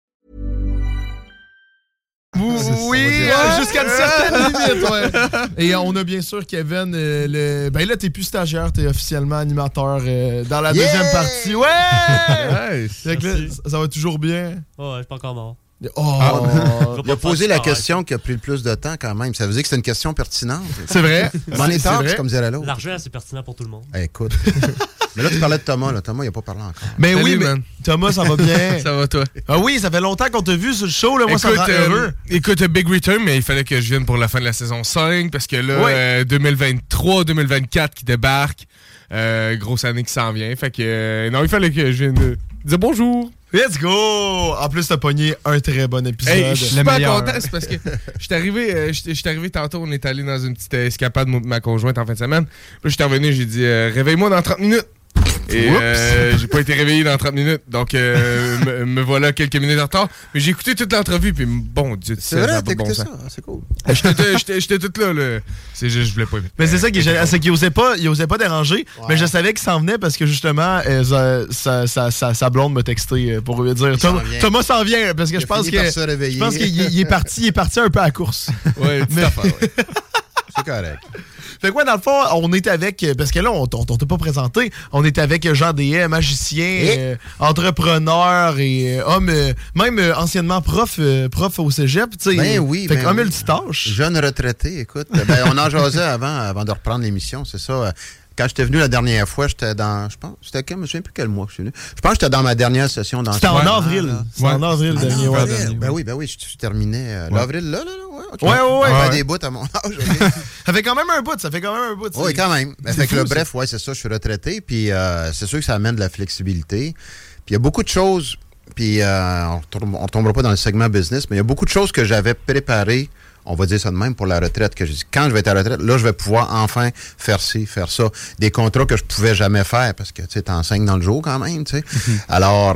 Oui, jusqu'à une certaine limite, ouais. Et on a bien sûr Kevin, ben là, t'es plus stagiaire, t'es officiellement animateur dans la deuxième partie. Ouais! Ça va toujours bien? Oh, je suis pas encore mort. Il a posé la question qui a pris le plus de temps quand même. Ça veut dire que c'est une question pertinente. C'est vrai. C'est comme dirait l'autre. L'argent, c'est pertinent pour tout le monde. Écoute. Mais là, tu parlais de Thomas. Là. Thomas, il n'a pas parlé encore. Mais oui, mais Thomas, ça va bien. Ça va, toi? Ah oui, ça fait longtemps qu'on t'a vu sur le show. Là. Moi, ça me rend heureux. Écoute, Big Return, mais il fallait que je vienne pour la fin de la saison 5 parce que là, 2023-2024 qui débarque. Grosse année qui s'en vient. Fait que, non, il fallait que je vienne dire bonjour. Let's go! En plus, t'as pogné un très bon épisode. Hey, je suis super content, c'est parce que je suis arrivé tantôt, on est allé dans une petite escapade de ma conjointe en fin de semaine. Puis je suis revenu, j'ai dit réveille-moi dans 30 minutes. Et j'ai pas été réveillé dans 30 minutes. Donc, me voilà quelques minutes en retard. Mais j'ai écouté toute l'entrevue, puis bon Dieu, c'est vrai, t'as écouté ça? C'est cool. J'étais tout là. C'est juste, je voulais pas. Mais c'est ça qui est génial, c'est qu'il osait pas déranger. Ouais. Mais je savais qu'il s'en venait parce que justement, sa blonde m'a texté pour lui dire Thomas s'en vient. Parce que je pense qu'il est parti un peu à la course. Ouais, c'est correct. Fait que dans le fond, on est avec, parce que là, on t'a pas présenté, on est avec Jean Dehaye, magicien, entrepreneur et homme, même anciennement prof au cégep. Ben oui. Fait qu'un multitâche. Jeune retraité, écoute. On en jasait avant de reprendre l'émission, c'est ça. quand j'étais venu la dernière fois, j'étais dans... Je pense, c'était quand? Je me souviens plus quel mois que je suis venu. Je pense que j'étais dans ma dernière session dans... C'était en avril. C'était en avril dernier. Ben oui, je terminais l'avril, là. Okay. Ouais. Des bouts à mon âge. Ça fait quand même un bout. Oui, quand même. Fait que bref, c'est ça, je suis retraité, puis c'est sûr que ça amène de la flexibilité. Puis il y a beaucoup de choses, puis on ne tombera pas dans le segment business, mais il y a beaucoup de choses que j'avais préparées, on va dire ça de même, pour la retraite, que j'ai dit, quand je vais être à la retraite, là, je vais pouvoir enfin faire ci, faire ça. Des contrats que je pouvais jamais faire, parce que, tu sais, t'enseignes dans le jour quand même, tu sais. Alors,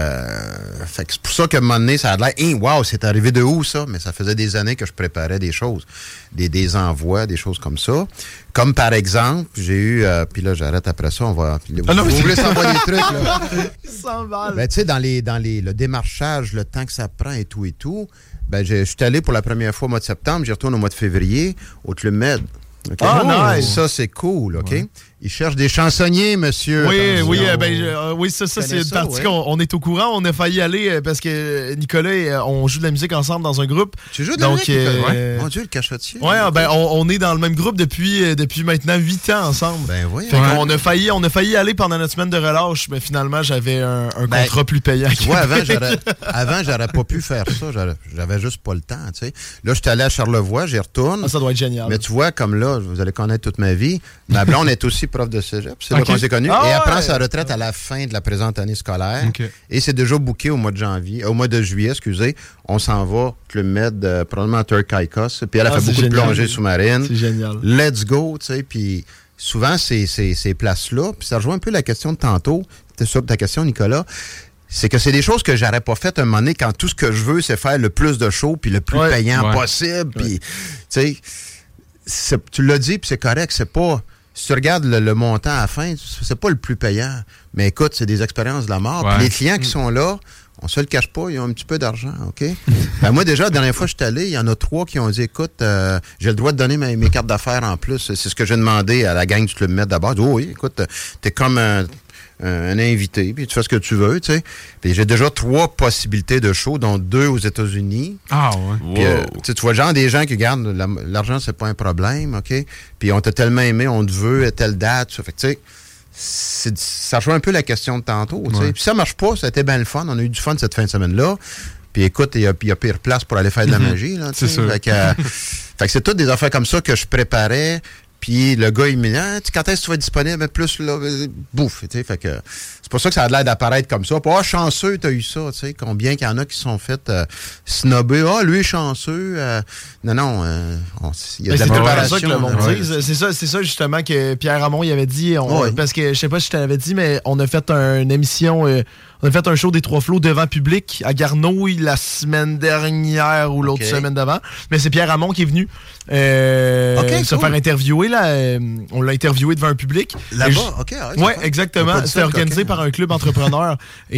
fait que c'est pour ça que, à un moment donné, ça a l'air, wow, c'est arrivé de où, ça? Mais ça faisait des années que je préparais des choses, des envois, des choses comme ça. Comme, par exemple, j'ai eu, puis là, j'arrête après ça, on va... vous voulez savoir des trucs, là? 100 balles. Ben, tu sais, dans le démarchage, le temps que ça prend et tout, ben, je suis allé pour la première fois au mois de septembre, j'y retourne au mois de février, au Club Med. Okay? Nice! Ça, c'est cool, OK? Ouais. Ils cherchent des chansonniers, monsieur. Oui, ça c'est une partie qu'on est au courant. On a failli aller parce que Nicolas, on joue de la musique ensemble dans un groupe. Tu joues de la musique, Nicolas? Mon Dieu, le cachotier. Oui, on est dans le même groupe depuis maintenant 8 ans ensemble. Ben oui. On a failli aller pendant notre semaine de relâche, mais finalement, j'avais un contrat plus payant. Tu vois, avant, j'aurais pas pu faire ça. J'avais juste pas le temps, tu sais. Là, je suis allé à Charlevoix, j'y retourne. Ça doit être génial. Mais tu vois, comme là, vous allez connaître toute ma vie, ma blonde est aussi prof de cégep. C'est là qu'on s'est connus. Et elle prend sa retraite à la fin de la présente année scolaire. Okay. Et c'est déjà booké au mois de juillet, excusez. On s'en va, Club Med, probablement à Turk-Caicos. Puis elle a fait beaucoup de plongées sous-marines. C'est génial. Let's go, tu sais. Puis souvent, ces places-là, puis ça rejoint un peu la question de tantôt, sur ta question, Nicolas, c'est que c'est des choses que j'aurais pas faites un moment donné quand tout ce que je veux, c'est faire le plus de shows puis le plus payant possible. Puis, tu sais, tu l'as dit, puis c'est correct, c'est pas... Si tu regardes le montant à la fin, c'est pas le plus payant. Mais écoute, c'est des expériences de la mort. Puis les clients qui sont là, on se le cache pas, ils ont un petit peu d'argent, OK? Ben moi, déjà, la dernière fois que je suis allé, il y en a 3 qui ont dit, écoute, j'ai le droit de donner mes cartes d'affaires en plus. C'est ce que j'ai demandé à la gang du Club Med d'abord. Oui, écoute, t'es comme un invité, puis tu fais ce que tu veux, tu sais. Puis j'ai déjà 3 possibilités de show, dont 2 aux États-Unis. Ah ouais. Puis, tu vois, genre des gens qui gardent l'argent, c'est pas un problème, OK? Puis on t'a tellement aimé, on te veut à telle date. Ça fait que, tu sais, ça rejoint un peu la question de tantôt, tu sais. Puis ça marche pas, ça a été bien le fun. On a eu du fun cette fin de semaine-là. Puis écoute, il y a pire place pour aller faire de la magie, là, tu sais. C'est sûr. Fait que c'est toutes des affaires comme ça que je préparais. Puis le gars, il me dit, quand est-ce que tu vas être disponible? Plus, là, bouffe, tu sais. Fait que c'est pour ça que ça a l'air d'apparaître comme ça. Puis, chanceux, t'as eu ça, tu sais. Combien qu'il y en a qui sont fait snobber. Lui est chanceux. Non, il y a de la préparation. C'est ça, justement, que Pierre Ramon, il avait dit. Parce que, je sais pas si je te l'avais dit, mais on a fait une émission... on a fait un show des Trois Flots devant public à Garnouille la semaine dernière ou l'autre semaine d'avant. Mais c'est Pierre Ramon qui est venu se faire interviewer. Là, on l'a interviewé devant un public. Là-bas, OK. Oui, exactement. C'était organisé par un club entrepreneur.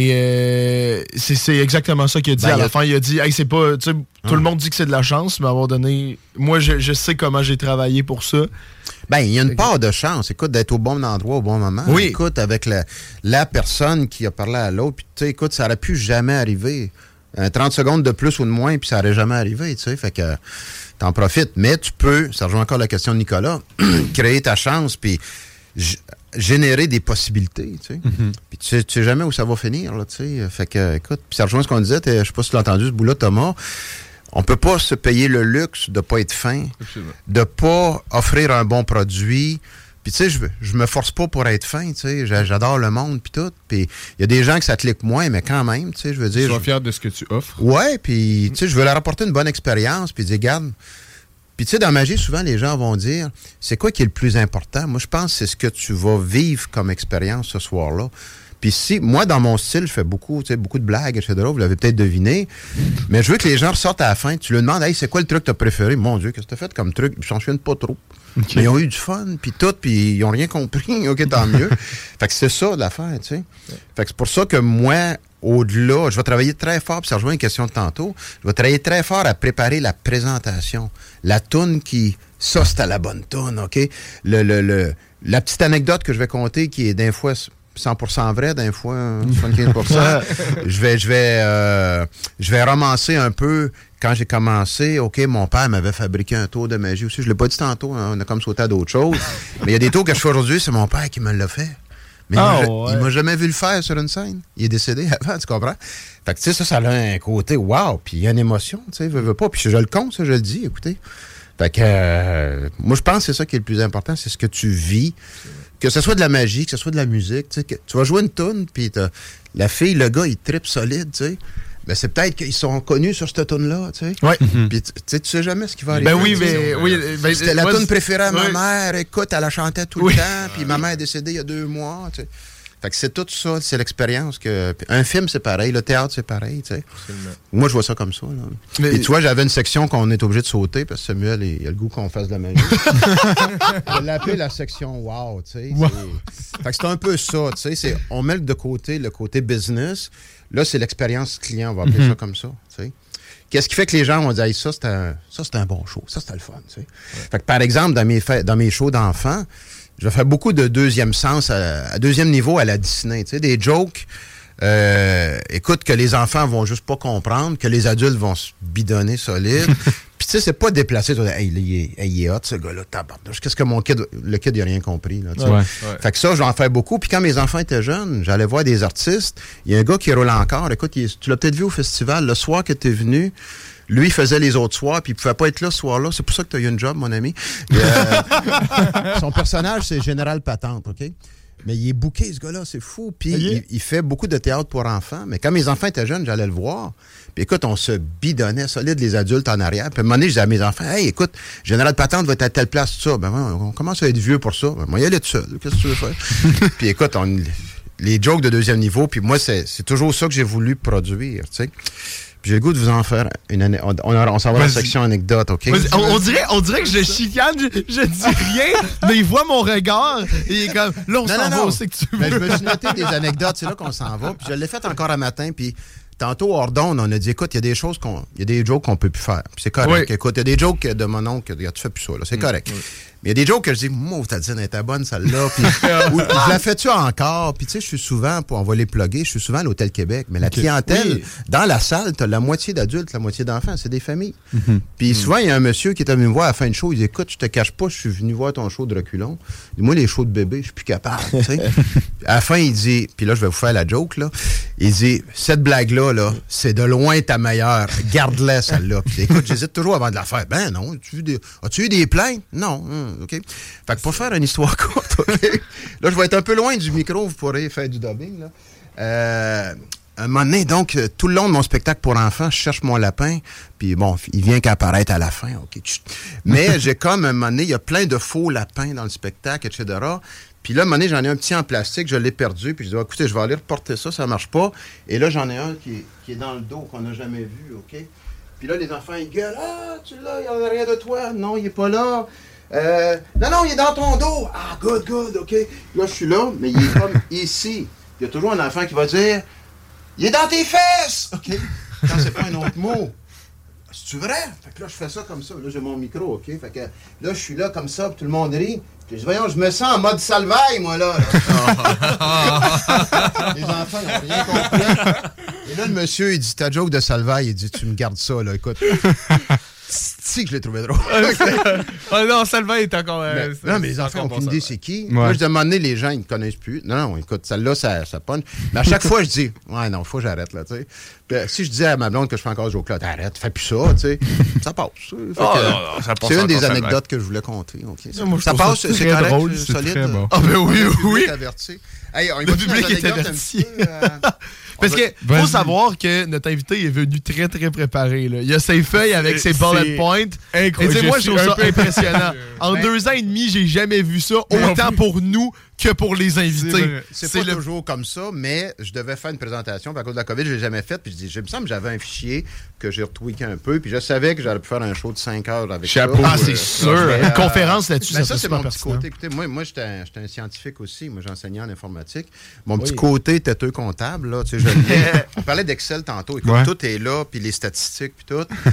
Et c'est exactement ça qu'il a dit. À la fin, il a dit, hey, c'est pas... Tout le monde dit que c'est de la chance, mais à un moment donné, moi, je sais comment j'ai travaillé pour ça. Ben, il y a une part de chance, écoute, d'être au bon endroit au bon moment. Oui. Écoute, avec la personne qui a parlé à l'autre, puis tu sais, écoute, ça aurait pu jamais arriver. 30 secondes de plus ou de moins, puis ça aurait jamais arrivé, tu sais, fait que t'en profites. Mais tu peux, ça rejoint encore la question de Nicolas, créer ta chance, puis générer des possibilités, tu sais. Mm-hmm. Puis tu sais jamais où ça va finir, là, tu sais. Fait que, écoute, puis ça rejoint ce qu'on disait, je sais pas si tu l'as entendu, ce bout-là, Thomas. On peut pas se payer le luxe de pas être fin, de pas offrir un bon produit. Puis tu sais, je me force pas pour être fin, tu sais, j'adore le monde puis tout. Puis il y a des gens que ça clique moins, mais quand même, tu sais, je veux dire... Sois fier de ce que tu offres. Ouais, puis tu sais, je veux leur apporter une bonne expérience, puis dire, regarde... Puis tu sais, dans la magie, souvent, les gens vont dire, c'est quoi qui est le plus important? Moi, je pense que c'est ce que tu vas vivre comme expérience ce soir-là. Puis si, moi, dans mon style, je fais beaucoup de blagues, etc. Vous l'avez peut-être deviné. Mais je veux que les gens ressortent à la fin. Tu leur demandes, hey, c'est quoi le truc que tu as préféré? Mon Dieu, qu'est-ce que tu as fait comme truc? Ils s'en souviennent pas trop. Okay. Mais ils ont eu du fun, puis tout, puis ils ont rien compris. OK, tant mieux. Fait que c'est ça l'affaire, tu sais. Fait que c'est pour ça que moi, au-delà, je vais travailler très fort, puis ça rejoint une question de tantôt, je vais travailler très fort à préparer la présentation. La toune ça, c'était la bonne toune, OK? La petite anecdote que je vais conter, qui est d'un fois... 100% vrai d'un fois, 75%. Je vais romancer un peu. Quand j'ai commencé, OK, mon père m'avait fabriqué un tour de magie aussi. Je l'ai pas dit tantôt, hein, on a comme sauté à d'autres choses. Mais il y a des tours que je fais aujourd'hui, c'est mon père qui me l'a fait. Mais il m'a jamais vu le faire sur une scène. Il est décédé avant, tu comprends? Fait que, tu sais, ça a un côté wow, puis il y a une émotion, tu sais, veux pas. Puis je le compte, ça, je le dis, écoutez. Fait que, moi, je pense que c'est ça qui est le plus important, c'est ce que tu vis. Que ce soit de la magie, que ce soit de la musique, tu sais, tu vas jouer une toune, puis la fille, le gars, il trippe solide, tu sais. Ben, c'est peut-être qu'ils sont connus sur cette toune-là, tu sais. Ouais. Puis, tu sais jamais ce qui va arriver. Ben oui, mais... C'était la toune préférée à ma mère. Écoute, elle la chantait tout le temps. Puis ma mère est décédée il y a 2 mois, tu sais. Fait que c'est tout ça, c'est l'expérience. Un film, c'est pareil. Le théâtre, c'est pareil, tu sais. Moi, je vois ça comme ça, là. Et tu vois, j'avais une section qu'on est obligé de sauter parce que Samuel, il a le goût qu'on fasse de la magie. Je l'ai appelé la section wow, tu sais. Wow. Fait que c'est un peu ça, tu sais. On met de côté le côté business. Là, c'est l'expérience client, on va appeler ça comme ça, tu sais. Qu'est-ce qui fait que les gens vont dire hey, ça, c'était un bon show, ça, c'était le fun, tu sais. Fait que, par exemple, dans mes shows d'enfants, je fais beaucoup de deuxième sens, à deuxième niveau à la Disney, tu sais, des jokes, écoute, que les enfants vont juste pas comprendre, que les adultes vont se bidonner solide. Puis tu sais, c'est pas déplacé, il est hot, ce gars-là, tabarnouche. Qu'est-ce que le kid, il a rien compris, là, tu sais. Ouais. Fait que ça, j'en fais beaucoup. Puis quand mes enfants étaient jeunes, j'allais voir des artistes. Il y a un gars qui roule encore. Écoute, tu l'as peut-être vu au festival, le soir que t'es venu. Lui, il faisait les autres soirs, puis il pouvait pas être là ce soir-là. C'est pour ça que tu as eu une job, mon ami. Son personnage, c'est Général Patente, OK? Mais il est booké, ce gars-là, c'est fou. Puis il fait beaucoup de théâtre pour enfants. Mais quand mes enfants étaient jeunes, j'allais le voir. Puis écoute, on se bidonnait solide, les adultes en arrière. Puis à un moment donné, je disais à mes enfants, hey, écoute, Général Patente va être à telle place, tout ça. Ben, on commence à être vieux pour ça. Ben, moi, y aller tout seul. Qu'est-ce que tu veux faire? Puis écoute, les jokes de deuxième niveau, puis moi, c'est toujours ça que j'ai voulu produire, tu sais. Puis j'ai le goût de vous en faire une année. On s'en va dans la section anecdote, OK? On dirait que je chicane, je dis rien, mais il voit mon regard et il est comme, là, on s'en va, c'est que tu veux. Ben, je me suis noté des anecdotes, c'est là qu'on s'en va. Puis je l'ai fait encore un matin, puis tantôt, hors d'onde, on a dit, écoute, il y a des choses il y a des jokes qu'on peut plus faire. Puis c'est correct. Oui. Écoute, il y a des jokes de mon oncle, tu fais plus ça, là. C'est correct. Mais il y a des jokes que je dis, moi, t'as dit, elle était bonne, celle-là. Puis, je la fais-tu encore? Puis, tu sais, je suis souvent, on va les plugger, je suis souvent à l'Hôtel Québec. Mais la clientèle, dans la salle, t'as la moitié d'adultes, la moitié d'enfants. C'est des familles. Puis, souvent, il y a un monsieur qui est venu me voir à la fin de show. Il dit, écoute, je te cache pas, je suis venu voir ton show de reculons. Moi, les shows de bébé, je suis plus capable, tu sais. À la fin, il dit, puis là, je vais vous faire la joke, là. Il dit, cette blague-là, là, c'est de loin ta meilleure. Garde-la, celle-là. Puis, écoute, j'hésite toujours avant de la faire. Ben non, as-tu eu des plaintes? Non. OK? Fait que pour faire une histoire courte, OK? Là, je vais être un peu loin du micro, vous pourrez faire du dubbing, là. Un moment donné, donc, tout le long de mon spectacle pour enfants, je cherche mon lapin, puis bon, il vient qu'apparaître à la fin, OK? Mais j'ai comme, un moment donné, il y a plein de faux lapins dans le spectacle, etc. Puis là, à un moment donné, j'en ai un petit en plastique, je l'ai perdu, puis je dis, écoutez, je vais aller reporter ça, ça marche pas. Et là, j'en ai un qui est dans le dos, qu'on n'a jamais vu, OK? Puis là, les enfants, ils gueulent, ah, tu l'as, il n'y en a rien de toi. Non, il est pas là. Non, il est dans ton dos. Ah, good, OK. Là, je suis là, mais il est comme ici. Il y a toujours un enfant qui va dire, il est dans tes fesses, OK. Quand c'est pas un autre mot. C'est-tu vrai? Fait que là, je fais ça comme ça. Là, j'ai mon micro, OK. Fait que là, je suis là comme ça, puis tout le monde rit. Puis je dis, voyons, je me sens en mode salvaille, moi, là. Les enfants n'ont rien compris. Et là, le monsieur, il dit, ta joke de salvaille, il dit, tu me gardes ça, là, écoute. Si que je l'ai trouvé drôle. Oh non, Salvaille est encore... non, mais les enfants ont aucune idée c'est qui. Ouais. Moi, je demandais, les gens, ils ne me connaissent plus. Non, écoute, celle-là, ça punch. Mais à chaque fois, je dis, ouais, non, faut que j'arrête, là, tu sais. Puis si je disais à ma blonde que je fais encore ce joke-là, t'arrêtes, fais plus ça, tu sais. Ça passe. Ça passe. C'est une des anecdotes que je voulais compter. Okay. Ça passe, c'est correct, drôle, c'est solide. Très bon. Ah, ben oui. Hey, le public est averti. Parce que faut savoir que notre invité est venu très, très préparé. Là. Il a ses feuilles avec ses bullet points. Incroyable. Moi, je trouve ça impressionnant. En 2 ans et demi, j'ai jamais vu ça, autant pour nous que pour les invités. C'est pas toujours comme ça, mais je devais faire une présentation, puis à cause de la COVID, je l'ai jamais faite. Puis je me semble que j'avais un fichier que j'ai retweaké un peu, puis je savais que j'aurais pu faire un show de 5 heures avec ça. Ah, c'est sûr. Une conférence là-dessus, ça c'est mon petit côté. Écoutez, moi j'étais un scientifique aussi. Moi, j'enseignais en informatique. Mon petit côté têteux comptable, là, tu sais, on parlait d'Excel tantôt. Écoute, tout est là, puis les statistiques, puis tout.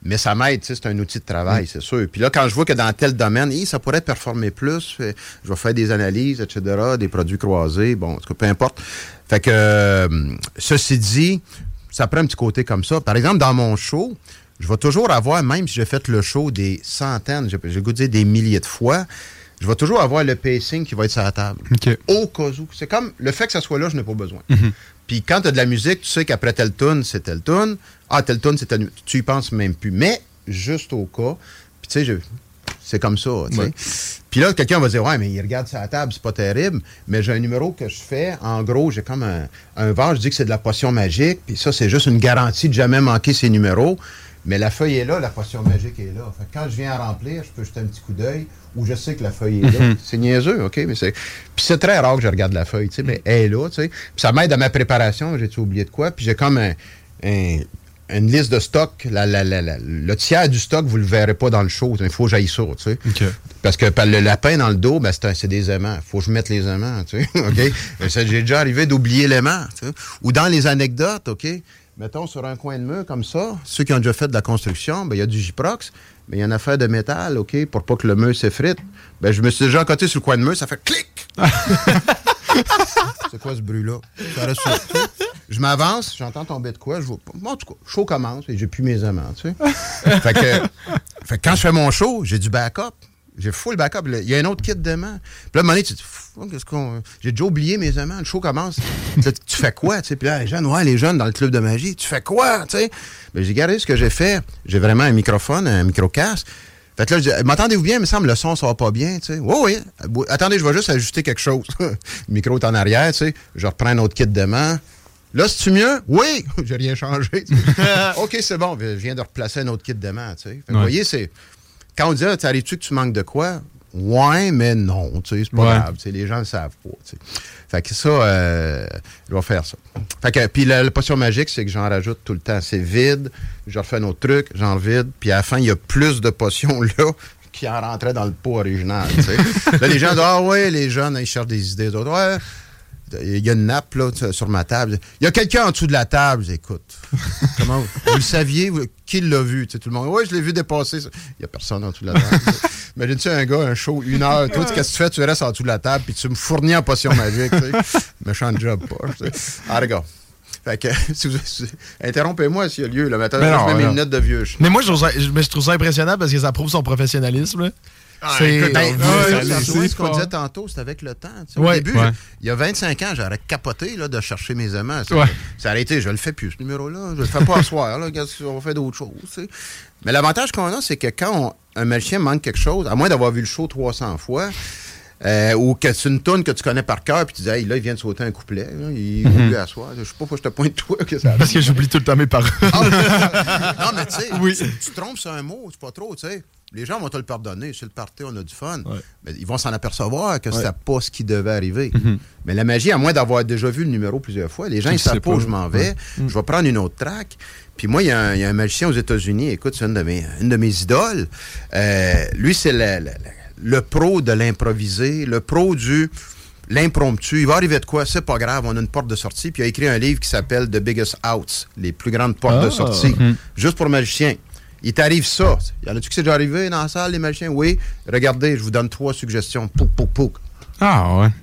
Mais ça m'aide, c'est un outil de travail, c'est sûr. Puis là, quand je vois que dans tel domaine, ça pourrait performer plus, je vais faire des analyses, etc., des produits croisés, bon, en tout cas, peu importe. Fait que, ceci dit, ça prend un petit côté comme ça. Par exemple, dans mon show, je vais toujours avoir, même si j'ai fait le show des centaines, j'ai goût de dire des milliers de fois, je vais toujours avoir le pacing qui va être sur la table. Okay. Au cas où. C'est comme le fait que ça soit là, je n'ai pas besoin. Mm-hmm. Puis quand tu as de la musique, tu sais qu'après telle tune, c'est telle tune. Ah, telle tune, c'est telle... Tu y penses même plus. Mais juste au cas. Puis tu sais, c'est comme ça. Ouais. Puis là, quelqu'un va dire, ouais, mais il regarde sur la table, c'est pas terrible. Mais j'ai un numéro que je fais. En gros, j'ai comme un verre, je dis que c'est de la potion magique. Puis ça, c'est juste une garantie de jamais manquer ces numéros. Mais la feuille est là, la potion magique est là. Fait que quand je viens à remplir, je peux jeter un petit coup d'œil où je sais que la feuille est là. C'est niaiseux, OK? Mais puis c'est très rare que je regarde la feuille, tu sais, mais elle est là, tu sais. Puis ça m'aide à ma préparation, j'ai-tu oublié de quoi? Puis j'ai comme une liste de stock. Le tiers du stock, vous le verrez pas dans le show. Il faut que j'aille ça, tu sais. Okay. Parce que le lapin dans le dos, ben, c'est des aimants. Il faut que je mette les aimants, tu sais. OK? J'ai déjà arrivé d'oublier l'aimant, tu sais. Ou dans les anecdotes, OK? Mettons, sur un coin de mur comme ça, ceux qui ont déjà fait de la construction, ben, il y a du Gyprox, mais il y a une affaire de métal, OK, pour pas que le mur s'effrite. Ben, je me suis déjà accoté sur le coin de mur, ça fait clic! C'est quoi ce bruit-là? Ça reste sur... Je m'avance, j'entends tomber de quoi, je vois pas. En tout cas, le show commence et j'ai plus mes aimants, tu sais. fait que quand je fais mon show, j'ai du backup. J'ai full backup. Il y a un autre kit d'aimants. Puis là, à un moment donné, tu te dis, j'ai déjà oublié mes aimants. Le show commence. Tu fais quoi? Puis là, les jeunes dans le club de magie, tu fais quoi? T'sais? Ben, j'ai gardé ce que j'ai fait. J'ai vraiment un microphone, un micro-casque. Fait que là, je dis, m'entendez-vous bien? Il me semble le son, ça va pas bien. T'sais. Oui. Attendez, je vais juste ajuster quelque chose. Le micro est en arrière. T'sais. Je reprends un autre kit d'aimants. Là, c'est-tu mieux? Oui! J'ai rien changé. OK, c'est bon. Je viens de replacer un autre kit d'aimants. Vous voyez, c'est... Quand on dit, t'arrives-tu que tu manques de quoi? Ouais, mais non, tu sais, c'est pas grave. Les gens le savent pas. T'sais. Fait que ça, je vais faire ça. Fait que, puis la potion magique, c'est que j'en rajoute tout le temps. C'est vide, je refais un autre truc, j'en vide, puis à la fin, il y a plus de potions là qui en rentraient dans le pot original. Là, les gens disent, ah ouais, les jeunes, ils cherchent des idées. D'autres, ouais. Il y a une nappe là, sur ma table. Il y a quelqu'un en dessous de la table. Écoute, comment vous le saviez? Qui l'a vu? Tout le monde. Oui, je l'ai vu dépasser. Il n'y a personne en dessous de la table. Imagine-tu un gars, un show, 1 heure. Toi, qu'est-ce que tu fais? Tu restes en dessous de la table puis tu me fournis en potion magique. Méchant job, pas. Ah, regarde. Fait que, interrompez-moi s'il y a lieu. Là. Maintenant, je mets mes lunettes de vieux. Mais moi, je trouve ça impressionnant parce que ça prouve son professionnalisme. Là. C'est ce qu'on disait tantôt, c'est avec le temps. Au début, il y a 25 ans, j'aurais capoté là, de chercher mes aimants. Ça a arrêté, je le fais plus, ce numéro-là. Je le fais pas à soir. Là, on va faire d'autres choses. T'sais. Mais l'avantage qu'on a, c'est que quand un magicien manque quelque chose, à moins d'avoir vu le show 300 fois, ou que c'est une toune que tu connais par cœur, puis tu dis, hey, là, il vient de sauter un couplet, là, il oublie à soir. Je sais pas pourquoi je te pointe toi que ça. Parce que j'oublie tout le temps mes paroles. Non, mais tu sais, tu trompes sur un mot, c'est pas trop, tu sais. Les gens vont te le pardonner. C'est le party, on a du fun. Ouais. Mais ils vont s'en apercevoir que c'était pas ce qui devait arriver. Mais la magie, à moins d'avoir déjà vu le numéro plusieurs fois, les gens, ils savent pas où je m'en vais. Je vais prendre une autre track. Puis moi, il y a un magicien aux États-Unis. Écoute, c'est une de mes idoles. Lui, c'est le pro de l'improvisé, le pro du l'impromptu. Il va arriver de quoi? C'est pas grave. On a une porte de sortie. Puis il a écrit un livre qui s'appelle The Biggest Outs, les plus grandes portes de sortie, juste pour magiciens. Il t'arrive ça. Y en a-tu qui c'est déjà arrivé dans la salle, les magiciens? Oui. Regardez, je vous donne 3 suggestions. Pouk, pouk, pouk. Ah, ouais.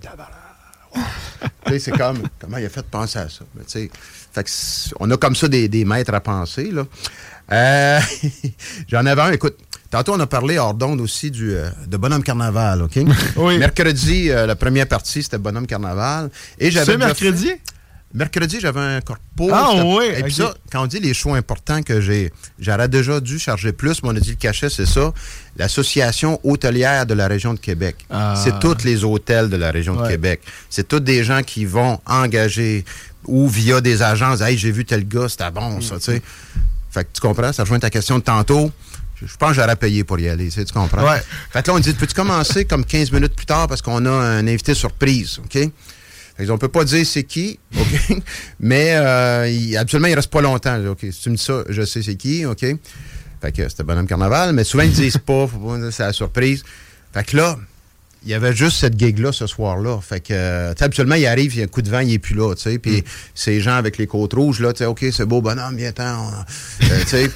Tu sais, c'est comme... Comment il a fait de penser à ça? Mais, fait que on a comme ça des maîtres à penser, là. J'en avais un, écoute... Tantôt, on a parlé hors d'onde aussi de Bonhomme Carnaval, OK? Oui. Mercredi, la première partie, c'était Bonhomme Carnaval. Et j'avais c'est mercredi? Mercredi, j'avais un corpo. Ah oui! Et puis ça, quand on dit les shows importants que j'aurais déjà dû charger plus, mais on a dit le cachet, c'est ça. L'Association hôtelière de la région de Québec. C'est tous les hôtels de la région de Québec. C'est tous des gens qui vont engager ou via des agences. Hey, j'ai vu tel gars, c'était bon, ça, tu sais. Fait que tu comprends, ça rejoint ta question de tantôt. Je pense que j'aurais payé pour y aller, tu comprends? Ouais. Fait que là, on dit, peux-tu commencer comme 15 minutes plus tard parce qu'on a un invité surprise, OK? On ne peut pas dire c'est qui, OK? Mais habituellement, il ne reste pas longtemps. OK, si tu me dis ça, je sais c'est qui, OK? Fait que c'était Bonhomme Carnaval, mais souvent, ils ne disent pas, c'est la surprise. Fait que là, il y avait juste cette gig-là ce soir-là. Fait que, habituellement, il arrive, il y a un coup de vent, il n'est plus là, tu sais. Puis ces gens avec les côtes rouges, là, tu sais, OK, c'est beau, bonhomme, viens-t'en. Tu sais.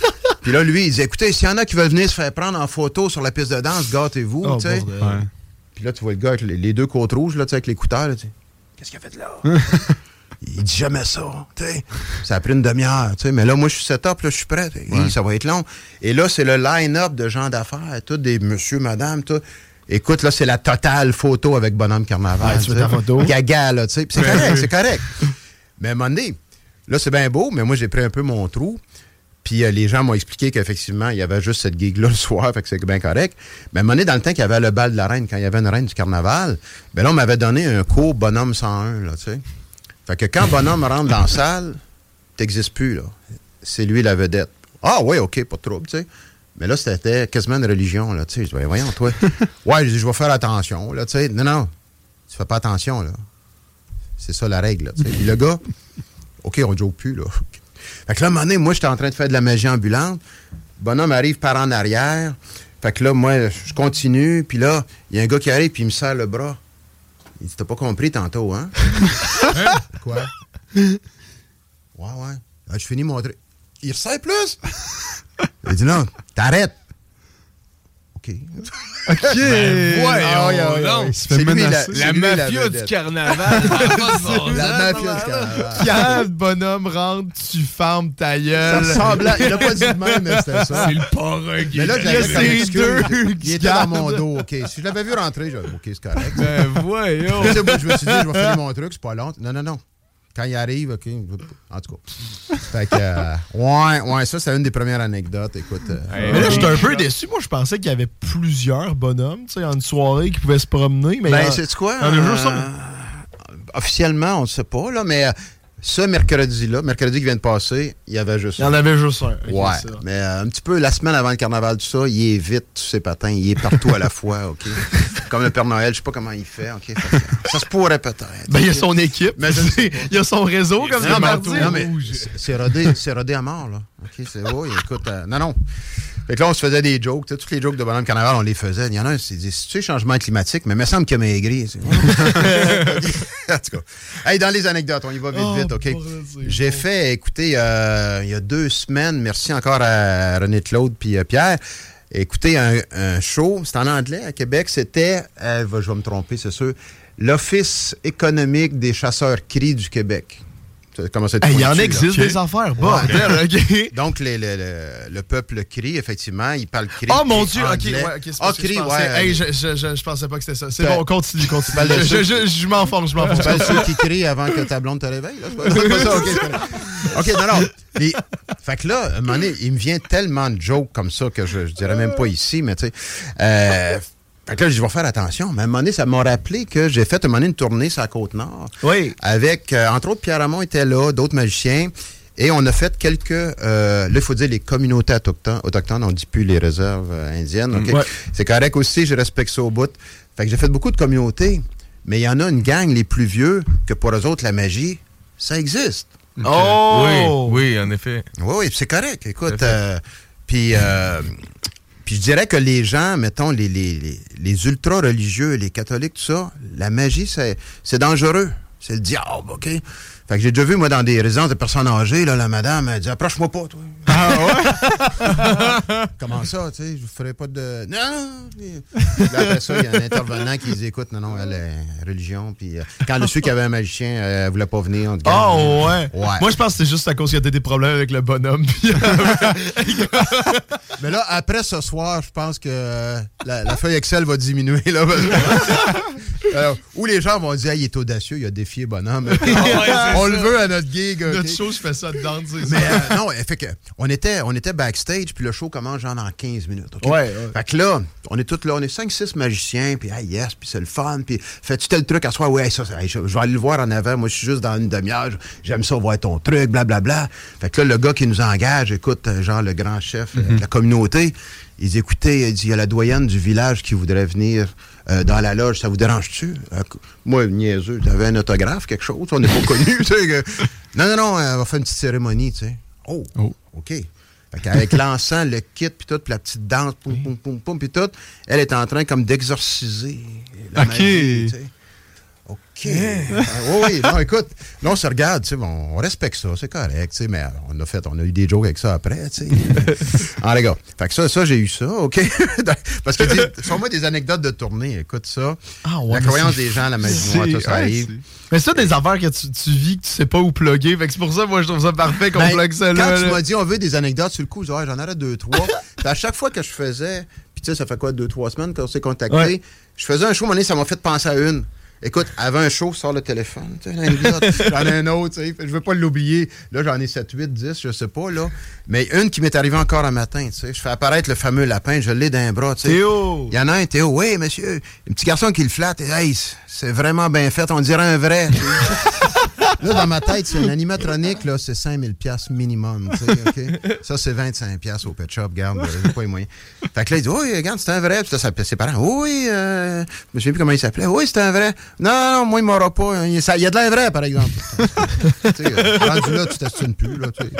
Puis là, lui, il disait, écoutez, s'il y en a qui veulent venir se faire prendre en photo sur la piste de danse, gâtez-vous, tu sais. Puis là, tu vois le gars avec les deux côtes rouges, là, avec l'écouteur, là, tu sais. Qu'est-ce qu'il a fait là? Il dit jamais ça, tu sais. Ça a pris une demi-heure, tu sais. Mais là, moi, je suis set-up, là, je suis prêt. Ça va être long. Et là, c'est le line-up de gens d'affaires, tous des monsieur, madame, tout. Écoute, là, c'est la totale photo avec Bonhomme Carnaval. Tu veux ta photo? Gaga, là, tu sais. C'est correct, c'est correct. Mais à un moment donné, là, c'est bien beau, mais moi, j'ai pris un peu mon trou. Puis les gens m'ont expliqué qu'effectivement, il y avait juste cette gig-là le soir, fait que c'est bien correct. Mais à un moment donné, dans le temps qu'il y avait le bal de la reine, quand il y avait une reine du carnaval, ben là, on m'avait donné un cours Bonhomme 101, là, tu sais. Fait que quand Bonhomme rentre dans la salle, t'existes plus, là. C'est lui la vedette. Ah oui, OK, pas de trouble, tu sais. Mais là, c'était quasiment une religion, là, tu sais. Je dis, voyons, toi. Ouais, je vais faire attention, là, tu sais. Non, tu fais pas attention, là. C'est ça la règle, là, tu sais. Puis le gars, OK, on ne joue plus, là. Fait que là, à un moment donné, moi, j'étais en train de faire de la magie ambulante. Bonhomme arrive par en arrière. Fait que là, moi, je continue. Puis là, il y a un gars qui arrive puis il me serre le bras. Il dit, t'as pas compris tantôt, hein? Quoi? Ouais. Là, je finis mon truc. Il resserre plus? Il dit, non, t'arrêtes. OK. C'est lui la mafia du carnaval. La mafia du carnaval. Quand le bonhomme rentre, tu fermes ta gueule. Ça ressemblait. Il n'a pas dit de même, mais c'était ça. C'est le parrain. Mais là, j'avais il était dans mon dos, OK. Si je l'avais vu rentrer, j'aurais dit, OK, c'est correct. Ben voyons. Je me suis dit, je vais finir mon truc, c'est pas long. Non. Quand il arrive, OK. En tout cas. Fait que, ouais, ça, c'est une des premières anecdotes. Écoute. Mais là, j'étais un peu déçu. Moi, je pensais qu'il y avait plusieurs bonhommes, tu sais, en une soirée qui pouvaient se promener. Mais ben, c'est quoi? Officiellement, on ne sait pas, là, mais ce mercredi qui vient de passer, il y avait juste un. Il y en avait juste un. Okay, ouais. Ça. Mais un petit peu, la semaine avant le carnaval, tout ça, il est vite, tous ses patins, il est partout à la fois, OK? Comme le Père Noël, je sais pas comment il fait, OK? Ça se pourrait peut-être. Ben, il y a son équipe, mais il y a son réseau, comme ça. Non, mais c'est rodé à mort, là. OK, c'est beau, écoute, non. Fait que là, on se faisait des jokes. Toutes les jokes de Bonhomme Carnaval, on les faisait. Il y en a un qui s'est dit, c'est-tu changement climatique, mais il me semble qu'il a maigri. En tout cas. Hey, dans les anecdotes, on y va vite, OK? J'ai fait, écoutez, il y a 2 semaines, merci encore à René-Claude puis Pierre, écoutez, un show, c'est en anglais à Québec, c'était, je vais me tromper, c'est sûr, l'Office économique des chasseurs-cris du Québec. Il y en existe des affaires. Bon, okay. Donc, le peuple crie, effectivement. Il parle cri. Oh mon Dieu, OK. Cri, ouais. Je pensais pas que c'était ça. C'est bon, continue. Je m'enfonce. C'est ceux qui crient avant que ta blonde te réveille. C'est pas ça, OK, non. Puis, fait que là, à un moment donné, il me vient tellement de jokes comme ça que je dirais même pas ici, mais tu sais... Fait que là, je vais faire attention. Mais à un moment donné, ça m'a rappelé que j'ai fait un moment donné une tournée sur la Côte-Nord. Oui. Avec, entre autres, Pierre Ramon était là, d'autres magiciens. Et on a fait quelques... là, il faut dire les communautés autochtones. On ne dit plus les réserves indiennes. Okay? Ouais. C'est correct aussi, je respecte ça au bout. Fait que j'ai fait beaucoup de communautés. Mais il y en a une gang, les plus vieux, que pour eux autres, la magie, ça existe. Okay. Oh! Oui, en effet. Oui, c'est correct. Écoute, puis je dirais que les gens, mettons, les ultra-religieux, les catholiques, tout ça, la magie, c'est dangereux. C'est le diable, OK? Fait que j'ai déjà vu, moi, dans des résidences de personnes âgées, là, la madame, elle dit « Approche-moi pas, toi. » Ah ouais? Comment ça, tu sais? Je vous ferai pas de... Non! Puis là, après ça, il y a un intervenant qui dit « Écoute, non, elle est religion. » Puis quand elle a su qu'il y avait un magicien, elle voulait pas venir. On dit, ouais. Moi, je pense que c'est juste à cause qu'il y a des problèmes avec le bonhomme. Mais là, après ce soir, je pense que la feuille Excel va diminuer. Là, où les gens vont dire « Il est audacieux, il a défié bonhomme. » On le veut à notre gig. Notre show, je fais ça dedans. Mais non, fait que on était backstage, puis le show commence genre dans 15 minutes. Okay? Ouais. Fait que là, on est tous là, on est 5-6 magiciens, puis yes, puis c'est le fun, puis fais-tu tel truc à soir? Ouais, ça, je vais aller le voir en avant. Moi, je suis juste dans une demi-heure. J'aime ça voir ton truc, blablabla. Fait que là, le gars qui nous engage, écoute, genre le grand chef de la communauté, il dit, écoutez, il y a la doyenne du village qui voudrait venir dans la loge, ça vous dérange-tu? Moi, niaiseux, t'avais un autographe, quelque chose, on n'est pas connus. Non, on va faire une petite cérémonie, tu sais. Oh, OK. Fait qu'avec l'encens, le kit, puis tout, puis la petite danse, poum, puis tout, elle est en train comme d'exorciser la magie, tu sais. OK. Oui, non, écoute, là, on se regarde, tu sais, on respecte ça, c'est correct, tu sais, mais on a eu des jokes avec ça après, tu sais. Ah, les gars, fait que ça, j'ai eu ça, OK? Parce que, sont-moi des anecdotes de tournée, écoute ça. La croyance des gens, la magie noire, tout ça arrive. Mais ça, des affaires que tu vis, que tu sais pas où plugger, fait que c'est pour ça, moi, je trouve ça parfait qu'on plug ça là. Quand tu m'as dit, on veut des anecdotes, sur le coup, j'en aurais 2, 3. Puis à chaque fois que je faisais, puis tu sais, ça fait quoi, 2, 3 semaines qu'on s'est contacté, je faisais un show, à un moment donné, ça m'a fait penser à une. Écoute, avant un show, sors le téléphone. J'en ai un autre, tu sais. Je veux pas l'oublier. Là, j'en ai 7, 8, 10, je sais pas, là. Mais une qui m'est arrivée encore un matin, tu sais. Je fais apparaître le fameux lapin, je l'ai d'un bras, tu sais. Théo! Il y en a un, Théo. Oui, monsieur. Un petit garçon qui le flatte. Hey, c'est vraiment bien fait. On dirait un vrai. Là, dans ma tête, c'est un animatronique, là, c'est 5000 $ minimum, tu sais, OK? Ça, c'est 25 $ au pet shop, regarde, j'ai pas les moyens. Fait que là, il dit, oui, regarde, c'est un vrai. Puis là, ses parents, oui, je me souviens plus comment il s'appelait. Oui, c'est un vrai. Non, moi, il m'aura pas. Il y a de l'air vrai, par exemple. Tu sais, rendu là, tu t'estimes plus, là, tu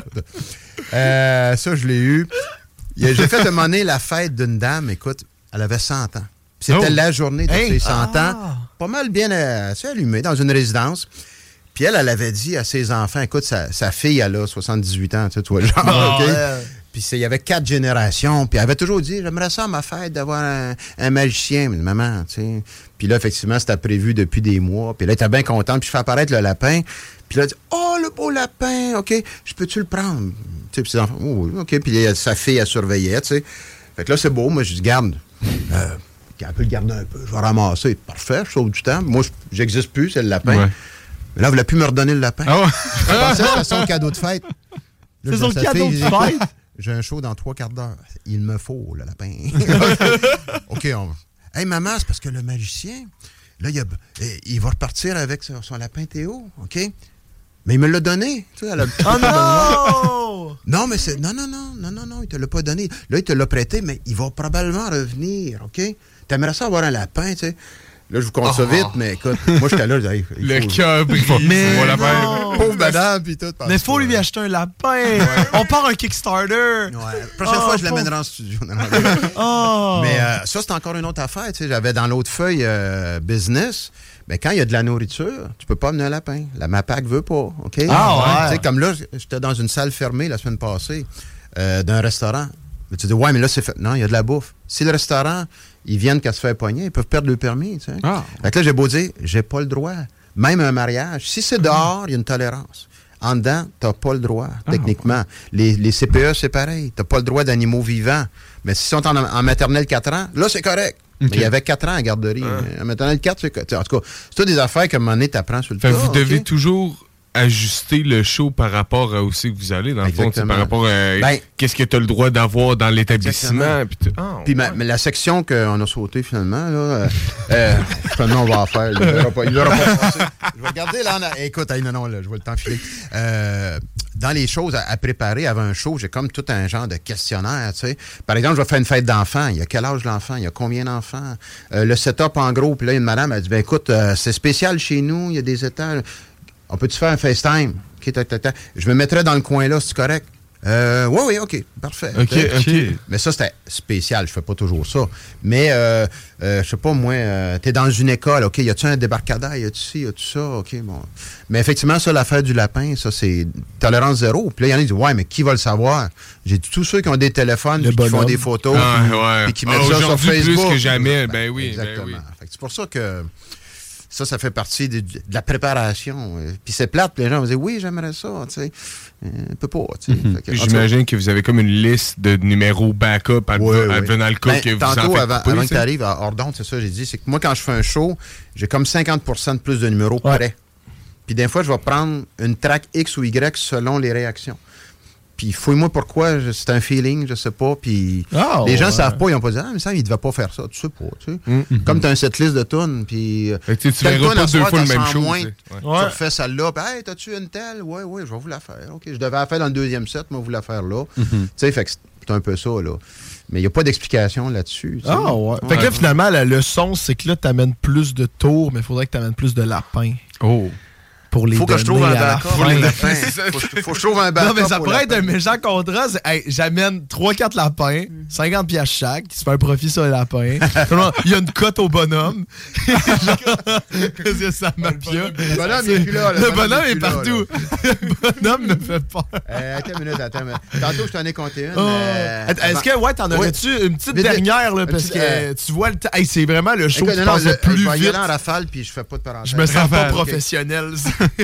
sais. Ça, je l'ai eu. J'ai fait demander la fête d'une dame, écoute, elle avait 100 ans. Puis c'était la journée de ses 100 ans. Pas mal bien assez allumée dans une résidence. Puis elle avait dit à ses enfants, écoute, sa fille, elle a 78 ans, tu vois, genre, OK? Puis il y avait 4 générations, puis elle avait toujours dit, j'aimerais ça à ma fête d'avoir un magicien, mais maman, tu sais. Puis là, effectivement, c'était prévu depuis des mois. Puis là, elle était bien contente, puis je fais apparaître le lapin. Puis là, elle dit, oh, le beau lapin, OK, je peux-tu le prendre? Tu sais, puis ses enfants, oh, oui, OK. Puis sa fille, elle surveillait, tu sais. Fait que là, c'est beau, moi, je dis, garde. Elle peut le garder un peu, je vais ramasser. Parfait, je sauve du temps. Moi, j'existe plus, c'est le lapin. Ouais. Mais là, elle voulait plus me redonner le lapin. Ah ouais. Je pensais que c'était son cadeau de fête. C'est son cadeau de fête? J'ai un show dans 3 quarts d'heure. Il me faut, le lapin. OK, hey, maman, c'est parce que le magicien, là, il va repartir avec son lapin Théo, OK? Mais il me l'a donné. Tu sais, oh non! Non, mais c'est... Non, il te l'a pas donné. Là, il te l'a prêté, mais il va probablement revenir, OK? T'aimerais ça avoir un lapin, tu sais? Là, je vous compte ça vite, mais écoute, moi, j'étais là, le cœur brise. Mais pauvre madame, puis tout. Mais faut lui acheter un lapin. Ouais. On part un Kickstarter. Ouais. Prochaine fois, je l'amènerai en studio. Mais ça, c'est encore une autre affaire. Tu sais, j'avais dans l'autre feuille business, mais quand il y a de la nourriture, tu peux pas amener un lapin. La MAPAC veut pas, OK? Ah ouais. Tu sais, comme là, j'étais dans une salle fermée la semaine passée d'un restaurant. Mais tu dis, ouais, mais là, c'est fait. Non, il y a de la bouffe. Si le restaurant, ils viennent qu'à se faire pogner, ils peuvent perdre le permis, tu sais. Fait que là, j'ai beau dire, j'ai pas le droit. Même un mariage, si c'est dehors, il y a une tolérance. En dedans, t'as pas le droit, techniquement. Les CPE, c'est pareil. T'as pas le droit d'animaux vivants. Mais s'ils sont en maternelle 4 ans, là, c'est correct. Okay. Mais il y avait 4 ans à garderie. En maternelle 4, c'est correct. En tout cas, c'est toutes des affaires qu'à un moment donné, t'apprends sur le tas. Vous devez toujours ajuster le show par rapport à où c'est que vous allez, dans le fond, par rapport à qu'est-ce que tu as le droit d'avoir dans l'établissement. Puis la section qu'on a sautée finalement, là, on va en faire. Il l'aura pas passé. Je vais regarder là. Écoute, non, là, je vois le temps filer. Dans les choses à préparer avant un show, j'ai comme tout un genre de questionnaire, tu sais. Par exemple, je vais faire une fête d'enfants. Il y a quel âge l'enfant? Il y a combien d'enfants? Le setup en gros. Puis là, une madame, elle dit, écoute, c'est spécial chez nous. Il y a des étages. On peut-tu faire un FaceTime? OK, je me mettrais dans le coin là, c'est correct? Oui, OK, parfait. OK. Mais ça, c'était spécial, je fais pas toujours ça. Mais, je sais pas, moi, t'es dans une école, OK, y a-tu un débarcadère, y a-tu ci, y a-tu ça, OK, bon. Mais effectivement, ça, l'affaire du lapin, ça, c'est tolérance zéro. Puis là, il y en a qui disent, ouais, mais qui va le savoir? J'ai tous ceux qui ont des téléphones, qui font des photos, puis qui mettent ça sur Facebook. Plus que jamais, ben oui. Exactement. Fait que c'est pour ça que... Ça fait partie de la préparation. Puis c'est plate, puis les gens vont dire, oui, j'aimerais ça, tu sais. On peut pas, tu sais. J'imagine que vous avez comme une liste de numéros backup advenant le cas que vous en faites tantôt, avant que tu arrives à Ordon, c'est ça, j'ai dit, c'est que moi, quand je fais un show, j'ai comme 50% de plus de numéros prêts. Puis des fois, je vais prendre une track X ou Y selon les réactions. Puis fouille-moi pourquoi, c'est un feeling, je sais pas. Puis les gens savent pas, ils ont pas dit, mais ça, ils devaient pas faire ça. Tu sais pas, tu sais. Comme tu as une setlist de tunes, puis. Tu verras pas 2 fois le même show. Tu refais celle-là, puis hey, t'as-tu une telle? Oui, je vais vous la faire. OK, je devais la faire dans le 2e set, mais je vais vous la faire là. Tu sais, fait que c'est un peu ça, là. Mais il n'y a pas d'explication là-dessus. Fait que là, finalement, la leçon, c'est que là, tu amènes plus de tours, mais il faudrait que tu amènes plus de lapins. Oh. pour les faut que je trouve un backup pour les lapins. Faut que je trouve un backup. Non, mais ça pourrait être un méchant contrat. Hey, j'amène 3-4 lapins, 50 piastres chaque, qui se fait un profit sur les lapins. Il y a une cote au bonhomme. C'est ça, mafia. Le bonhomme est plus là. Le bonhomme est partout. Le bonhomme me fait peur. Attends une minute. Tantôt, je t'en ai compté une. Est-ce que, t'en aurais-tu une petite dernière, là, parce que tu vois, c'est vraiment le show qui passe le plus vite. Je vais y aller en rafale, puis je fais pas de parenthèse. Je me sens pas professionnel.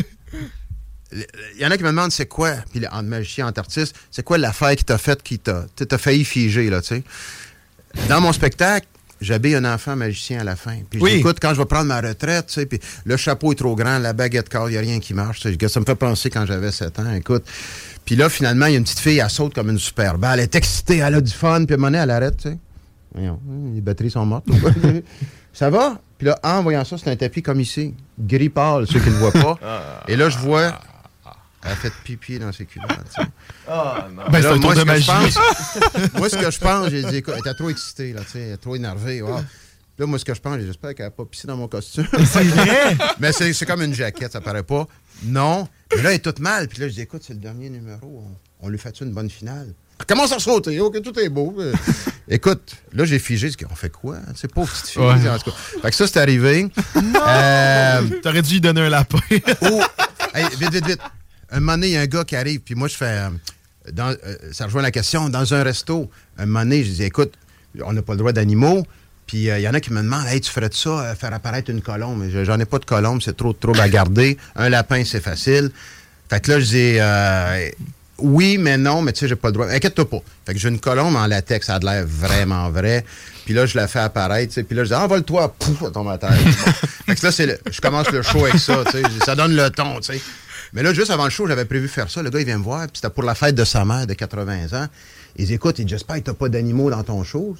Il y en a qui me demandent c'est quoi, puis entre magicien, entre artiste, c'est quoi l'affaire qui t'a fait, qui t'a failli figer, là, tu sais. Dans mon spectacle, j'habille un enfant magicien à la fin. Puis j'écoute quand je vais prendre ma retraite, tu sais, puis le chapeau est trop grand, la baguette corps, il n'y a rien qui marche. Ça me fait penser quand j'avais 7 ans, écoute. Puis là, finalement, il y a une petite fille, elle saute comme une super balle, elle est excitée, elle a du fun, puis à un moment donné, elle arrête, tu sais. Voyons, les batteries sont mortes. Ça va? Puis là, en voyant ça, c'est un tapis comme ici, gris pâle, ceux qui ne le voient pas. Et là, je vois, elle a fait pipi dans ses culottes. Non. Ben, c'est un tour de magie. Moi, ce que je pense, j'ai dit, écoute, elle était trop excitée, là, tu sais, trop énervée. Wow. Là, moi, ce que je pense, j'espère qu'elle n'a pas pissé dans mon costume. C'est vrai? Mais c'est comme une jaquette, ça paraît pas. Non. Mais là, elle est toute mal. Puis là, je dis, écoute, c'est le dernier numéro. On lui fait une bonne finale? Elle commence à sauter. OK, tout est beau. Écoute, là, j'ai figé. On fait quoi? C'est pauvre petite fille. Ouais. En tout cas. Fait que ça, c'est arrivé. Non! T'aurais dû lui donner un lapin. Hey, vite. Un moment donné, il y a un gars qui arrive. Puis moi, je fais... ça rejoint la question. Dans un resto, un moment donné, je dis, écoute, on n'a pas le droit d'animaux. Puis il y en a qui me demandent, hey, tu ferais de ça, faire apparaître une colombe? J'en ai pas de colombe, c'est trop à garder. Un lapin, c'est facile. Fait que là, je dis, oui, mais non, mais tu sais, j'ai pas le droit. Inquiète-toi pas. Fait que j'ai une colombe en latex, ça a de l'air vraiment vrai. Puis là, je la fais apparaître, tu sais. Puis là, je dis, envole-toi, pouf, ça tombe à terre. Fait que là, je commence le show avec ça, tu sais. Ça donne le ton, tu sais. Mais là, juste avant le show, j'avais prévu faire ça. Le gars, il vient me voir, puis c'était pour la fête de sa mère de 80 ans. Il dit, écoute, j'espère que t'as pas d'animaux dans ton show.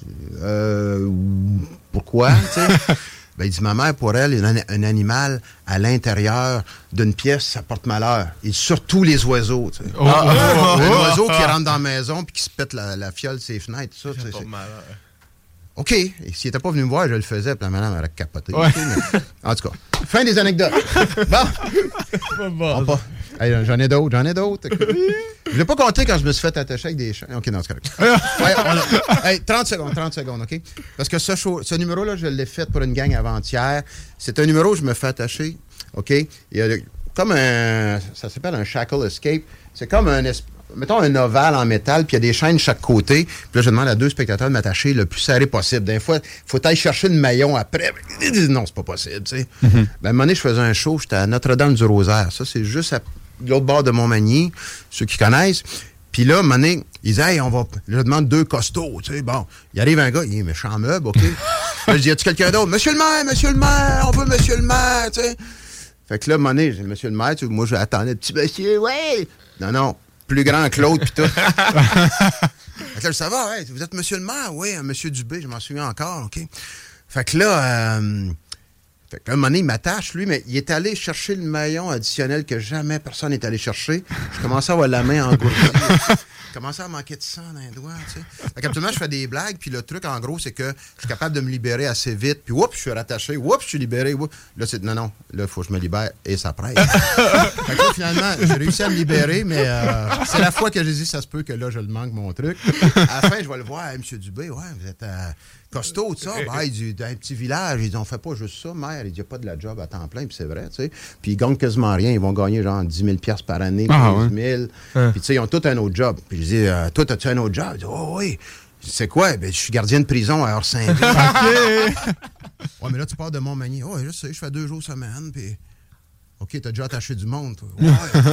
Pourquoi, tu sais? Ben, il dit, ma mère, pour elle, un animal à l'intérieur d'une pièce, ça porte malheur. Et surtout les oiseaux, tu sais. Un oiseau qui rentre dans la maison puis qui se pète la fiole, ses fenêtres, tout ça. Ça porte malheur. OK. Et s'il n'était pas venu me voir, je le faisais, puis la madame aurait capoté. Ouais. Mais, en tout cas, fin des anecdotes. Bon. Hey, j'en ai d'autres. Je ne l'ai pas compté quand je me suis fait attacher avec des chiens. OK, non, c'est correct. Hey, 30 secondes, OK? Parce que ce numéro-là, je l'ai fait pour une gang avant-hier. C'est un numéro où je me fais attacher, OK? Il y a comme ça s'appelle un shackle escape. C'est comme mettons un ovale en métal, puis il y a des chaînes de chaque côté. Puis là, je demande à 2 spectateurs de m'attacher le plus serré possible. Des fois, il faut aller chercher le maillon après. Non, c'est pas possible, tu sais. Ben, à un moment donné, je faisais un show, j'étais à Notre-Dame-du-Rosaire. Ça, c'est juste à l'autre bord de Montmagny, ceux qui connaissent. Puis là, à un moment donné, ils disent, hey, je demande 2 costauds, tu sais. Bon, il arrive un gars, il est méchant meuble, OK? Là, je dis, y a-tu quelqu'un d'autre? Monsieur le maire, on veut monsieur le maire, tu sais. Fait que là, à un moment donné, j'ai dit, monsieur le maire, moi, j'attendais le petit monsieur, ouais. Non. Plus grand que l'autre, pis tout. Fait que là, ça va, hey, vous êtes monsieur le maire? Oui, monsieur Dubé, je m'en souviens encore, OK. Fait que là, à un moment donné, il m'attache, lui, mais il est allé chercher le maillon additionnel que jamais personne n'est allé chercher. Je commençais à avoir la main engourdie. Je commençais à manquer de sang dans les doigts, tu sais. Fait qu'habituellement, je fais des blagues, puis le truc, en gros, c'est que je suis capable de me libérer assez vite, puis oups, je suis rattaché, oups, je suis libéré, oups. Là, c'est non, là, il faut que je me libère, et ça presse. Fait que là, finalement, j'ai réussi à me libérer, mais c'est la fois que j'ai dit, ça se peut que là, je le manque, mon truc. À la fin, je vais le voir, hey, M. Dubé, ouais, vous êtes costaud, tout ça. Ben, il dit, d'un petit village, il dit, on fait pas juste ça, maire. Il dit, il n'y a pas de la job à temps plein, puis c'est vrai, tu sais. Puis ils gagnent quasiment rien. Ils vont gagner genre 10 000 $ par année, 15 000. Puis tu sais, ils ont tous un autre job. Puis je dis, toi, as-tu un autre job? Il dit, oh oui. C'est quoi? Ben, je suis gardien de prison à Heure-Saint-Ville. Ouais, mais là, tu pars de Montmagny. Oh, je sais, je fais 2 jours semaine, puis... OK, t'as déjà attaché du monde, toi. Ouais.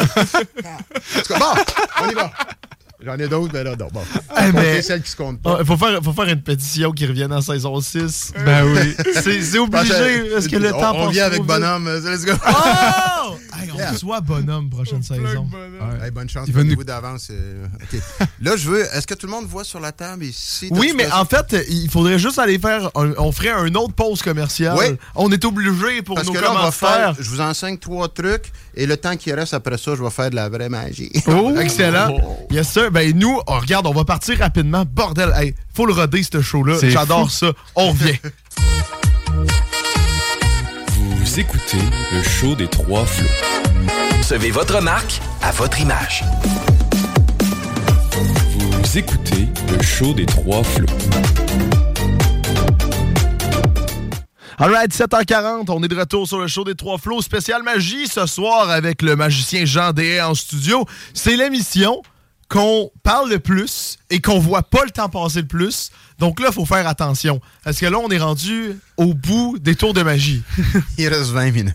En tout cas, bon, on y va. J'en ai d'autres, mais là, non. Bon. Mais celle qui se compte pas. Il faut faire une pétition qui revienne en saison 6. Ben oui. C'est obligé. Est-ce que le temps passe? On vient avec Bonhomme. Let's go. Oh! Hey, on reçoit Bonhomme prochaine saison. Hey, bonne chance. Prenez-vous d'avance. OK. Là, je veux... Est-ce que tout le monde voit sur la table ici? Oui, mais en fait, il faudrait juste aller faire... On ferait une autre pause commerciale. Oui. On est obligé pour nos commentaires. Je vous enseigne 3 trucs et le temps qui reste après ça, je vais faire de la vraie magie. Oh! Excellent. Yes, sir. Ben, nous, regarde, on va partir rapidement. Bordel, hey, faut le roder, ce show-là. J'adore ça. On revient. Vous écoutez le show des 3 flots. Concevez votre marque à votre image. Vous écoutez le show des Trois Flots. Alright, 7h40, on est de retour sur le show des Trois Flots, spécial magie ce soir avec le magicien Jean Dehaye en studio. C'est l'émission qu'on parle le plus et qu'on voit pas le temps passer le plus. Donc là, il faut faire attention. Parce que là, on est rendu au bout des tours de magie. Il reste 20 minutes.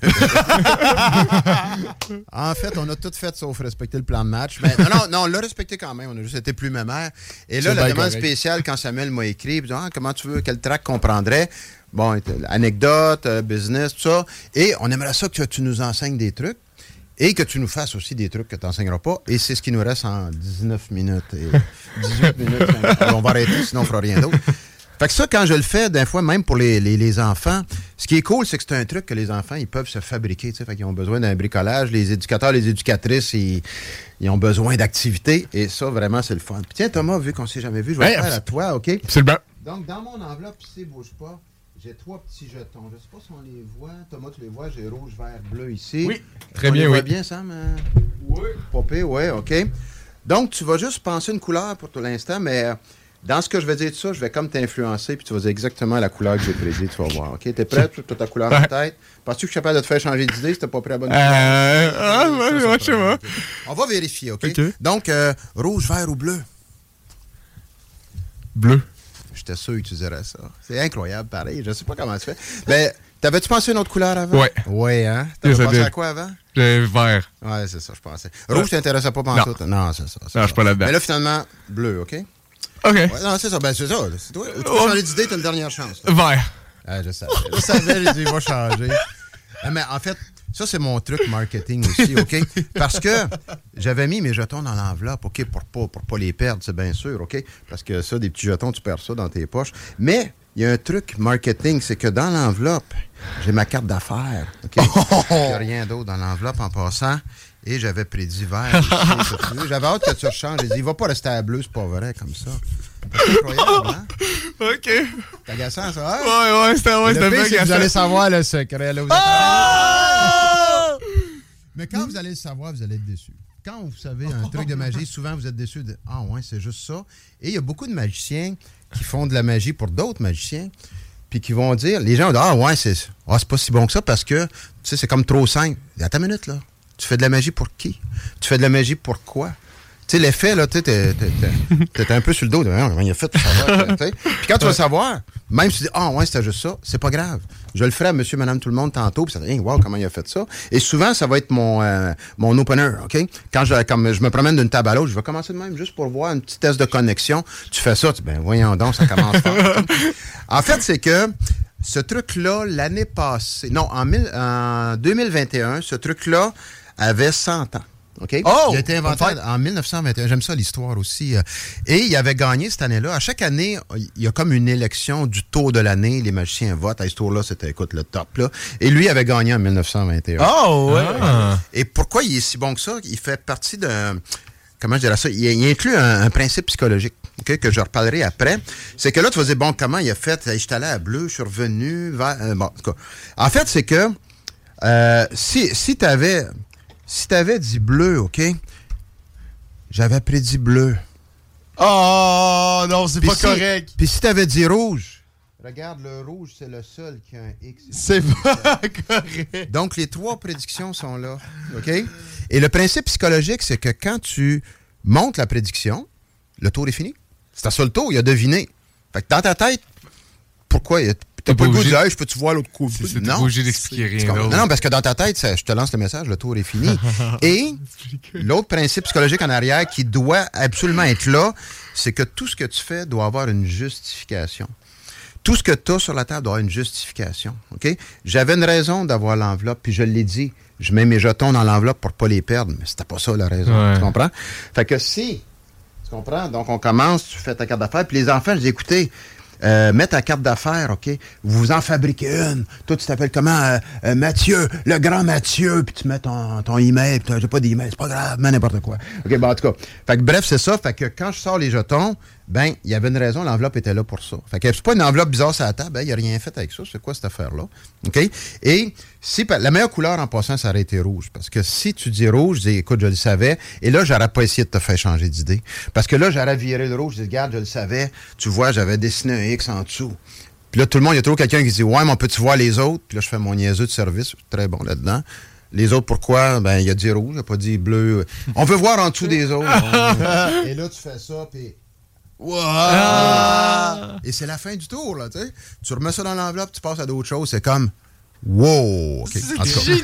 En fait, on a tout fait sauf respecter le plan de match. Mais non, on l'a respecté quand même. On a juste été plus mémère. Et là, la demande spéciale, quand Samuel m'a écrit, il dit comment tu veux, quel track qu'on prendrait? Bon, anecdote, business, tout ça. Et on aimerait ça que tu nous enseignes des trucs. Et que tu nous fasses aussi des trucs que tu n'enseigneras pas. Et c'est ce qui nous reste en 19 minutes. Et 18 minutes. On va arrêter, sinon on ne fera rien d'autre. Fait que ça, quand je le fais, d'un fois, même pour les enfants, ce qui est cool, c'est que c'est un truc que les enfants, ils peuvent se fabriquer. Fait qu'ils ont besoin d'un bricolage. Les éducateurs, les éducatrices, ils ont besoin d'activités. Et ça, vraiment, c'est le fun. Puis tiens, Thomas, vu qu'on ne s'est jamais vu, je vais le faire à toi, OK? C'est bien. Donc, dans mon enveloppe, ici, bouge pas. J'ai 3 petits jetons. Je ne sais pas si on les voit. Thomas, tu les vois. J'ai rouge, vert, bleu ici. Oui, très bien, oui. Tu vois bien, Sam? Oui. Popé, oui, OK. Donc, tu vas juste penser une couleur pour tout l'instant, mais dans ce que je vais dire de ça, je vais comme t'influencer, puis tu vas dire exactement la couleur que j'ai prédit. Tu vas voir, OK? T'es prêt? Tu as ta couleur en tête? Penses-tu que je suis capable de te faire changer d'idée si t'es pas prêt à la bonne couleur? Je sais pas. On va vérifier, OK? Donc, rouge, vert ou bleu? Bleu. J'étais sûr que tu dirais ça. C'est incroyable, pareil. Je sais pas comment tu fais. Mais t'avais-tu pensé à une autre couleur avant? Oui. Oui, hein? T'avais pensé à quoi avant? Vert. Oui, c'est ça, je pensais. Rouge, t'intéressait pas pendant tout? Non, c'est ça. Non, je suis pas là-dedans. Mais là, finalement, bleu, OK? OK. Ouais, non, c'est ça. Ben, c'est ça. C'est toi. Tu peux changer d'idée, t'as une dernière chance. Là. Vert. Ah, je savais, j'ai dit, il va changer. Mais en fait, ça, c'est mon truc marketing aussi, OK? Parce que j'avais mis mes jetons dans l'enveloppe, OK? Pour pas les perdre, c'est bien sûr, OK? Parce que ça, des petits jetons, tu perds ça dans tes poches. Mais il y a un truc marketing, c'est que dans l'enveloppe, j'ai ma carte d'affaires, OK? Il n'y a rien d'autre dans l'enveloppe en passant. Et j'avais prédit vert. J'avais hâte que tu rechanges. J'ai dit, il va pas rester à bleu, c'est pas vrai, comme ça. C'est incroyable, hein? OK. C'est agaçant, ça, hein? Ouais, c'était bien agaçant. Vous allez savoir le secret, là. Mais quand vous allez le savoir, vous allez être déçus. Quand vous savez un truc de magie, souvent, vous êtes déçus de « Ah ouais, c'est juste ça. » Et il y a beaucoup de magiciens qui font de la magie pour d'autres magiciens, puis qui vont dire, les gens vont dire « Ah ouais, c'est pas si bon que ça parce que, tu sais, c'est comme trop simple. » Attends une minute, là. Tu fais de la magie pour qui? Tu fais de la magie pour quoi? Tu sais, l'effet, là, tu sais, t'es un peu sur le dos. Comment il a fait pour savoir? Puis quand tu vas savoir, même si tu dis, ah ouais, c'était juste ça, c'est pas grave. Je le ferai à monsieur, madame, tout le monde tantôt, puis ça dit, wow, comment il a fait ça? Et souvent, ça va être mon opener, OK? Quand je me promène d'une table à l'autre, je vais commencer de même juste pour voir un petit test de connexion. Tu fais ça, tu dis, ben voyons donc, ça commence fort. En fait, c'est que ce truc-là, l'année passée, non, en 2021, ce truc-là avait 100 ans. Okay? Oh! Il a été inventé en 1921. J'aime ça, l'histoire aussi. Et il avait gagné cette année-là. À chaque année, il y a comme une élection du tour de l'année. Les magiciens votent. À ce tour-là, c'était, écoute, le top. Là. Et lui avait gagné en 1921. Oh, ouais! Et pourquoi il est si bon que ça? Il fait partie d'un... Comment je dirais ça? Il inclut un principe psychologique, okay, que je reparlerai après. C'est que là, tu vas dire, bon, comment il a fait? Je suis allé à bleu, je suis revenu vers... bon, en tout cas. En fait, c'est que si tu avais... Si t'avais dit bleu, OK? J'avais prédit bleu. Oh, non, c'est pas correct. Puis si t'avais dit rouge, regarde, le rouge, c'est le seul qui a un X. C'est pas correct. Donc, les 3 prédictions sont là, OK? Et le principe psychologique, c'est que quand tu montes la prédiction, le tour est fini. C'est à ça le tour, il a deviné. Fait que dans ta tête, pourquoi t'as pas le goût de dire, hey, je peux-tu voir l'autre coup? C'est pas obligé d'expliquer rien. Non, parce que dans ta tête, je te lance le message, le tour est fini. Et l'autre principe psychologique en arrière qui doit absolument être là, c'est que tout ce que tu fais doit avoir une justification. Tout ce que tu as sur la table doit avoir une justification. OK? J'avais une raison d'avoir l'enveloppe, puis je l'ai dit. Je mets mes jetons dans l'enveloppe pour pas les perdre, mais c'était pas ça la raison. Ouais. Tu comprends? Fait que si, tu comprends? Donc, on commence, tu fais ta carte d'affaires, puis les enfants, je dis, écoutez, mets ta carte d'affaires, OK? Vous en fabriquez une. Toi, tu t'appelles comment? Mathieu, le grand Mathieu. Puis tu mets ton email. Puis j'ai pas d'email, c'est pas grave, mais n'importe quoi. OK, bon, en tout cas. Fait que bref, c'est ça. Fait que quand je sors les jetons, ben, il y avait une raison, l'enveloppe était là pour ça. Fait que c'est pas une enveloppe bizarre sur la table, ben, il n'y a rien fait avec ça. C'est quoi cette affaire-là? OK? Et la meilleure couleur en passant, ça aurait été rouge. Parce que si tu dis rouge, je dis, écoute, je le savais. Et là, j'aurais pas essayé de te faire changer d'idée. Parce que là, j'aurais viré le rouge. Je dis, regarde, je le savais. Tu vois, j'avais dessiné un X en dessous. Puis là, tout le monde, il y a toujours quelqu'un qui dit, ouais, mais on peut-tu voir les autres? Puis là, je fais mon niaiseux de service. Très bon là-dedans. Les autres, pourquoi? Ben, il a dit rouge, il n'a pas dit bleu. On veut voir en dessous des autres. Et là, tu fais ça, puis... Wow! Et c'est la fin du tour, là, tu sais. Tu remets ça dans l'enveloppe, tu passes à d'autres choses. C'est comme... Wow! Okay. C'est génie!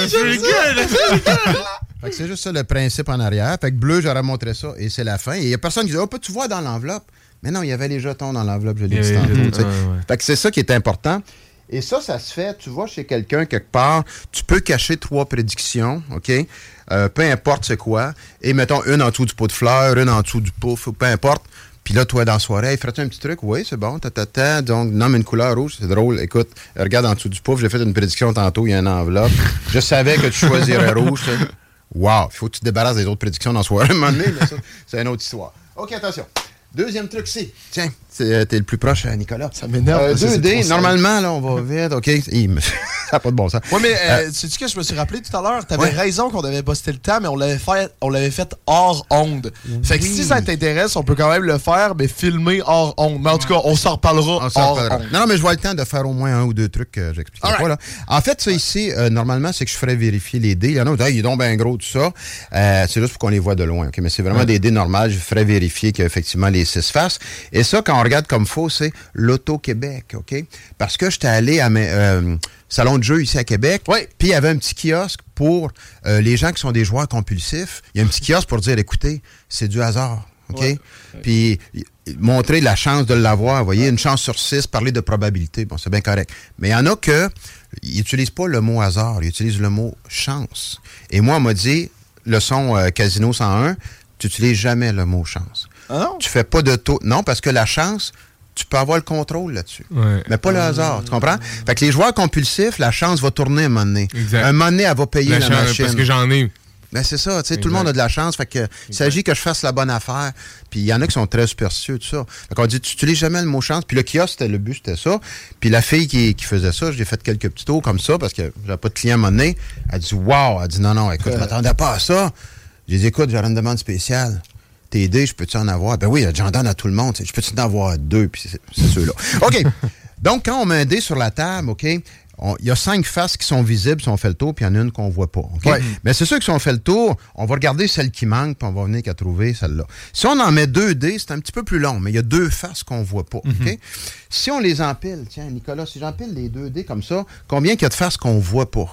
Fait que c'est juste ça le principe en arrière. Fait que bleu, j'aurais montré ça, et c'est la fin. Et il n'y a personne qui dit, oh, peux-tu voir dans l'enveloppe? Mais non, il y avait les jetons dans l'enveloppe, je l'ai dit tantôt. Fait que c'est ça qui est important. Et ça se fait, tu vas chez quelqu'un quelque part, tu peux cacher 3 prédictions, OK? Peu importe c'est quoi. Et mettons une en dessous du pot de fleurs, une en dessous du pouf, peu importe. Puis là, toi, dans la soirée, ferais-tu un petit truc? Oui, c'est bon, donc nomme une couleur rouge, c'est drôle. Écoute, regarde en dessous du pouf, j'ai fait une prédiction tantôt, il y a une enveloppe. Je savais que tu choisirais rouge. Wow, il faut que tu te débarrasses des autres prédictions dans la soirée, à un moment donné, mais ça, c'est une autre histoire. OK, attention. Deuxième truc, c'est... Tiens, t'es le plus proche, Nicolas. Ça m'énerve. 2D, normalement, là, on va vite. OK, ça n'a pas de bon sens. Oui, mais sais-tu que je me suis rappelé tout à l'heure? T'avais raison qu'on devait buster le temps, mais on l'avait fait hors onde. Fait que si ça t'intéresse, on peut quand même le faire, mais filmer hors onde. Mais en tout cas, on s'en reparlera hors onde. Non, mais je vois le temps de faire au moins 1 ou 2 trucs que j'expliquerai pas. Là. En fait, ça ici, normalement, c'est que je ferais vérifier les dés. Il y en a qui disent, il est donc bien gros, tout ça. C'est juste pour qu'on les voit de loin. Okay? Mais c'est vraiment des dés normales. Je ferais vérifier qu'il y a effectivement les 6 faces. Et ça, quand on regarde comme faux, c'est l'Auto-Québec, OK? Parce que j'étais allé à mes salons de jeu ici à Québec, puis il y avait un petit kiosque pour les gens qui sont des joueurs compulsifs. Il y a un petit kiosque pour dire, écoutez, c'est du hasard, OK? Puis montrer la chance de l'avoir, vous voyez, une chance sur 6, parler de probabilité, bon, c'est bien correct. Mais il y en a ils n'utilisent pas le mot hasard, ils utilisent le mot chance. Et moi, on m'a dit, leçon Casino 101, tu n'utilises jamais le mot chance. Ah non? Tu fais pas de taux. Non, parce que la chance, tu peux avoir le contrôle là-dessus. Mais pas le hasard, tu comprends? Fait que les joueurs compulsifs, la chance va tourner un moment donné. Exact. Un moment donné, elle va payer la machine. Parce que j'en ai. Ben c'est ça, tu sais, tout le monde a de la chance. Fait que il s'agit que je fasse la bonne affaire. Puis il y en a qui sont très superstitieux, tout ça. Fait qu'on dit, tu n'utilises jamais le mot chance. Puis le kiosque, le but, c'était ça. Puis la fille qui faisait ça, j'ai fait quelques petits tours comme ça parce que j'avais pas de client à un moment donné. Elle dit, wow! Elle dit, non, écoute, je m'attendais pas à ça. J'ai dit, écoute, j'aurais une demande spéciale. Tes dés, je peux-tu en avoir? Ben oui, j'en donne à tout le monde. Je peux-tu en avoir 2? Puis c'est ceux-là. OK. Donc, quand on met un dé sur la table, OK, il y a 5 faces qui sont visibles si on fait le tour, puis il y en a une qu'on voit pas. OK? Mais c'est sûr que si on fait le tour, on va regarder celle qui manque, puis on va venir qu'à trouver celle-là. Si on en met 2 dés, c'est un petit peu plus long, mais il y a 2 faces qu'on voit pas. OK? Si on les empile, tiens, Nicolas, si j'empile les 2 dés comme ça, combien il y a de faces qu'on voit pas?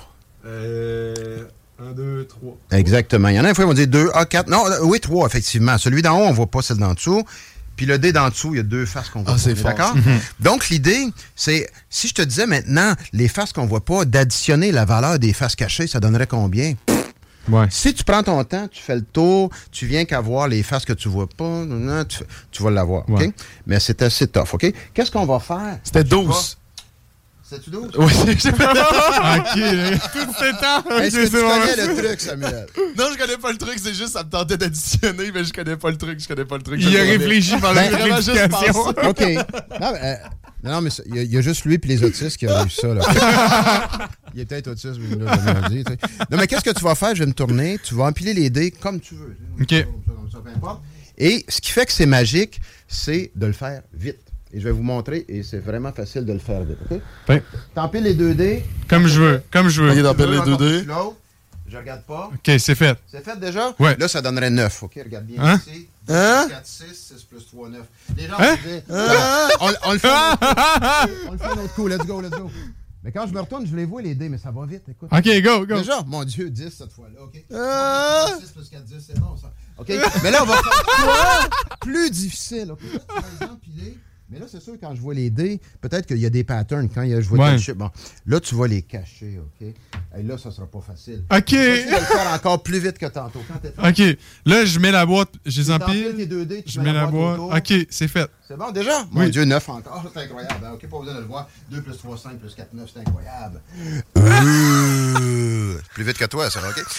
1, 2, 3. Exactement. Il y en a une fois, ils vont dire 2, 4. Non, oui, 3, effectivement. Celui d'en haut, on ne voit pas celle d'en dessous. Puis le dé d'en dessous, il y a 2 faces qu'on voit pas. C'est fort. D'accord? Donc, l'idée, c'est, si je te disais maintenant, les faces qu'on voit pas, d'additionner la valeur des faces cachées, ça donnerait combien? Si tu prends ton temps, tu fais le tour, tu viens qu'à voir les faces que tu vois pas, tu vas l'avoir. OK? Mais c'est assez tough. OK? Qu'est-ce qu'on va faire? C'était 12. C'est-tu 12? Oui, c'est pas. OK, tout ce temps. Est-ce que tu connais le truc, Samuel? Non, je connais pas le truc, c'est juste ça me tentait d'additionner, mais je connais pas le truc. Il a réfléchi pendant la prédication. OK. Non, mais il y a juste lui et les autistes qui ont eu ça. Là. Il est peut-être autiste, mais il l'a jamais dit. Non, mais qu'est-ce que tu vas faire? Je vais me tourner. Tu vas empiler les dés comme tu veux. OK. Comme ça, peu importe. Et ce qui fait que c'est magique, c'est de le faire vite. Et je vais vous montrer, et c'est vraiment facile de le faire vite, OK? Oui. T'empiles les 2 dés. Comme je veux. OK, t'empiles les 2 dés. Je regarde pas. OK, c'est fait. C'est fait déjà? Ouais. Là, ça donnerait 9. OK, regarde bien ici. 4, 6, 6 plus 3, 9. Les gens on le fait un autre coup. Let's go. Mais quand je me retourne, je les vois les dés, mais ça va vite, écoute. OK, go. Déjà, mon Dieu, 10 cette fois-là, OK? 6 plus 4, 10, c'est bon, ça. OK? Mais là, on va faire quoi? Plus difficile, OK? Là, tu vas les empiler. Mais là, c'est sûr, quand je vois les dés, peut-être qu'il y a des patterns. Quand je vois tel chip, bon, là, tu vas les cacher, OK? Et là, ça sera pas facile. OK. Tu vas essayer de le faire encore plus vite que tantôt. OK. Là, je mets la boîte, je les empile. Tes 2 dés, je mets la boîte. OK, c'est fait. C'est bon, déjà? Mon Dieu, 9 encore. C'est incroyable. OK, pas besoin de le voir. 2 plus 3, 5 plus 4, 9. C'est incroyable. Plus vite que toi, ça, OK?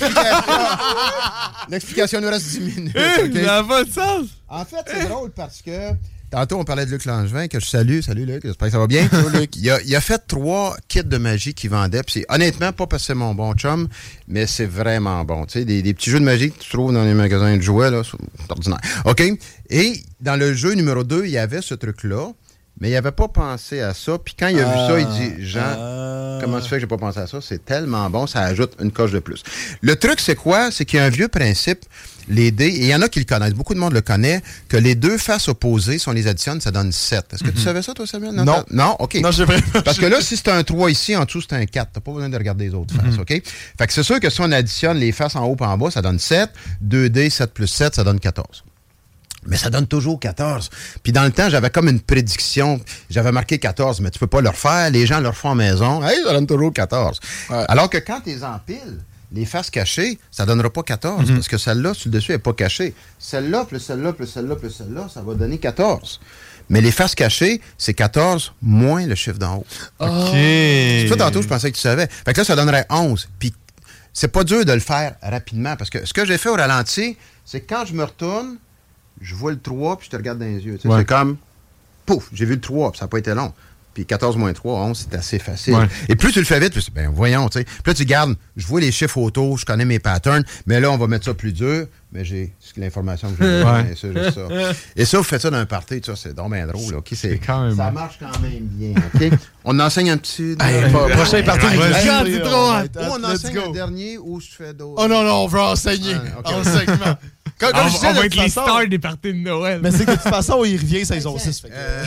L'explication nous reste 10 minutes. Ça n'a pas de sens. En fait, c'est drôle parce que tantôt, on parlait de Luc Langevin, que je salue. Salut, Luc. J'espère que ça va bien. Luc. Il a fait 3 kits de magie qu'il vendait. Puis c'est honnêtement pas parce que c'est mon bon chum, mais c'est vraiment bon. Tu sais, des petits jeux de magie que tu trouves dans les magasins de jouets, là, c'est ordinaire. OK? Et dans le jeu numéro 2, il y avait ce truc-là. Mais il n'avait pas pensé à ça. Puis quand il a vu ça, il dit, Jean, comment tu fais que j'ai pas pensé à ça? C'est tellement bon, ça ajoute une coche de plus. Le truc, c'est quoi? C'est qu'il y a un vieux principe, les dés, et il y en a qui le connaissent, beaucoup de monde le connaît, que les deux faces opposées, si on les additionne, ça donne 7. Est-ce que tu savais ça, toi, Samuel? Non. Non? OK. Non, j'ai vraiment... Parce que là, si c'est un 3 ici, en dessous, c'est un 4. T'as pas besoin de regarder les autres faces, OK? Fait que c'est sûr que si on additionne les faces en haut et en bas, ça donne 7. 2D, 7 plus 7, ça donne 14. Mais ça donne toujours 14. Puis dans le temps, j'avais comme une prédiction. J'avais marqué 14, mais tu peux pas le refaire. Les gens le refont en maison. Hey, ça donne toujours 14. Ouais. Alors que quand tu les empiles, les faces cachées, ça donnera pas 14. Parce que celle-là, sur le dessus, elle n'est pas cachée. Celle-là, plus celle-là, plus celle-là, plus celle-là, ça va donner 14. Mais les faces cachées, c'est 14 moins le chiffre d'en haut. OK. C'est ça, tantôt, je pensais que tu savais. Fait que là, ça donnerait 11. Puis c'est pas dur de le faire rapidement. Parce que ce que j'ai fait au ralenti, c'est que quand je me retourne, je vois le 3, puis je te regarde dans les yeux. Ouais. C'est comme, pouf, j'ai vu le 3, puis ça n'a pas été long. Puis 14 moins 3, 11, c'est assez facile. Ouais. Et plus tu le fais vite, plus, ben voyons, tu sais. Puis là, tu gardes, je vois les chiffres autour, je connais mes patterns, mais là, on va mettre ça plus dur. Mais j'ai l'information que j'ai. J'ai ça. Et ça, vous faites ça dans un party, tu vois, c'est donc bien drôle. Okay? Ça marche quand même bien. OK? On enseigne un petit... prochain party. C'est trop hâte. Ou on enseigne un dernier, ou je fais d'autres. Oh non, on veut enseigner. Enseignement. On va être les stars des parties de Noël. Mais c'est que de toute façon, il revient saison 6.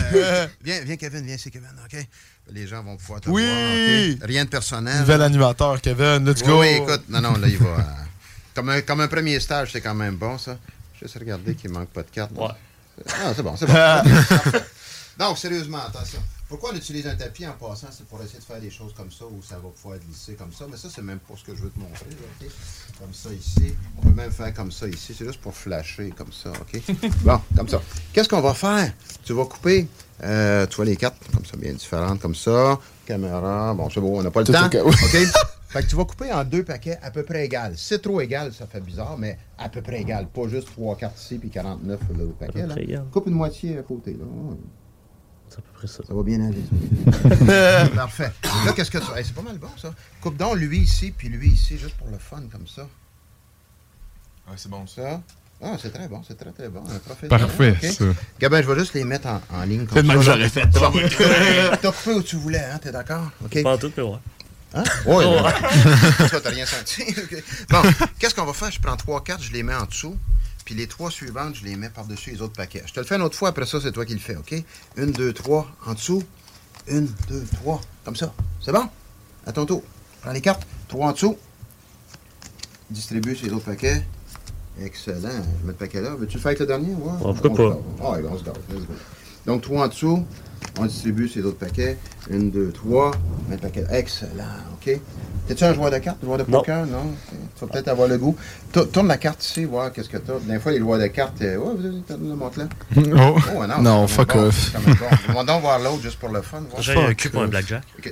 Viens, Kevin, viens, c'est Kevin, OK? Les gens vont pouvoir te voir. Okay? Rien de personnel. Nouvel animateur, Kevin, let's go. Oui, écoute, non, là, il va... Comme un premier stage, c'est quand même bon, ça. Juste regarder qu'il manque pas de cartes. Ouais. Ah, c'est bon, c'est bon. Donc, sérieusement, attention. Pourquoi on utilise un tapis en passant? C'est pour essayer de faire des choses comme ça, où ça va pouvoir glisser comme ça. Mais ça, c'est même pas ce que je veux te montrer. Là, okay? Comme ça ici. On peut même faire comme ça ici. C'est juste pour flasher comme ça, OK? Bon, comme ça. Qu'est-ce qu'on va faire? Tu vas couper, tu vois les cartes, comme ça, bien différentes, comme ça. Caméra, bon, c'est beau, on n'a pas le temps. OK? Fait que tu vas couper en 2 paquets à peu près égales. Si c'est trop égal, ça fait bizarre, mais à peu près égal. Pas juste 3 cartes ici puis 49 l'autre paquet. Là. Coupe une moitié à côté. Là. C'est à peu près ça. Ça va bien aller. Parfait. Là, qu'est-ce que tu... Hey, c'est pas mal bon, ça. Coupe donc lui ici puis lui ici, juste pour le fun, comme ça. Ouais, c'est bon, ça. Ah, c'est très bon, c'est très, très bon. Parfait, okay. Ça. Gabin, je vais juste les mettre en ligne comme ça. C'est le même que j'aurais fait. T'as coupé où tu voulais, hein? T'es d'accord? OK. Pas tout, mais ouais. Hein? Oui, ça, t'as rien senti. Okay. Bon, qu'est-ce qu'on va faire? Je prends 3 cartes, je les mets en dessous, puis les 3 suivantes, je les mets par-dessus les autres paquets. Je te le fais une autre fois, après ça, c'est toi qui le fais, OK? 1, 2, 3, en dessous. 1, 2, 3, comme ça. C'est bon? À ton tour. Prends les cartes, 3 en dessous. Distribue sur les autres paquets. Excellent. Je vais mettre le paquet là. Veux-tu le faire avec le dernier? Ouais. Pourquoi pas? Ah, on se garde. Donc, 3 en dessous. On distribue ces autres paquets. 1, 2, 3. Mettre le paquet. Excellent. OK. T'es-tu un joueur de cartes, un joueur de poker? Non. Okay. Tu vas peut-être avoir le goût. Tourne la carte ici, voir qu'est-ce que t'as. Des fois, les joueurs de cartes. Ouais, vous avez le montre là. Oh, non, fuck off. On va donc voir l'autre juste pour le fun. J'ai un cul pour un blackjack. OK.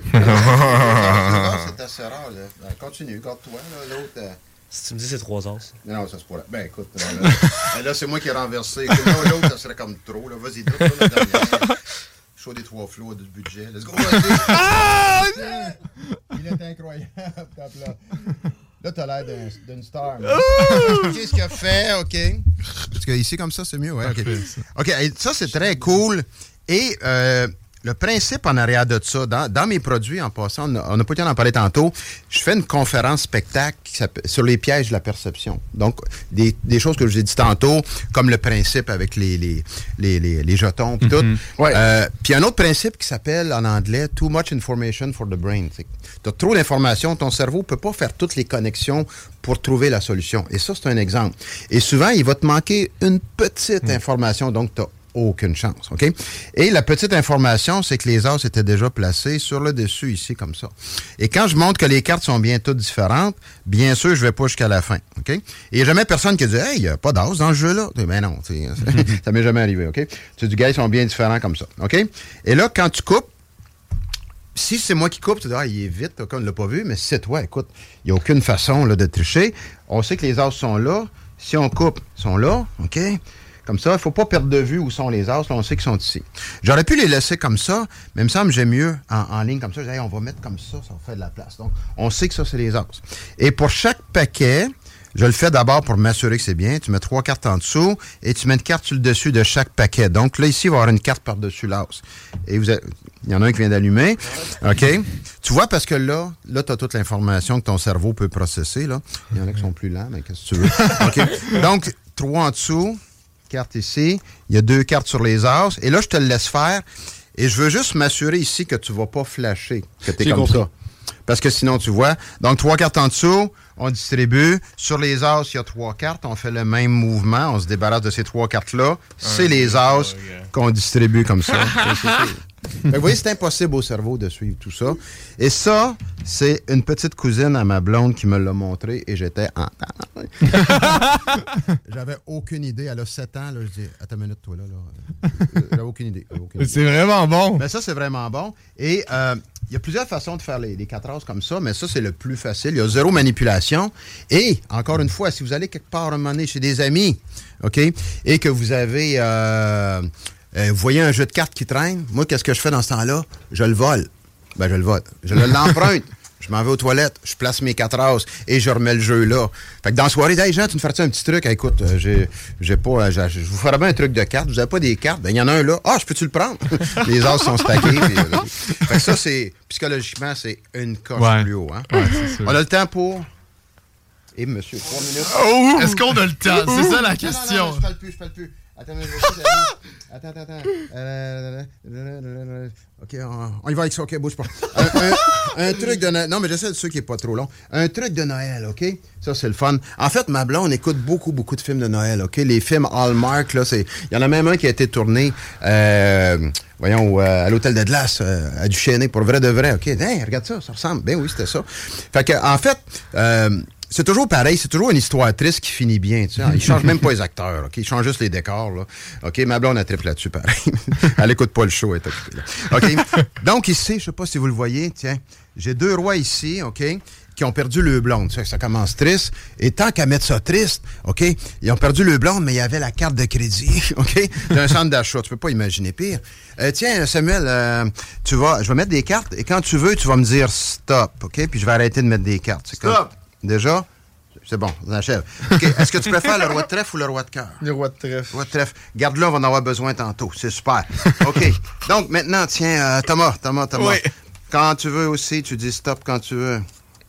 C'est assez rare. Là. Continue, garde-toi. L'autre. Si tu me dis c'est 3 as. Non, ça c'est pas là. Ben écoute, là c'est moi qui ai renversé. L'autre, ça serait comme trop. Là. Vas-y, toi, la dernière. Show des 3 flots du budget. Let's go. Ah! Il est incroyable, là. Là, t'as l'air d'une star. Qu'est-ce qu'il a fait? OK. Parce que ici, comme ça, c'est mieux. Ouais, OK. OK, ça, c'est très cool. Et le principe en arrière de ça, dans mes produits, en passant, on n'a pas eu le temps d'en parler tantôt, je fais une conférence spectacle sur les pièges de la perception. Donc, des choses que je vous ai dit tantôt, comme le principe avec les jetons et tout. Ouais. Puis un autre principe qui s'appelle, en anglais, « Too much information for the brain ». Tu as trop d'informations, ton cerveau ne peut pas faire toutes les connexions pour trouver la solution. Et ça, c'est un exemple. Et souvent, il va te manquer une petite information, donc tu n'as aucune chance, OK? Et la petite information, c'est que les as étaient déjà placés sur le dessus, ici, comme ça. Et quand je montre que les cartes sont bien toutes différentes, bien sûr, je ne vais pas jusqu'à la fin, OK? Et il n'y a jamais personne qui dit « Hey, il n'y a pas d'as dans ce jeu-là. » Ben non, ça m'est jamais arrivé, OK? Tu dis « Gars, ils sont bien différents comme ça, OK? Et là, quand tu coupes, si c'est moi qui coupe, tu dis, il est vite, on ne l'a pas vu, mais si c'est toi, écoute, il n'y a aucune façon là, de tricher. On sait que les as sont là. Si on coupe, ils sont là, OK? Comme ça, il ne faut pas perdre de vue où sont les as. Là, on sait qu'ils sont ici. J'aurais pu les laisser comme ça, mais il me semble que j'aime mieux en ligne comme ça. Je dis, on va mettre comme ça va faire de la place. Donc, on sait que ça, c'est les as. Et pour chaque paquet, je le fais d'abord pour m'assurer que c'est bien. Tu mets 3 cartes en dessous et tu mets une carte sur le dessus de chaque paquet. Donc, là, ici, il va y avoir une carte par-dessus l'as. Et il y en a un qui vient d'allumer. OK? Tu vois, parce que là tu as toute l'information que ton cerveau peut processer. Là. Il y en a qui sont plus lents, mais qu'est-ce que tu veux? OK? Donc, 3 en dessous. Carte ici, il y a 2 cartes sur les as, et là, je te le laisse faire, et je veux juste m'assurer ici que tu ne vas pas flasher, que tu es comme ça. Parce que sinon, tu vois, donc 3 cartes en dessous, on distribue. Sur les as, il y a 3 cartes, on fait le même mouvement, on se débarrasse de ces 3 cartes-là. C'est les as qu'on distribue comme ça. Vous voyez, c'est impossible au cerveau de suivre tout ça. Et ça, c'est une petite cousine à ma blonde qui me l'a montré et j'étais en... J'avais aucune idée. Elle a 7 ans. Là, je dis, attends une minute, toi, là. J'avais aucune idée. C'est vraiment bon. Ben, ça, c'est vraiment bon. Et il y a plusieurs façons de faire les 4 as comme ça, mais ça, c'est le plus facile. Il y a 0 manipulation. Et, encore une fois, si vous allez quelque part un moment donné chez des amis, OK, et que vous avez... vous voyez un jeu de cartes qui traîne, moi, qu'est-ce que je fais dans ce temps-là? Je le vole. Ben, je le vole. Je l'emprunte. Je m'en vais aux toilettes, je place mes 4 as et je remets le jeu là. Fait que dans la soirée, hey Jean, tu me ferais-tu un petit truc? Écoute, je vous ferais bien un truc de cartes. Vous n'avez pas des cartes? Ben, il y en a un là. Ah, je peux-tu le prendre? Les as sont stackés. Fait que ça, c'est, psychologiquement, c'est une coche plus haut. Hein? Ouais, c'est sûr. On a le temps pour... Et monsieur, 3 minutes. Oh! Est-ce qu'on a le temps? C'est ça la question. Non, je parle plus. Attends. OK, on y va avec ça. OK, bouge pas. Un truc de Noël. Non, mais j'essaie de ceux qui n'est pas trop long. Un truc de Noël, OK? Ça, c'est le fun. En fait, ma blonde écoute beaucoup de films de Noël, OK? Les films Hallmark, là, il y en a même un qui a été tourné, à l'Hôtel de Glace, à Duchesnay, pour vrai de vrai. OK, regarde ça ressemble. Ben oui, c'était ça. Fait que, en fait... c'est toujours pareil, c'est toujours une histoire triste qui finit bien. Tu sais. Ils changent même pas les acteurs, OK? Ils changent juste les décors. Là. OK, ma blonde a triple là-dessus, pareil. Elle écoute pas le show, elle est occupée, là. OK? Donc ici, je sais pas si vous le voyez, tiens, j'ai 2 rois ici, OK, qui ont perdu le blonde. Ça commence triste. Et tant qu'à mettre ça triste, OK, ils ont perdu le blonde, mais il y avait la carte de crédit, OK, d'un centre d'achat. Tu peux pas imaginer pire. Tiens, Samuel, je vais mettre des cartes, et quand tu veux, tu vas me dire stop, OK? Puis je vais arrêter de mettre des cartes. Stop! Déjà? C'est bon, on achève. OK, est-ce que tu préfères le roi de trèfle ou le roi de cœur? Le roi de trèfle. Roi de trèfle. Garde-le, on va en avoir besoin tantôt. C'est super. OK. Donc, maintenant, tiens, Thomas. Oui. Quand tu veux aussi, tu dis stop quand tu veux.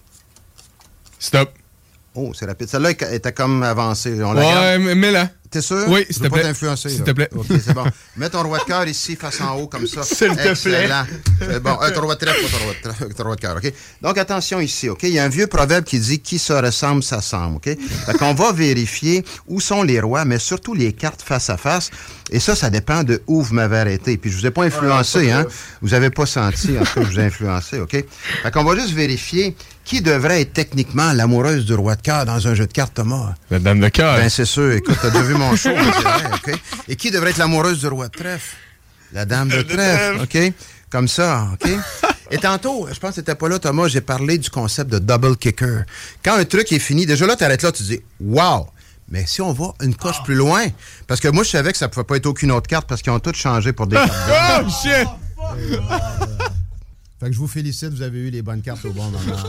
Stop. Oh, c'est rapide. Celle-là était comme avancée. Mais là. T'es sûr? Oui, s'il te plaît. Pas t'influencer. S'il te plaît. OK, c'est bon. Mets ton roi de cœur ici, face en haut, comme ça. S'il te plaît. C'est bon. Ton roi de trèfle, pas ton roi de cœur, OK? Donc, attention ici, OK? Il y a un vieux proverbe qui dit « Qui se ressemble, s'assemble », OK? Fait qu'on va vérifier où sont les rois, mais surtout les cartes face à face. Et ça dépend de où vous m'avez arrêté. Puis je vous ai pas influencé, hein? Vous avez pas senti, en tout cas, que je vous ai influencé, OK? Fait qu'on va juste vérifier qui devrait être techniquement l'amoureuse du roi de cœur dans un jeu de cartes, Thomas. La dame de cœur. Ben, c'est sûr. Écoute, t'as déjà vu mon show, on dirait, OK? Et qui devrait être l'amoureuse du roi de trèfle? La dame de trèfle, OK? Comme ça, OK? Et tantôt, je pense que t'étais pas là, Thomas, j'ai parlé du concept de double kicker. Quand un truc est fini, déjà là, t'arrêtes là, tu dis « Wow! » Mais si on va une coche plus loin, parce que moi, je savais que ça pouvait pas être aucune autre carte parce qu'ils ont toutes changé pour des cartes. Oh, shit! Fait que je vous félicite, vous avez eu les bonnes cartes au bon moment.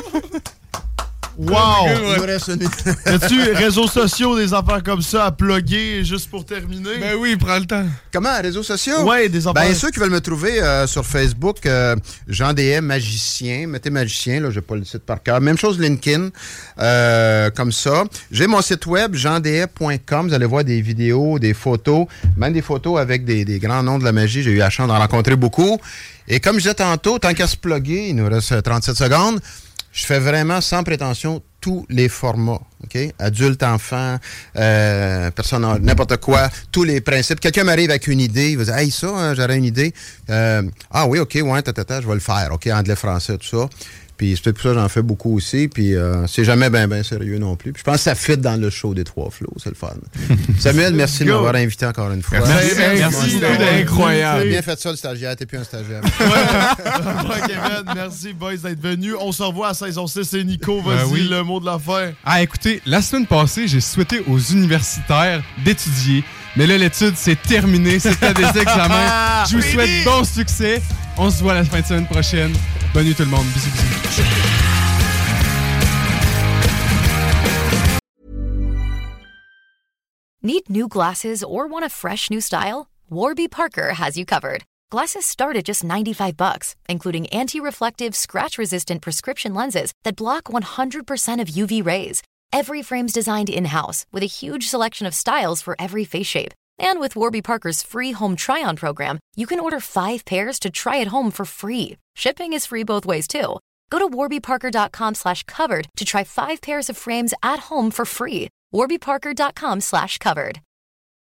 Wow! Il me reste une... As-tu réseaux sociaux, des affaires comme ça à plugger juste pour terminer? Ben oui, prends le temps. Comment, réseaux sociaux? Oui, des affaires. Ben, ceux qui veulent me trouver sur Facebook, Jean Des Magicien, mettez Magicien, là, j'ai pas le site par cœur. Même chose LinkedIn, comme ça. J'ai mon site web, jeandeshais.com. Vous allez voir des vidéos, des photos, même des photos avec des grands noms de la magie. J'ai eu la chance d'en rencontrer beaucoup. Et comme je disais tantôt, tant qu'à se plugger, il nous reste 37 secondes. Je fais vraiment sans prétention tous les formats, OK? Adulte, enfant, personne, n'importe quoi, tous les principes. Quelqu'un m'arrive avec une idée, il va dire « Hey, ça, j'aurais une idée. Ah oui, OK, ouais, je vais le faire, OK? Anglais, français, tout ça. » Puis c'est peut-être pour ça que j'en fais beaucoup aussi. Puis c'est jamais bien sérieux non plus. Puis je pense que ça fit dans le show des Trois Flots. C'est le fun. Samuel, merci de m'avoir invité encore une fois. Merci, c'était incroyable. T'as bien fait ça, le stagiaire. T'es plus un stagiaire. Ouais, Kevin, merci, boys, d'être venus. On se revoit à saison 6 et Nico, vas-y, le mot de la fin. Ah, écoutez, la semaine passée, j'ai souhaité aux universitaires d'étudier. Mais là, l'étude, c'est terminé. C'était des examens. Je vous souhaite bon succès. On se voit la fin de semaine prochaine. Bonne nuit tout le monde. Bisous, bisous. Need new glasses or want a fresh new style? Warby Parker has you covered. Glasses start at just $95, including anti-reflective, scratch-resistant prescription lenses that block 100% of UV rays. Every frame's designed in-house with a huge selection of styles for every face shape. And with Warby Parker's free home try-on program, you can order 5 pairs to try at home for free. Shipping is free both ways, too. Go to warbyparker.com/covered to try 5 pairs of frames at home for free. warbyparker.com/covered.